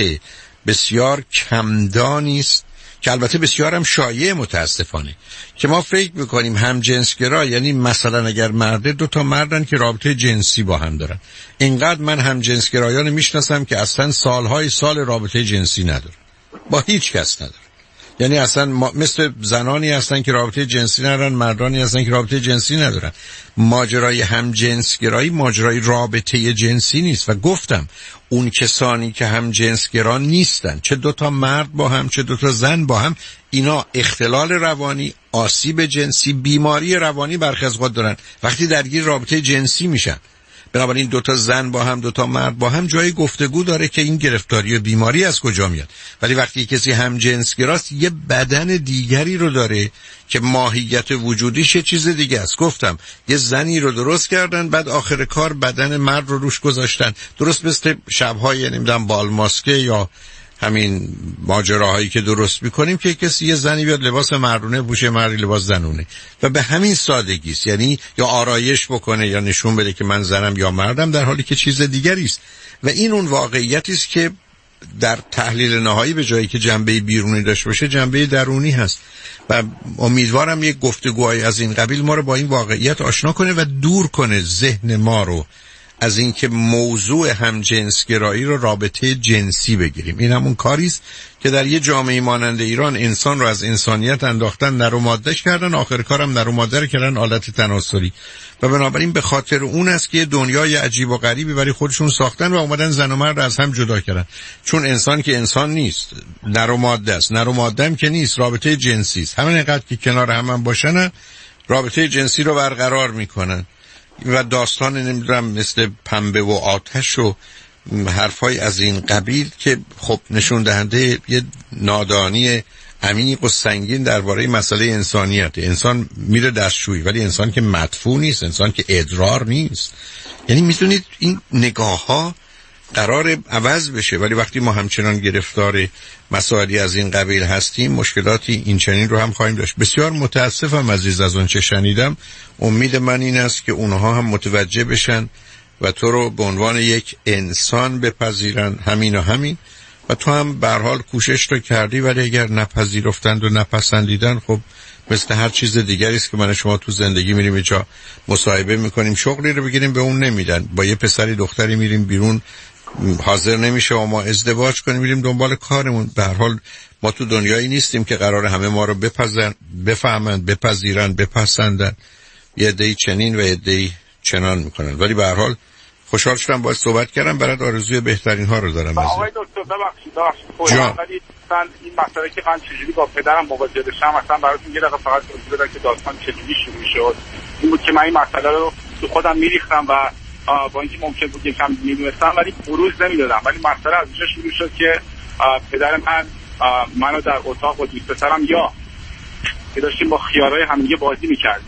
بسیار کمدانی است که البته بسیار هم شایع متاسفانه، که ما فکر میکنیم همجنسگرا یعنی مثلا اگر مرده دو تا مردن که رابطه جنسی با هم دارن. اینقدر من همجنسگرایان میشناسم که اصلا سالهای سال رابطه جنسی ندارن، با هیچ کس ندارن. یعنی اصلا مثل زنانی هستن که رابطه جنسی ندارن، مردانی هستن که رابطه جنسی ندارن. ماجرای همجنسگرایی ماجرای رابطه جنسی نیست و گفتم اون کسانی که همجنسگرا نیستن، چه دوتا مرد با هم چه دوتا زن با هم، اینا اختلال روانی، آسیب جنسی، بیماری روانی برخی از اوقات دارن وقتی درگیر رابطه جنسی میشن. بنابراین دوتا زن با هم دوتا مرد با هم جای گفتگو داره که این گرفتاری و بیماری از کجا میاد. ولی وقتی کسی همجنسگراست یه بدن دیگری رو داره که ماهیت وجودیش یه چیز دیگه است. گفتم یه زنی رو درست کردن، بعد آخر کار بدن مرد رو روش گذاشتن، درست مثل شب‌های نمیدونم بالماسکه یا همین ماجراهایی که درست میکنیم که کسی یه زنی بیاد لباس مردونه پوشه، مردی لباس زنونه، و به همین سادگی است. یعنی یا آرایش بکنه یا نشون بده که من زنم یا مردم، در حالی که چیز دیگری است. و این اون واقعیتی است که در تحلیل نهایی به جایی که جنبه بیرونی داشته باشه جنبه درونی هست و امیدوارم یک گفتگوهای از این قبیل ما رو با این واقعیت آشنا کنه و دور کنه ذهن ما رو از اینکه موضوع همجنسگرایی رو رابطه جنسی بگیریم. این همون کاری است که در یه جامعه مانند ایران انسان رو از انسانیت انداختن، نر و ماده‌اش کردن، آخر کارم نر و ماده رو کردن آلت تناسلی. و بنابراین به خاطر اون است که دنیای عجیب و غریبی برای خودشون ساختن و اومدن زن و مرد از هم جدا کردن. چون انسان که انسان نیست، نر و ماده است. نر و ماده هم که نیست، رابطه جنسی است. همین اینقدر که کنار هم باشن رابطه جنسی رو برقرار میکنن. و داستان نمیدونم مثل پنبه و آتش و حرفای از این قبیل که خب نشون دهنده یه نادانی عمیق و سنگین درباره مسئله انسانیت. انسان میره دستشویی ولی انسان که مدفوع نیست، انسان که ادرار نیست. یعنی میدونید این نگاه ها قرار عوض بشه، ولی وقتی ما همچنان گرفتار مسائلی از این قبیل هستیم مشکلاتی این چنین رو هم خواهیم داشت. بسیار متاسفم عزیز از اون چه شنیدم. امید من این است که اونها هم متوجه بشن و تو رو به عنوان یک انسان بپذیرن، همین و همین. و تو هم به هر حال کوشش تو کردی، ولی اگر نپذیرفتند و نپسندیدن خب مثل هر چیز دیگری است که من شما تو زندگی میریم یه جا مصاحبه میکنیم، شغلی رو بگیریم به اون نمیدن، با یه پسری دختری میریم بیرون حاضر نمیشه و ما ازدواج کنیم میریم دنبال کارمون. به هر حال ما تو دنیایی نیستیم که قرار همه ما رو بفهمن، بپذیرن، بپسندن. یه عده‌ای چنین و یه عده‌ای چنان میکنن. ولی به هر حال خوشحال شدم باهات صحبت کردم، برات آرزوی بهترین ها رو دارم. آقای دکتر ببخشید ولی مثلا این مسئله که من چجوری با پدرم مواجه بشم مثلا براتون یه دقیقه فقط توضیح بدم که داستان چجوری شروع شد. این بود که من این مسئله رو تو خودم میریختم و با اینکه ممکن بود یکم میدونستم ولی بروز نمیدادم، ولی مسئله از اونجا شروع شد که پدر من منو در اتاق با دوست پسرم یا که داشتیم با خیارای همدیگه بازی میکردیم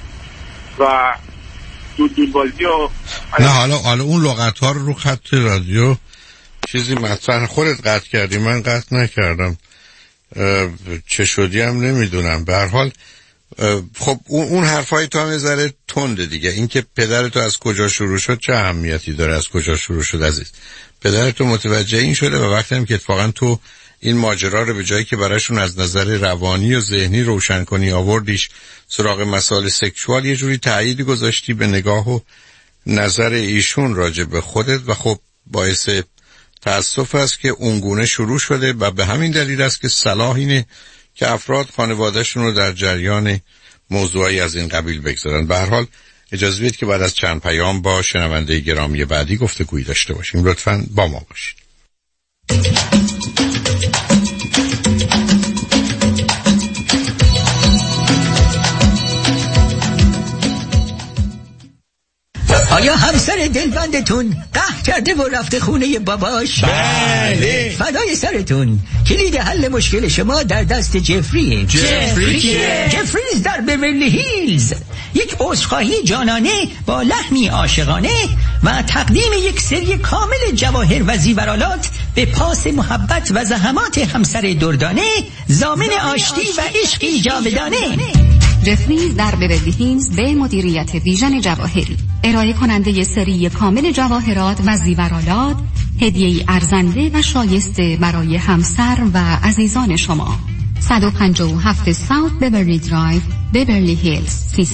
و دودول بازی و نه حالا اون لغت ها رو خط رادیو چیزی مثلا خودت قطع کردی، من قطع نکردم، چه شدی هم نمیدونم. به هر حال خب اون حرفای تو هم یه ذره تنده دیگه. این که پدرتو از کجا شروع شد چه اهمیتی داره از کجا شروع شد عزیز؟ پدرتو متوجه این شده و وقتی هم که اتفاقا تو این ماجرا رو به جایی که براشون از نظر روانی و ذهنی روشن کنی آوردیش سراغ مسائل سکشوال، یه جوری تأییدی گذاشتی به نگاه و نظر ایشون راجع به خودت و خب باعث تأسف است که اونگونه شروع شده و به همین دلیل است که صلاح اینه که افراد خانوادهشون رو در جریان موضوعی از این قبیل بگذارن. به هر حال اجازه بدید که بعد از چند پیام با شنونده گرامی بعدی گفتگویی داشته باشیم. لطفاً با ما باشید. آیا همسر دلبندتون قهر کرده و رفته خونه باباش؟ بله. فدای سرتون. کلید حل مشکل شما در دست جفریه. جفری کیه؟ جفریز در بیورلی هیلز. یک عذرخواهی جانانه با لحنی عاشقانه و تقدیم یک سری کامل جواهر و زیورالات به پاس محبت و زحمات همسر دردانه، ضامن آشتی و عشقی جاودانه. جفریز در بیورلی هیلز به مدیریت ویژن جواهری ارائه کننده سری کامل جواهرات و زیورالات، هدیه‌ای ارزنده و شایسته برای همسر و عزیزان شما. 157 ساوت بیورلی درایو، بیورلی هیلز،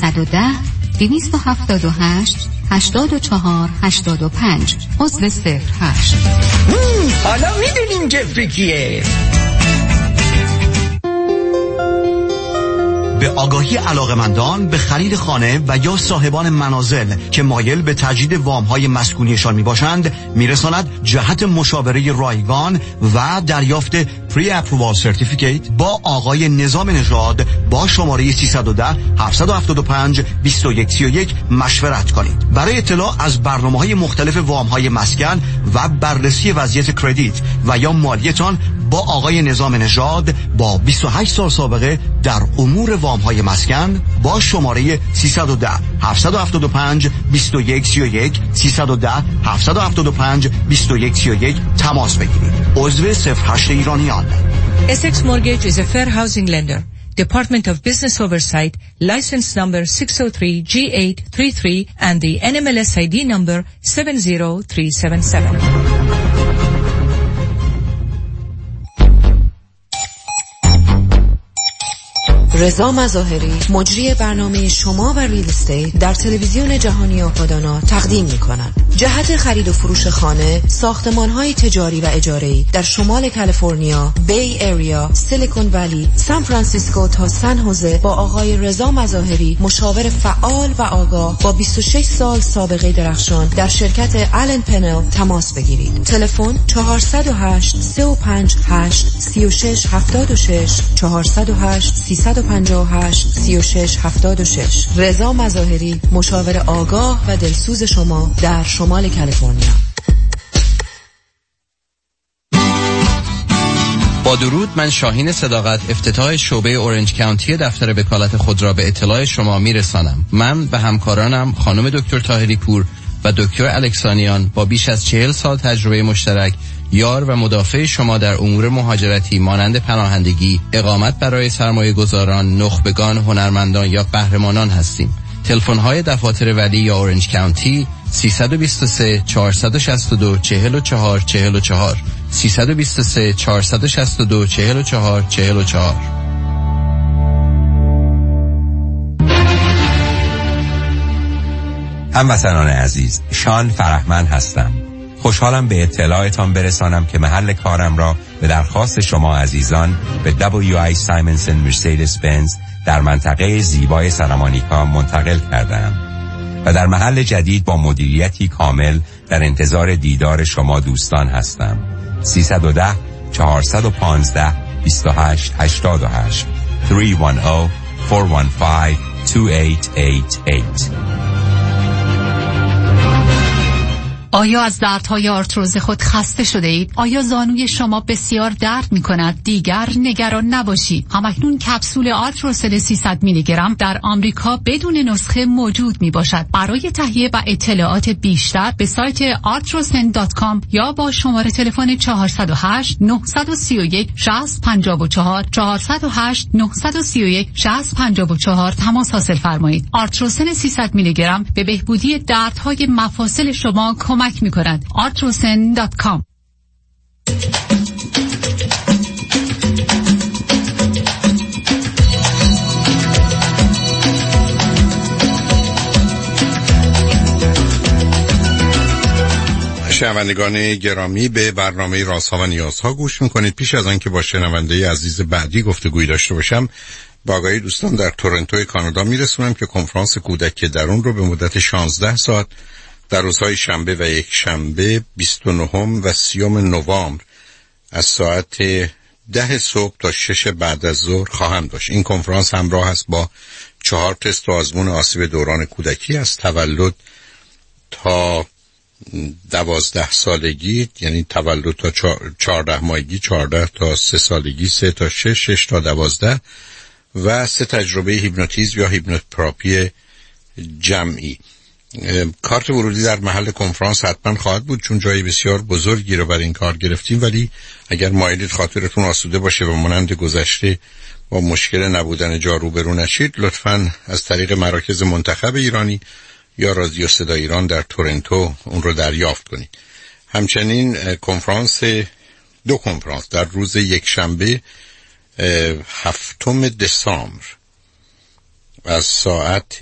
310-278-84-85 عضو 08. حالا میدونین جفری کیه؟ به آگاهی علاقمندان به خرید خانه و یا صاحبان منازل که مایل به تجدید وام‌های مسکونیشان میباشند میرساند جهت مشاوره رایگان و دریافت پری اپرووال سرتیفیکیت با آقای نظام نژاد با شماره 310-775-2131 مشورت کنید. برای اطلاع از برنامه‌های مختلف وام‌های مسکن و بررسی وضعیت کردیت و یا مالیتان با آقای نظام نژاد با 28 سال سابقه در امور وام‌های مسکن با شماره 310-775-2131 310-775-2131 تماس بگیرید. عضو 08 ایرانیان. Essex Mortgage is a fair housing lender. Department of Business Oversight, license number 603G833 and the NMLS ID number 70377. رضا مظاهری مجری برنامه شما و ریل استیت در تلویزیون جهانی آپادانا تقدیم می‌کند. جهت خرید و فروش خانه، ساختمان‌های تجاری و اجاره‌ای در شمال کالیفرنیا، بی ایریا، سیلیکون ولی، سان فرانسیسکو تا سن هوزه با آقای رضا مظاهری، مشاور فعال و آگاه با 26 سال سابقه درخشان در شرکت آلن پنل تماس بگیرید. تلفن 408-358-3676 408-358-3676. رضا مظاهری، مشاور آگاه و دلسوز شما در شمال کالیفرنیا. با درود، من شاهین صداقت افتتاح شعبه اورنج کانتی دفتر وکالت خود را به اطلاع شما میرسانم. من و همکارانم خانم دکتر طاهری پور و دکتر الکسانیان با بیش از 40 سال تجربه مشترک یار و مدافع شما در امور مهاجرتی مانند پناهندگی، اقامت برای سرمایه گذاران، نخبگان، هنرمندان یا قهرمانان هستیم. تلفن‌های دفاتر ولی یا اورنج کانتی 323 462 44 44 323 462 44 44. هموطنان عزیز، شان فرهمند هستم. خوشحالم به اطلاعتان برسانم که محل کارم را به درخواست شما عزیزان به WI سایمنسن مرسدس بنز در منطقه زیبای سرامانیکا منتقل کردم و در محل جدید با مدیریتی کامل در انتظار دیدار شما دوستان هستم. 310 415 2888 310 415 2888. آیا از دردهای آرتروز خود خسته شده اید؟ آیا زانوی شما بسیار درد می کند؟ دیگر نگران نباشید. همکنون کپسول آرتروسن 300 میلی گرم در آمریکا بدون نسخه موجود می باشد. برای تهیه و اطلاعات بیشتر به سایت artrosen.com یا با شماره تلفن 408 931 6054 408 931 6054 تماس حاصل فرمایید. آرتروسن 300 میلی گرم به بهبودی دردهای مفاصل شما کمک می‌کند. artrosen.com. شنوندگان گرامی، به برنامه رازها و نیازها گوش میکنید. پیش از آن که با شنونده عزیز بعدی گفتگویی داشته باشم، با آگاهی دوستان در تورنتو کانادا میرسونم که کنفرانس کودک درون رو به مدت 16 ساعت در روزهای شنبه و یک شنبه 29 و 30 نوامبر از ساعت 10 صبح تا 6 بعد از ظهر خواهم داشت. این کنفرانس همراه است با 4 تست و آزمون آسیب دوران کودکی از تولد تا 12 سالگی، یعنی تولد تا 14 ماهگی، 14 تا 3 سالگی، 3 تا 6، 6 تا 12 و 3 تجربه هیپنوتیزم یا هیپنوتراپی جمعی. کارت ورودی در محل کنفرانس حتما خواهد بود چون جای بسیار بزرگی رو برای این کار گرفتیم، ولی اگر مایلید خاطرتون آسوده باشه و مانند گذشته با مشکل نبودن جا روبرو نشید، لطفاً از طریق مراکز منتخب ایرانی یا رادیو صدای ایران در تورنتو اون رو دریافت کنید. همچنین دو کنفرانس در روز یک شنبه 7 دسامبر از ساعت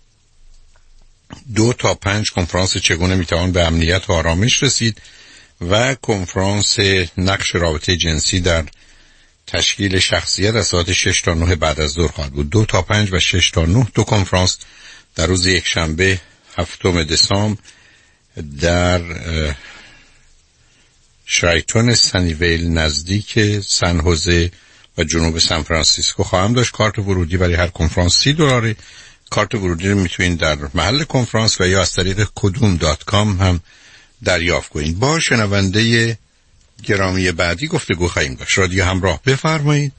2 تا 5 کنفرانس چگونه میتوان به امنیت و آرامش رسید و کنفرانس نقش رابطه جنسی در تشکیل شخصیت از ساعت 6 تا 9 بعد از ظهر خواهد بود. 2 تا 5 و 6 تا 9 دو کنفرانس در روز یک شنبه 7 دسامبر در شرایتون سنیویل نزدیک سن هوزه و جنوب سان فرانسیسکو خواهم داشت. کارت ورودی برای هر کنفرانس $30. کارت ورودی رو میتونید در محل کنفرانس و یا از طریق kudum.com هم دریافت کنید. با شنونده گرامی بعدی گفتگو خواهیم داشت. رادیو همراه، بفرمایید.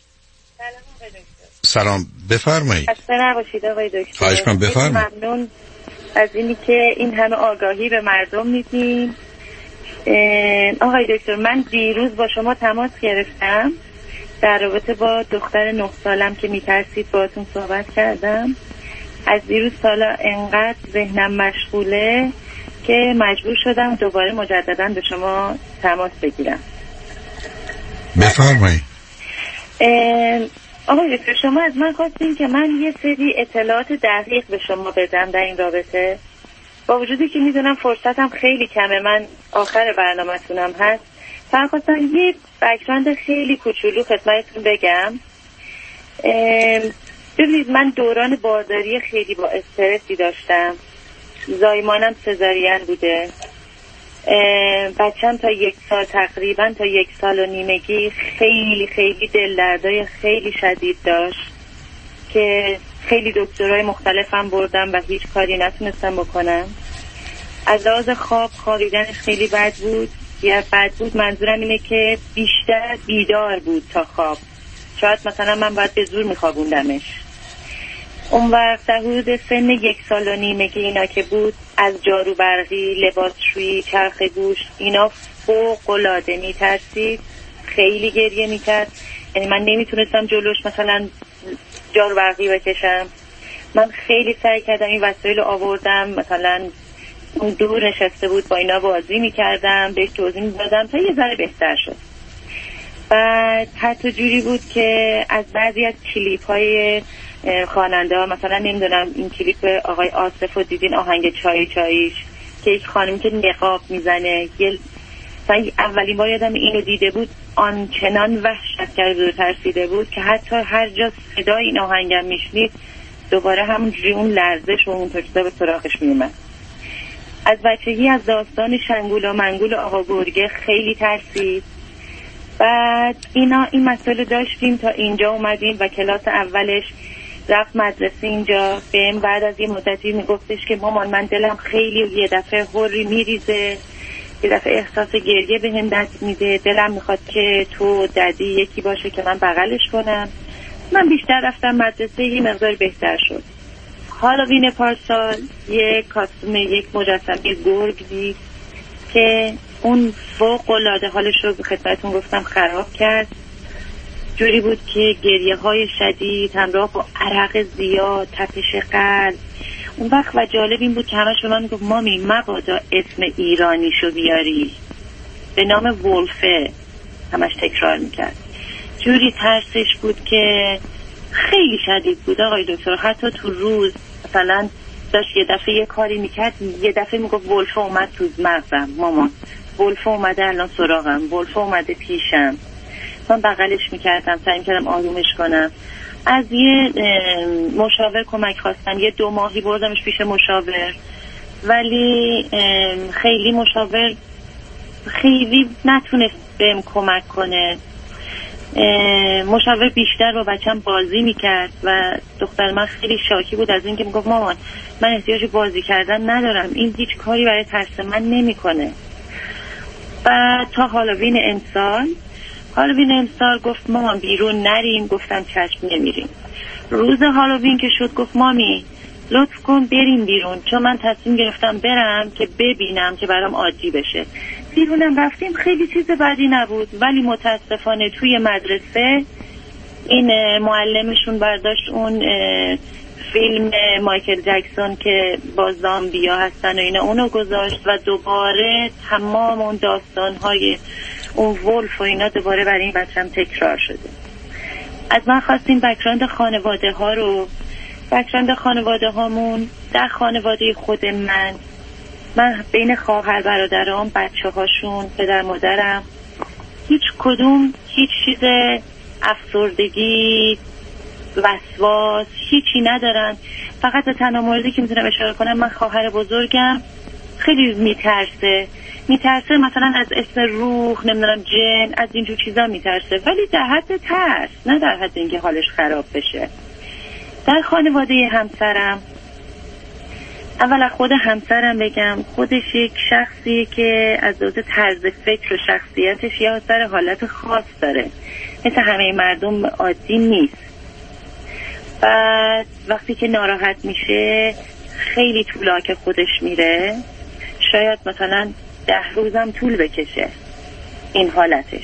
سلام، بفرمایید. خسته نباشید آقای دکتر. خواهش کنم، بفرمایید. ممنون از اینی که این همه آگاهی به مردم میدین. آقای دکتر، من دیروز با شما تماس گرفتم در رابطه با دختر 9 سالم که میترسید باهاتون صحبت کردم. از دیروز سالا انقدر ذهنم مشغوله که مجبور شدم دوباره مجددا به شما تماس بگیرم. بفرمایید. آقای دکتر، شما از من خواستین که من یه سری اطلاعات دقیق به شما بدم در این رابطه. با وجودی که میدونم فرصتم خیلی کمه، من آخر برنامه‌تونم هست، فقط خواستم یه بک‌گراند خیلی کوچولو خدمتتون بگم. ببینید، من دوران بارداری خیلی با استرسی داشتم. زایمانم سزارین بوده. بچم تا 1 سال تقریبا تا 1 سال و نیمگی خیلی خیلی دلدردای خیلی شدید داشت که خیلی دکترای مختلفم بردم و هیچ کاری نتونستم بکنم. از لحاظ خوابیدنش خیلی بد بود. یا بد بود منظورم اینه که بیشتر بیدار بود تا خواب. شاید مثلا من باید به زور میخوابوندمش. اون وقت در حدود سن 1 سال و نیمگی اینا که بود، از جارو برقی، لباسشویی، چرخ گوشت، اینا فوق‌العاده میترسید. خیلی گریه میکرد. یعنی من نمیتونستم جلوش مثلا جارو برقی بکشم. من خیلی سعی کردم این وسایل رو آوردم، مثلا اون دور نشسته بود با اینا بازی میکردم، بهش توضیح میدادم تا یه ذره بهتر شد. بعد حتی جوری بود که از بعضی از کلیپ های خواننده ها، مثلا نمیدونم این کلیپ آقای آصف رو دیدین، آهنگ چای چاییش، که یک خانمی که نقاب میزنه، اولین بار یادم اینو دیده بود، آنچنان وحشت کرده و ترسیده بود که حتی هر جا صدای این آهنگم میشنید دوباره همونجوری اون لرزش و اون ترکیده به سراغش میومد. از بچگی از داستان شنگول و منگول آقا گرگه خیلی ترسید. بعد این مسئله داشتیم تا اینجا اومدیم و کلاس اولش رفت مدرسه اینجا. بهم بعد از یه مدتی میگفتش که مامان من دلم خیلی یه دفعه هوری میریزه، یه دفعه احساس گریه بهم دست میده، دلم میخواد که تو ددی یکی باشه که من بغلش کنم. من بیشتر رفتم مدرسه، یه مقدار بهتر شد. هالووین پارسال یک کاستوم، یک مجسمه گرگ دید که اون فوق العاده حالش رو به خدمتتون گفتم خراب کرد. جوری بود که گریه های شدید همراه با عرق زیاد، تپش قلب. اون وقت و جالب این بود که همش به من میگفت مامی مبادا اسم ایرانیشو بیاری، به نام ولفه، همش تکرار میکرد. جوری ترسش بود که خیلی شدید بود آقای دکتر. حتی تو روز مثلا داشت یه دفعه یه کاری میکرد، یه دفعه میگفت ولفه اومد تو مغزم، مامان ولفه اومده الان سراغم، ولفه اومده پیشم. من بغلش میکردم، سعی میکردم آرومش کنم. از یه مشاور کمک خواستم، یه 2 ماهی بردمش پیش مشاور، ولی خیلی مشاور خیلی نتونست بهم کمک کنه. مشاور بیشتر با بچم بازی میکرد و دختر من خیلی شاکی بود از اینکه میگفت مامان من احتیاج بازی کردن ندارم، این هیچ کاری برای ترس من نمیکنه. و تا هالووین امسال گفت مامان بیرون نریم، گفتم چشم نمیریم. روز هالووین که شد گفت مامی لطف کن بریم بیرون، چون من تصمیم گرفتم برم که ببینم که برام عادی بشه. بیرونم رفتیم، خیلی چیز بدی نبود، ولی متاسفانه توی مدرسه این معلمشون برداشت اون فیلم مایکل جکسون که با زامبیا هستن و اینا، اونو گذاشت و دوباره تمام اون داستانهای اون ولف و اینا دوباره برای این بچم تکرار شده. از من خواستیم بک‌گراند خانواده ها رو. بک‌گراند خانواده هامون در خانواده خود من بین خواهر برادرام، بچه هاشون، پدر مادرم، هیچ کدوم هیچ چیز افسردگی، وسواس، هیچی ندارن. فقط به تنها موردی که میتونم اشاره کنم، من خواهر بزرگم خیلی میترسه مثلا از اسم روح، نمیدونم جن، از اینجور چیزا میترسه، ولی در حد ترس، نه در حد اینکه حالش خراب بشه. در خانواده همسرم، اولا خود همسرم بگم، خودش یک شخصی که از لحاظ طرز فکر و شخصیتش یه سر حالت خاص داره، مثل همه مردم عادی نیست. بعد وقتی که ناراحت میشه خیلی طولاک خودش میره، شاید مثلا 10 روزم طول بکشه این حالتش.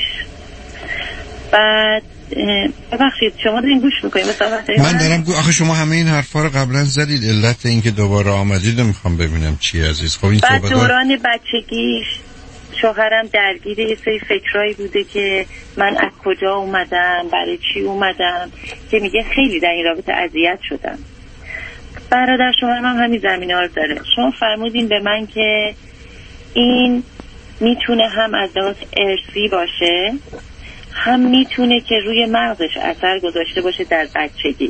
بعد ببخشید شما دارین گوش میکنید من دارم آخه شما همه این حرفا رو قبلا زدید، علت این که دوباره آمدید رو میخوام ببینم چی عزیز. خب این بعد دوران بچگیش شوهرم درگیر یه سری فکرایی بوده که من از کجا اومدم، برای چی اومدم، که میگه خیلی در این رابطه اذیت شدم. برادر شوهرم هم همین زمینه‌ها رو داره. شما فرمودین به من که این میتونه هم از لحاظ ارثی باشه، هم میتونه که روی مغزش اثر گذاشته باشه در بچگی.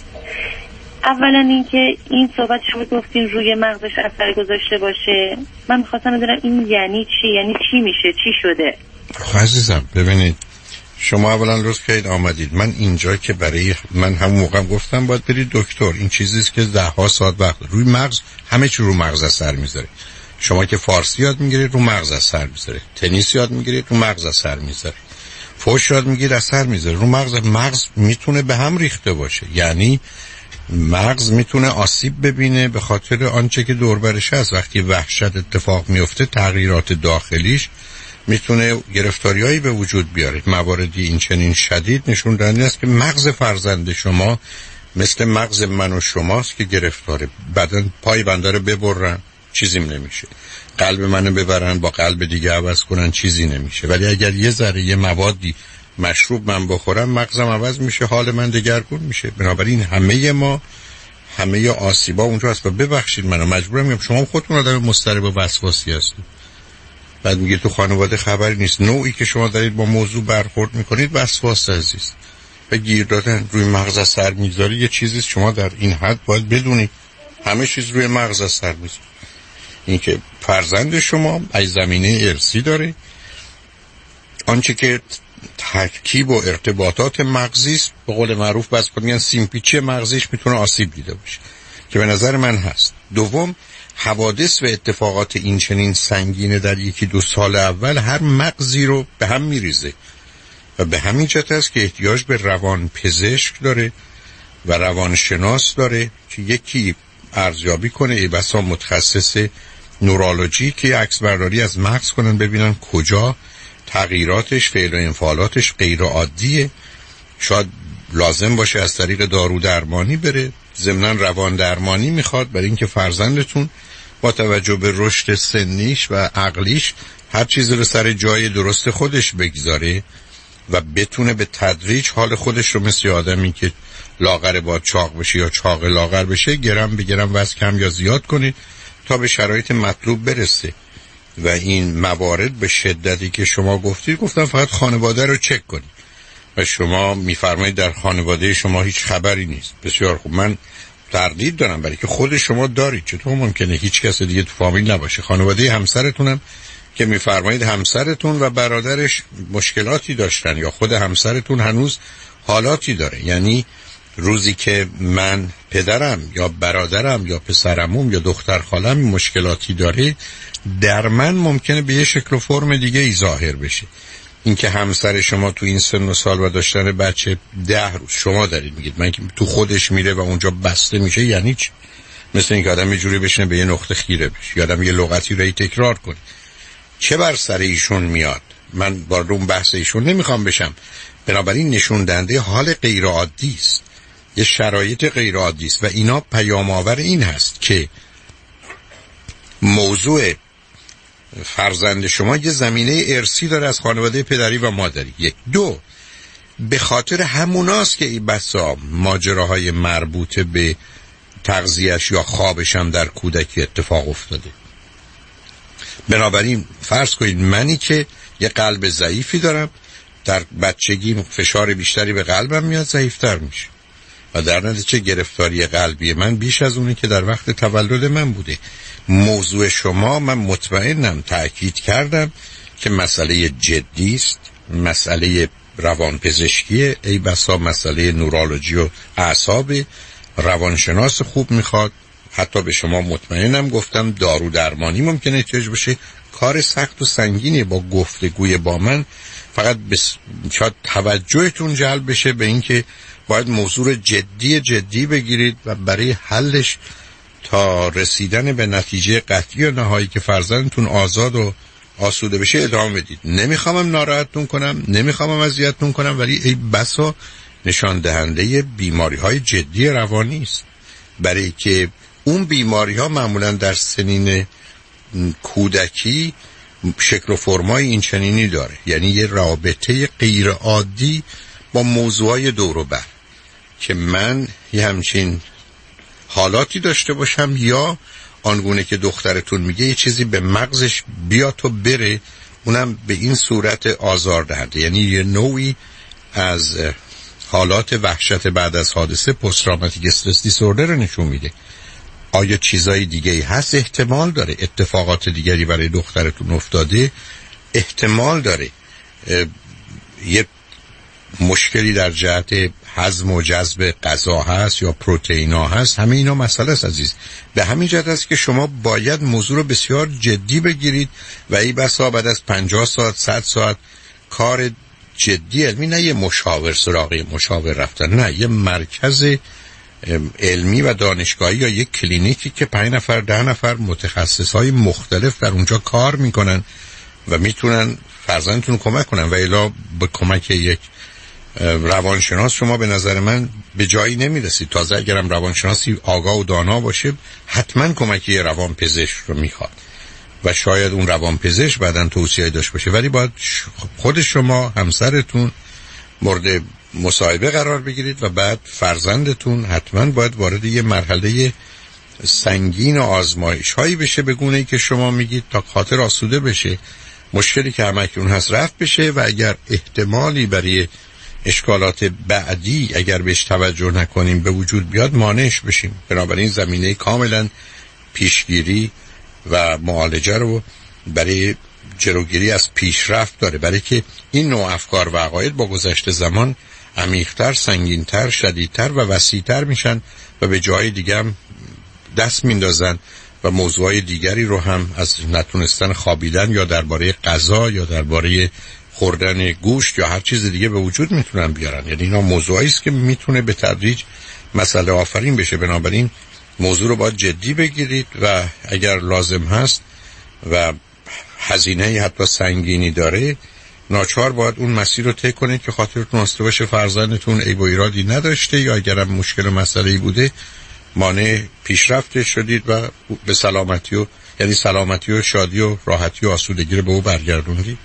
اولا اینکه این صحبت شما گفتین روی مغزش اثر گذاشته باشه، من میخواستم بدونم این یعنی چی؟ یعنی چی میشه؟ چی شده؟ عزیزم ببینید، شما اولا لطف کردید آمدید. من اینجا که برای من همون موقع گفتم باید برید دکتر، این چیزیست که 10 ساعت وقت روی مغز، همه چی رو مغز اثر میذاره. شما که فارسی یاد میگیرید رو مغز اثر میذاره، تنیس یاد میگیرید رو مغز اثر میذاره، فوش یاد میگیرید اثر میذاره رو مغز. مغز میتونه به هم ریخته باشه، یعنی مغز میتونه آسیب ببینه به خاطر آنچه که دور برش هست. وقتی وحشت اتفاق میفته، تغییرات داخلیش میتونه گرفتاریایی به وجود بیاره. مواردی این چنین شدید نشون دهنده است که مغز فرزند شما مثل مغز من و شماست که گرفتاره. بدن پای بنده رو ببرن چیزیم نمیشه، قلب منو ببرن با قلب دیگه عوض کنن چیزی نمیشه. ولی اگر یه ذره یه موادی مشروب من بخورم، مغزم عوض میشه، حال من دگرگون میشه. بنابراین همه آسیبا اونجا هست. و ببخشید منو مجبورم میگم شما خودتون آدم مضطرب و وسواسی هستید. بعد میگه تو خانواده خبری نیست. نوعی که شما دارید با موضوع برخورد میکنید وسواس عزیز و گیر دادن روی مغز اثر میذاره. یه چیزی شما در این حد باید بدونید، همه چیز روی مغز اثر میذاره. این که فرزند شما از زمینه ارثی داره، آنچه که ترکیب و ارتباطات مغزی است، به قول معروف بس میگن سیمپیچی مغزیش میتونه آسیب دیده باشه که به نظر من هست. دوم، حوادث و اتفاقات این چنین سنگینه در 1-2 سال اول هر مغزی رو به هم میریزه و به همین جهت است که احتیاج به روان پزشک داره و روانشناس داره که یکی ارزیابی کنه، ای بسا متخصص نورولوژی که عکس برداری از مغز کنن ببینن کجا تغییراتش، فعل و انفعالاتش غیر عادیه، شاید لازم باشه از طریق دارو درمانی بره، ضمناً روان درمانی میخواد برای اینکه فرزندتون با توجه به رشد سنیش و عقلیش هر چیزی رو سر جای درست خودش بگذاره و بتونه به تدریج حال خودش رو مثل آدمی که لاغر با چاق بشه یا چاق لاغر بشه گرم به گرم وزن کم یا زیاد کنه تا به شرایط مطلوب برسه. و این موارد به شدتی که شما گفتید، گفتم فقط خانواده رو چک کنید و شما میفرمایید در خانواده شما هیچ خبری نیست. بسیار خوب، من تردید دارم برای که خود شما دارید، چطور ممکنه هیچ کس دیگه تو فامیل نباشه؟ خانواده همسرتونم که میفرمایید همسرتون و برادرش مشکلاتی داشتن یا خود همسرتون هنوز حالاتی داره، یعنی روزی که من پدرم یا برادرم یا پسرموم یا دختر خالم مشکلاتی داره، در من ممکنه به یه شکل و فرم دیگه ای ظاهر بشه. اینکه همسر شما تو این سن و سال و داشتن بچه 10 روز شما دارید میگید من که تو خودش میره و اونجا بسته میشه، یعنی چی؟ مثل اینکه آدم یه جوری بشینه به یه نقطه خیره بشه یا آدم یه لغتی رو تکرار کنه. چه بر سر ایشون میاد؟ من وارد اون بحث ایشون نمیخوام بشم. بنابراین نشون دهنده حال غیر عادی است، یه شرایط غیر عادی است و اینا پیام آور این هست که موضوع فرزند شما یه زمینه ارثی داره از خانواده پدری و مادری. 1. 2. به خاطر هموناست که این بسا ماجراهای مربوط به تغذیه‌اش یا خوابش هم در کودکی اتفاق افتاده. بنابراین فرض کنید منی که یه قلب ضعیفی دارم، در بچگی فشار بیشتری به قلبم میاد، ضعیفتر میشه و در نتیجه گرفتاری قلبی من بیش از اونی که در وقت تولد من بوده. موضوع شما من مطمئنم تأکید کردم که مسئله جدی است، مسئله روانپزشکیه، ای بسا مسئله نورولوژی و اعصاب، روانشناس خوب میخواد. حتی به شما مطمئنم گفتم دارو درمانی ممکنه احتیاج بشه. کار سخت و سنگینی با گفتگوی با من، فقط شاید توجهتون جلب بشه به اینکه باید موضوع جدی بگیرید و برای حلش تا رسیدن به نتیجه قطعی و نهایی که فرزندتون آزاد و آسوده بشه ادامه بدید. نمیخوامم ناراحتتون کنم، نمیخوامم اذیتتون کنم، ولی ای بسا نشان دهنده بیماری های جدی روانی است، برای که اون بیماری ها معمولا در سنین کودکی شکل و فرمای این چنینی داره، یعنی یه رابطه غیر عادی با موضوعای دور و بر که من یه همچین حالاتی داشته باشم یا آنگونه که دخترتون میگه یه چیزی به مغزش بیاد و بره، اونم به این صورت آزاردهنده، یعنی یه نوعی از حالات وحشت بعد از حادثه پست تروماتیک استرس دیسوردر رو نشون میده. آیا چیزای دیگه‌ای هست؟ احتمال داره اتفاقات دیگری برای دخترتون افتاده، احتمال داره یه مشکلی در جهت هضم و جذب غذا هست یا پروتئینا هست. همه اینا مسئله است عزیز. به همین جهت است که شما باید موضوع رو بسیار جدی بگیرید و ای بسا بعد از 50 ساعت 100 ساعت کار جدی علمی، نه یه مشاور سراغ مشاور رفتن، نه یه مرکز علمی و دانشگاهی یا یک کلینیکی که 5 نفر 10 نفر متخصصهای مختلف در اونجا کار میکنن و میتونن فرزندتون کمک کنن و الا به کمک یک روانشناس شما به نظر من به جایی نمیرسید. تازه اگرم روانشناسی آگاه و دانا باشه حتما کمکی روانپزشک رو میخواد و شاید اون روانپزشک بعداً توصیه داشته باشه، ولی باید خود شما همسرتون مورد مصاحبه قرار بگیرید و بعد فرزندتون حتما باید وارد یه مرحله سنگین و آزمایش هایی بشه به گونه‌ای که شما میگید تا خاطر آسوده بشه، مشکلی که همکنون هست رفت بشه و اگر احتمالی برای اشکالات بعدی اگر بهش توجه نکنیم به وجود بیاد مانعش بشیم. بنابراین زمینه کاملا پیشگیری و معالجه رو برای جلوگیری از پیشرفت داره، برای که این نوع افکار و عقاید با گذشت زمان عمیق‌تر، سنگین‌تر، شدیدتر و وسیع‌تر میشن و به جای دیگه هم دست میندازن و موضوعای دیگری رو هم از نتونستن خوابیدن یا درباره غذا یا درباره خوردن گوشت یا هر چیز دیگه به وجود میتونن بیارن. یعنی اینا موضوعایی است که میتونه به تدریج مسئله آفرین بشه. بنابراین موضوع رو باید جدی بگیرید و اگر لازم هست و هزینه حتی سنگینی داره، ناچار باید اون مسیر رو طی کنید که خاطرتون آسوده باشه فرزندتون عیب و ایرادی نداشته، یا اگرم مشکل و مسئله‌ای بوده مانع پیشرفت شدید و به سلامتی و یعنی سلامتی و شادی و راحتی و آسودگی رو به او برگردوندید.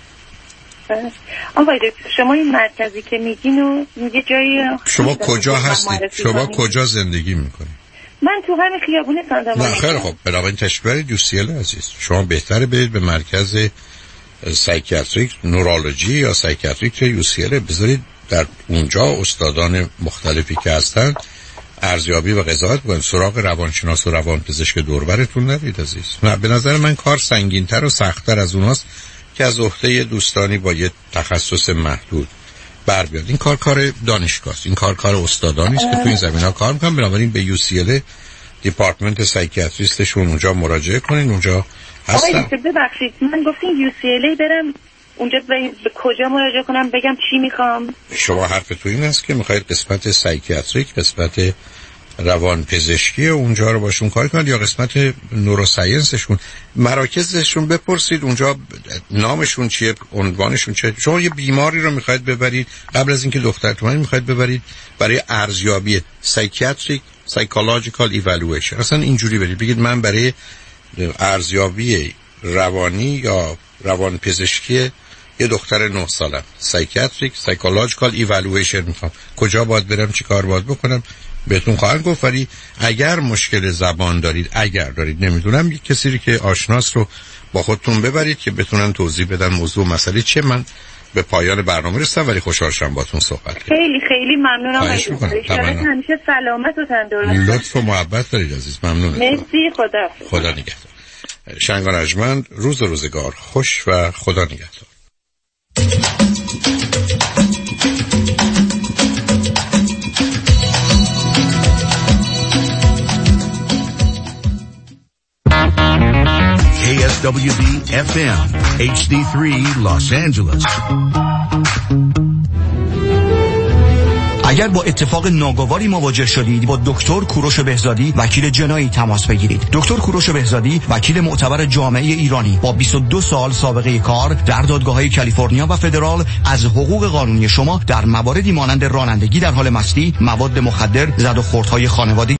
آقای دکتر شما این مرکزی که میگین و یه جایی شما کجا هستید؟ شما کجا زندگی میکنید؟ من تو همین خیابون سانتا. نه خیلی خوب، بنابراین تشریف برید یوسیل عزیز. شما بهتره برید به مرکز سایکیاتریک نورولوژی یا سایکیاتریک یوسیل، بذارید در اونجا استادان مختلفی که هستن ارزیابی و قضاوت کنن. سراغ روانشناس و روانپزشک دوربرتون نرید عزیز. نه، به نظر من کار سنگین‌تر و سخت‌تر از اوناست که از عهده دوستانی با یه تخصص محدود بر بیاد. این کار دانشگاه است، این کار استادانی است که تو این زمینه‌ها کار می‌کنن. بنابراین به UCLA دیپارتمنت سایکیاتریستشون اونجا مراجعه کنین، اونجا هستن. آقای ببخشید من گفتین UCLA برم اونجا به کجا مراجعه کنم، بگم چی میخوام؟ شما حرفتون این است که میخواید قسمت سایکیاتریک، قسمت روان پزشکی اونجا رو باشون کار کنید یا قسمت نوروساینسشون؟ مراکزشون بپرسید اونجا نامشون چیه، عنوانشون چیه. شما یه بیماری رو میخواید ببرید قبل از اینکه دخترتون میخواید ببرید برای ارزیابی سایکیاتریک سایکولوژیکال ایوالویشن، اصلا اینجوری برید بگید من برای ارزیابی روانی یا روان پزشکی یه دختر 9 سالم سایکیاتریک سایکولوژیکال ایوالویشن میخوام، کجا باید برم، چی کار باید بکنم، بهتون خواهند گفت. ولی اگر مشکل زبان دارید، اگر دارید نمیدونم، یک کسی که آشناس رو با خودتون ببرید که بتونن توضیح بدن موضوع مسئله چه. من به پایان برنامه رسیدم ولی خوشحال شدم باهاتون صحبت کردم. خیلی ممنونم. همیشه سلامت و تندرست. لطف و محبت دارید عزیز. ممنونم. مرسی. خدا نگهدار. شنگان ارجمند، روز و روزگار خوش و خدا نگهدار. KSWB FM HD3 Los Angeles. اگر با اتفاق ناگواری مواجه شدید با دکتر کوروش بهزادی وکیل جنایی تماس بگیرید. دکتر کوروش بهزادی وکیل معتبر جامعه ایرانی با 22 سال سابقه کار در دادگاه‌های کالیفرنیا و فدرال از حقوق قانونی شما در مواردی مانند رانندگی در حال مستی، مواد مخدر، زد و خوردهای خانوادگی